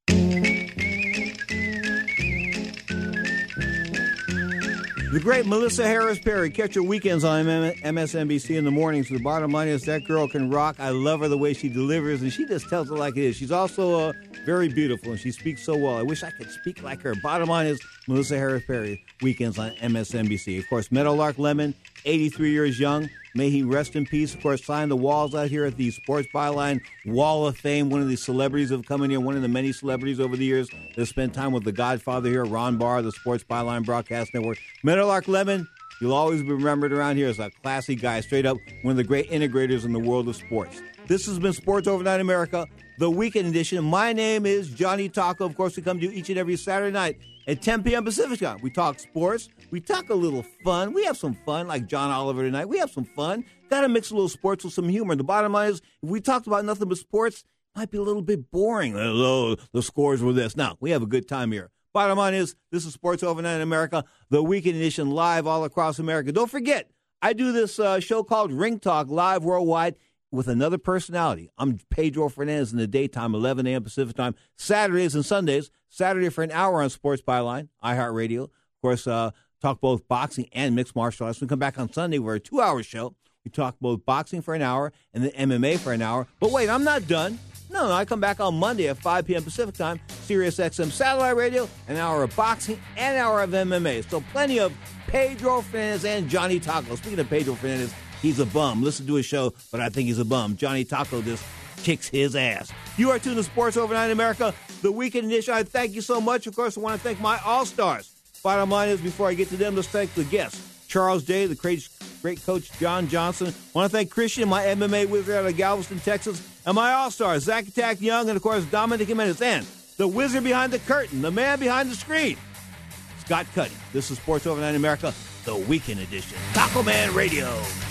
Speaker 2: The great Melissa Harris Perry. Catch her weekends on M S N B C in the mornings. The bottom line is that girl can rock. I love her the way she delivers, and she just tells it like it is. She's also uh, very beautiful, and she speaks so well. I wish I could speak like her. Bottom line is Melissa Harris Perry, weekends on M S N B C. Of course, Meadowlark Lemon, eighty-three years young. May he rest in peace. Of course, signed the walls out here at the Sports Byline Wall of Fame. One of the celebrities that have come in here, one of the many celebrities over the years that have spent time with the Godfather here, Ron Barr, the Sports Byline Broadcast Network. Meadowlark Lemon, you'll always be remembered around here as a classy guy, straight up one of the great integrators in the world of sports. This has been Sports Overnight America, the weekend edition. My name is Johnny Taco. Of course, we come to you each and every Saturday night at ten p.m. Pacific time. We talk sports. We talk a little fun. We have some fun, like John Oliver tonight. We have some fun. Got to mix a little sports with some humor. And the bottom line is, if we talked about nothing but sports, it might be a little bit boring. Hello, the scores were this. Now, we have a good time here. Bottom line is, this is Sports Overnight in America, the weekend edition, live all across America. Don't forget, I do this uh, show called Ring Talk, live worldwide, with another personality. I'm Pedro Fernandez in the daytime, eleven a.m. Pacific time, Saturdays and Sundays. Saturday for an hour on Sports Byline, iHeartRadio. Of course, uh, talk both boxing and mixed martial arts. We come back on Sunday for a two-hour show. We talk both boxing for an hour and then M M A for an hour. But wait, I'm not done. No, no, I come back on Monday at five p.m. Pacific time, Sirius X M Satellite Radio, an hour of boxing and an hour of M M A. So plenty of Pedro Fernandez and Johnny Taco. Speaking of Pedro Fernandez, he's a bum. Listen to his show, but I think he's a bum. Johnny Taco just kicks his ass. You are tuned to Sports Overnight in America, the weekend edition. I thank you so much. Of course, I want to thank my All-Stars. Bottom line is, before I get to them, let's thank the guests. Charles Day, the great, great coach John Johnson. I want to thank Christian, my M M A wizard out of Galveston, Texas, and my All-Stars, Zach Attack Young, and, of course, Dominic Jimenez, and the wizard behind the curtain, the man behind the screen, Scott Cuddy. This is Sports Overnight in America, the weekend edition. Taco Man Radio.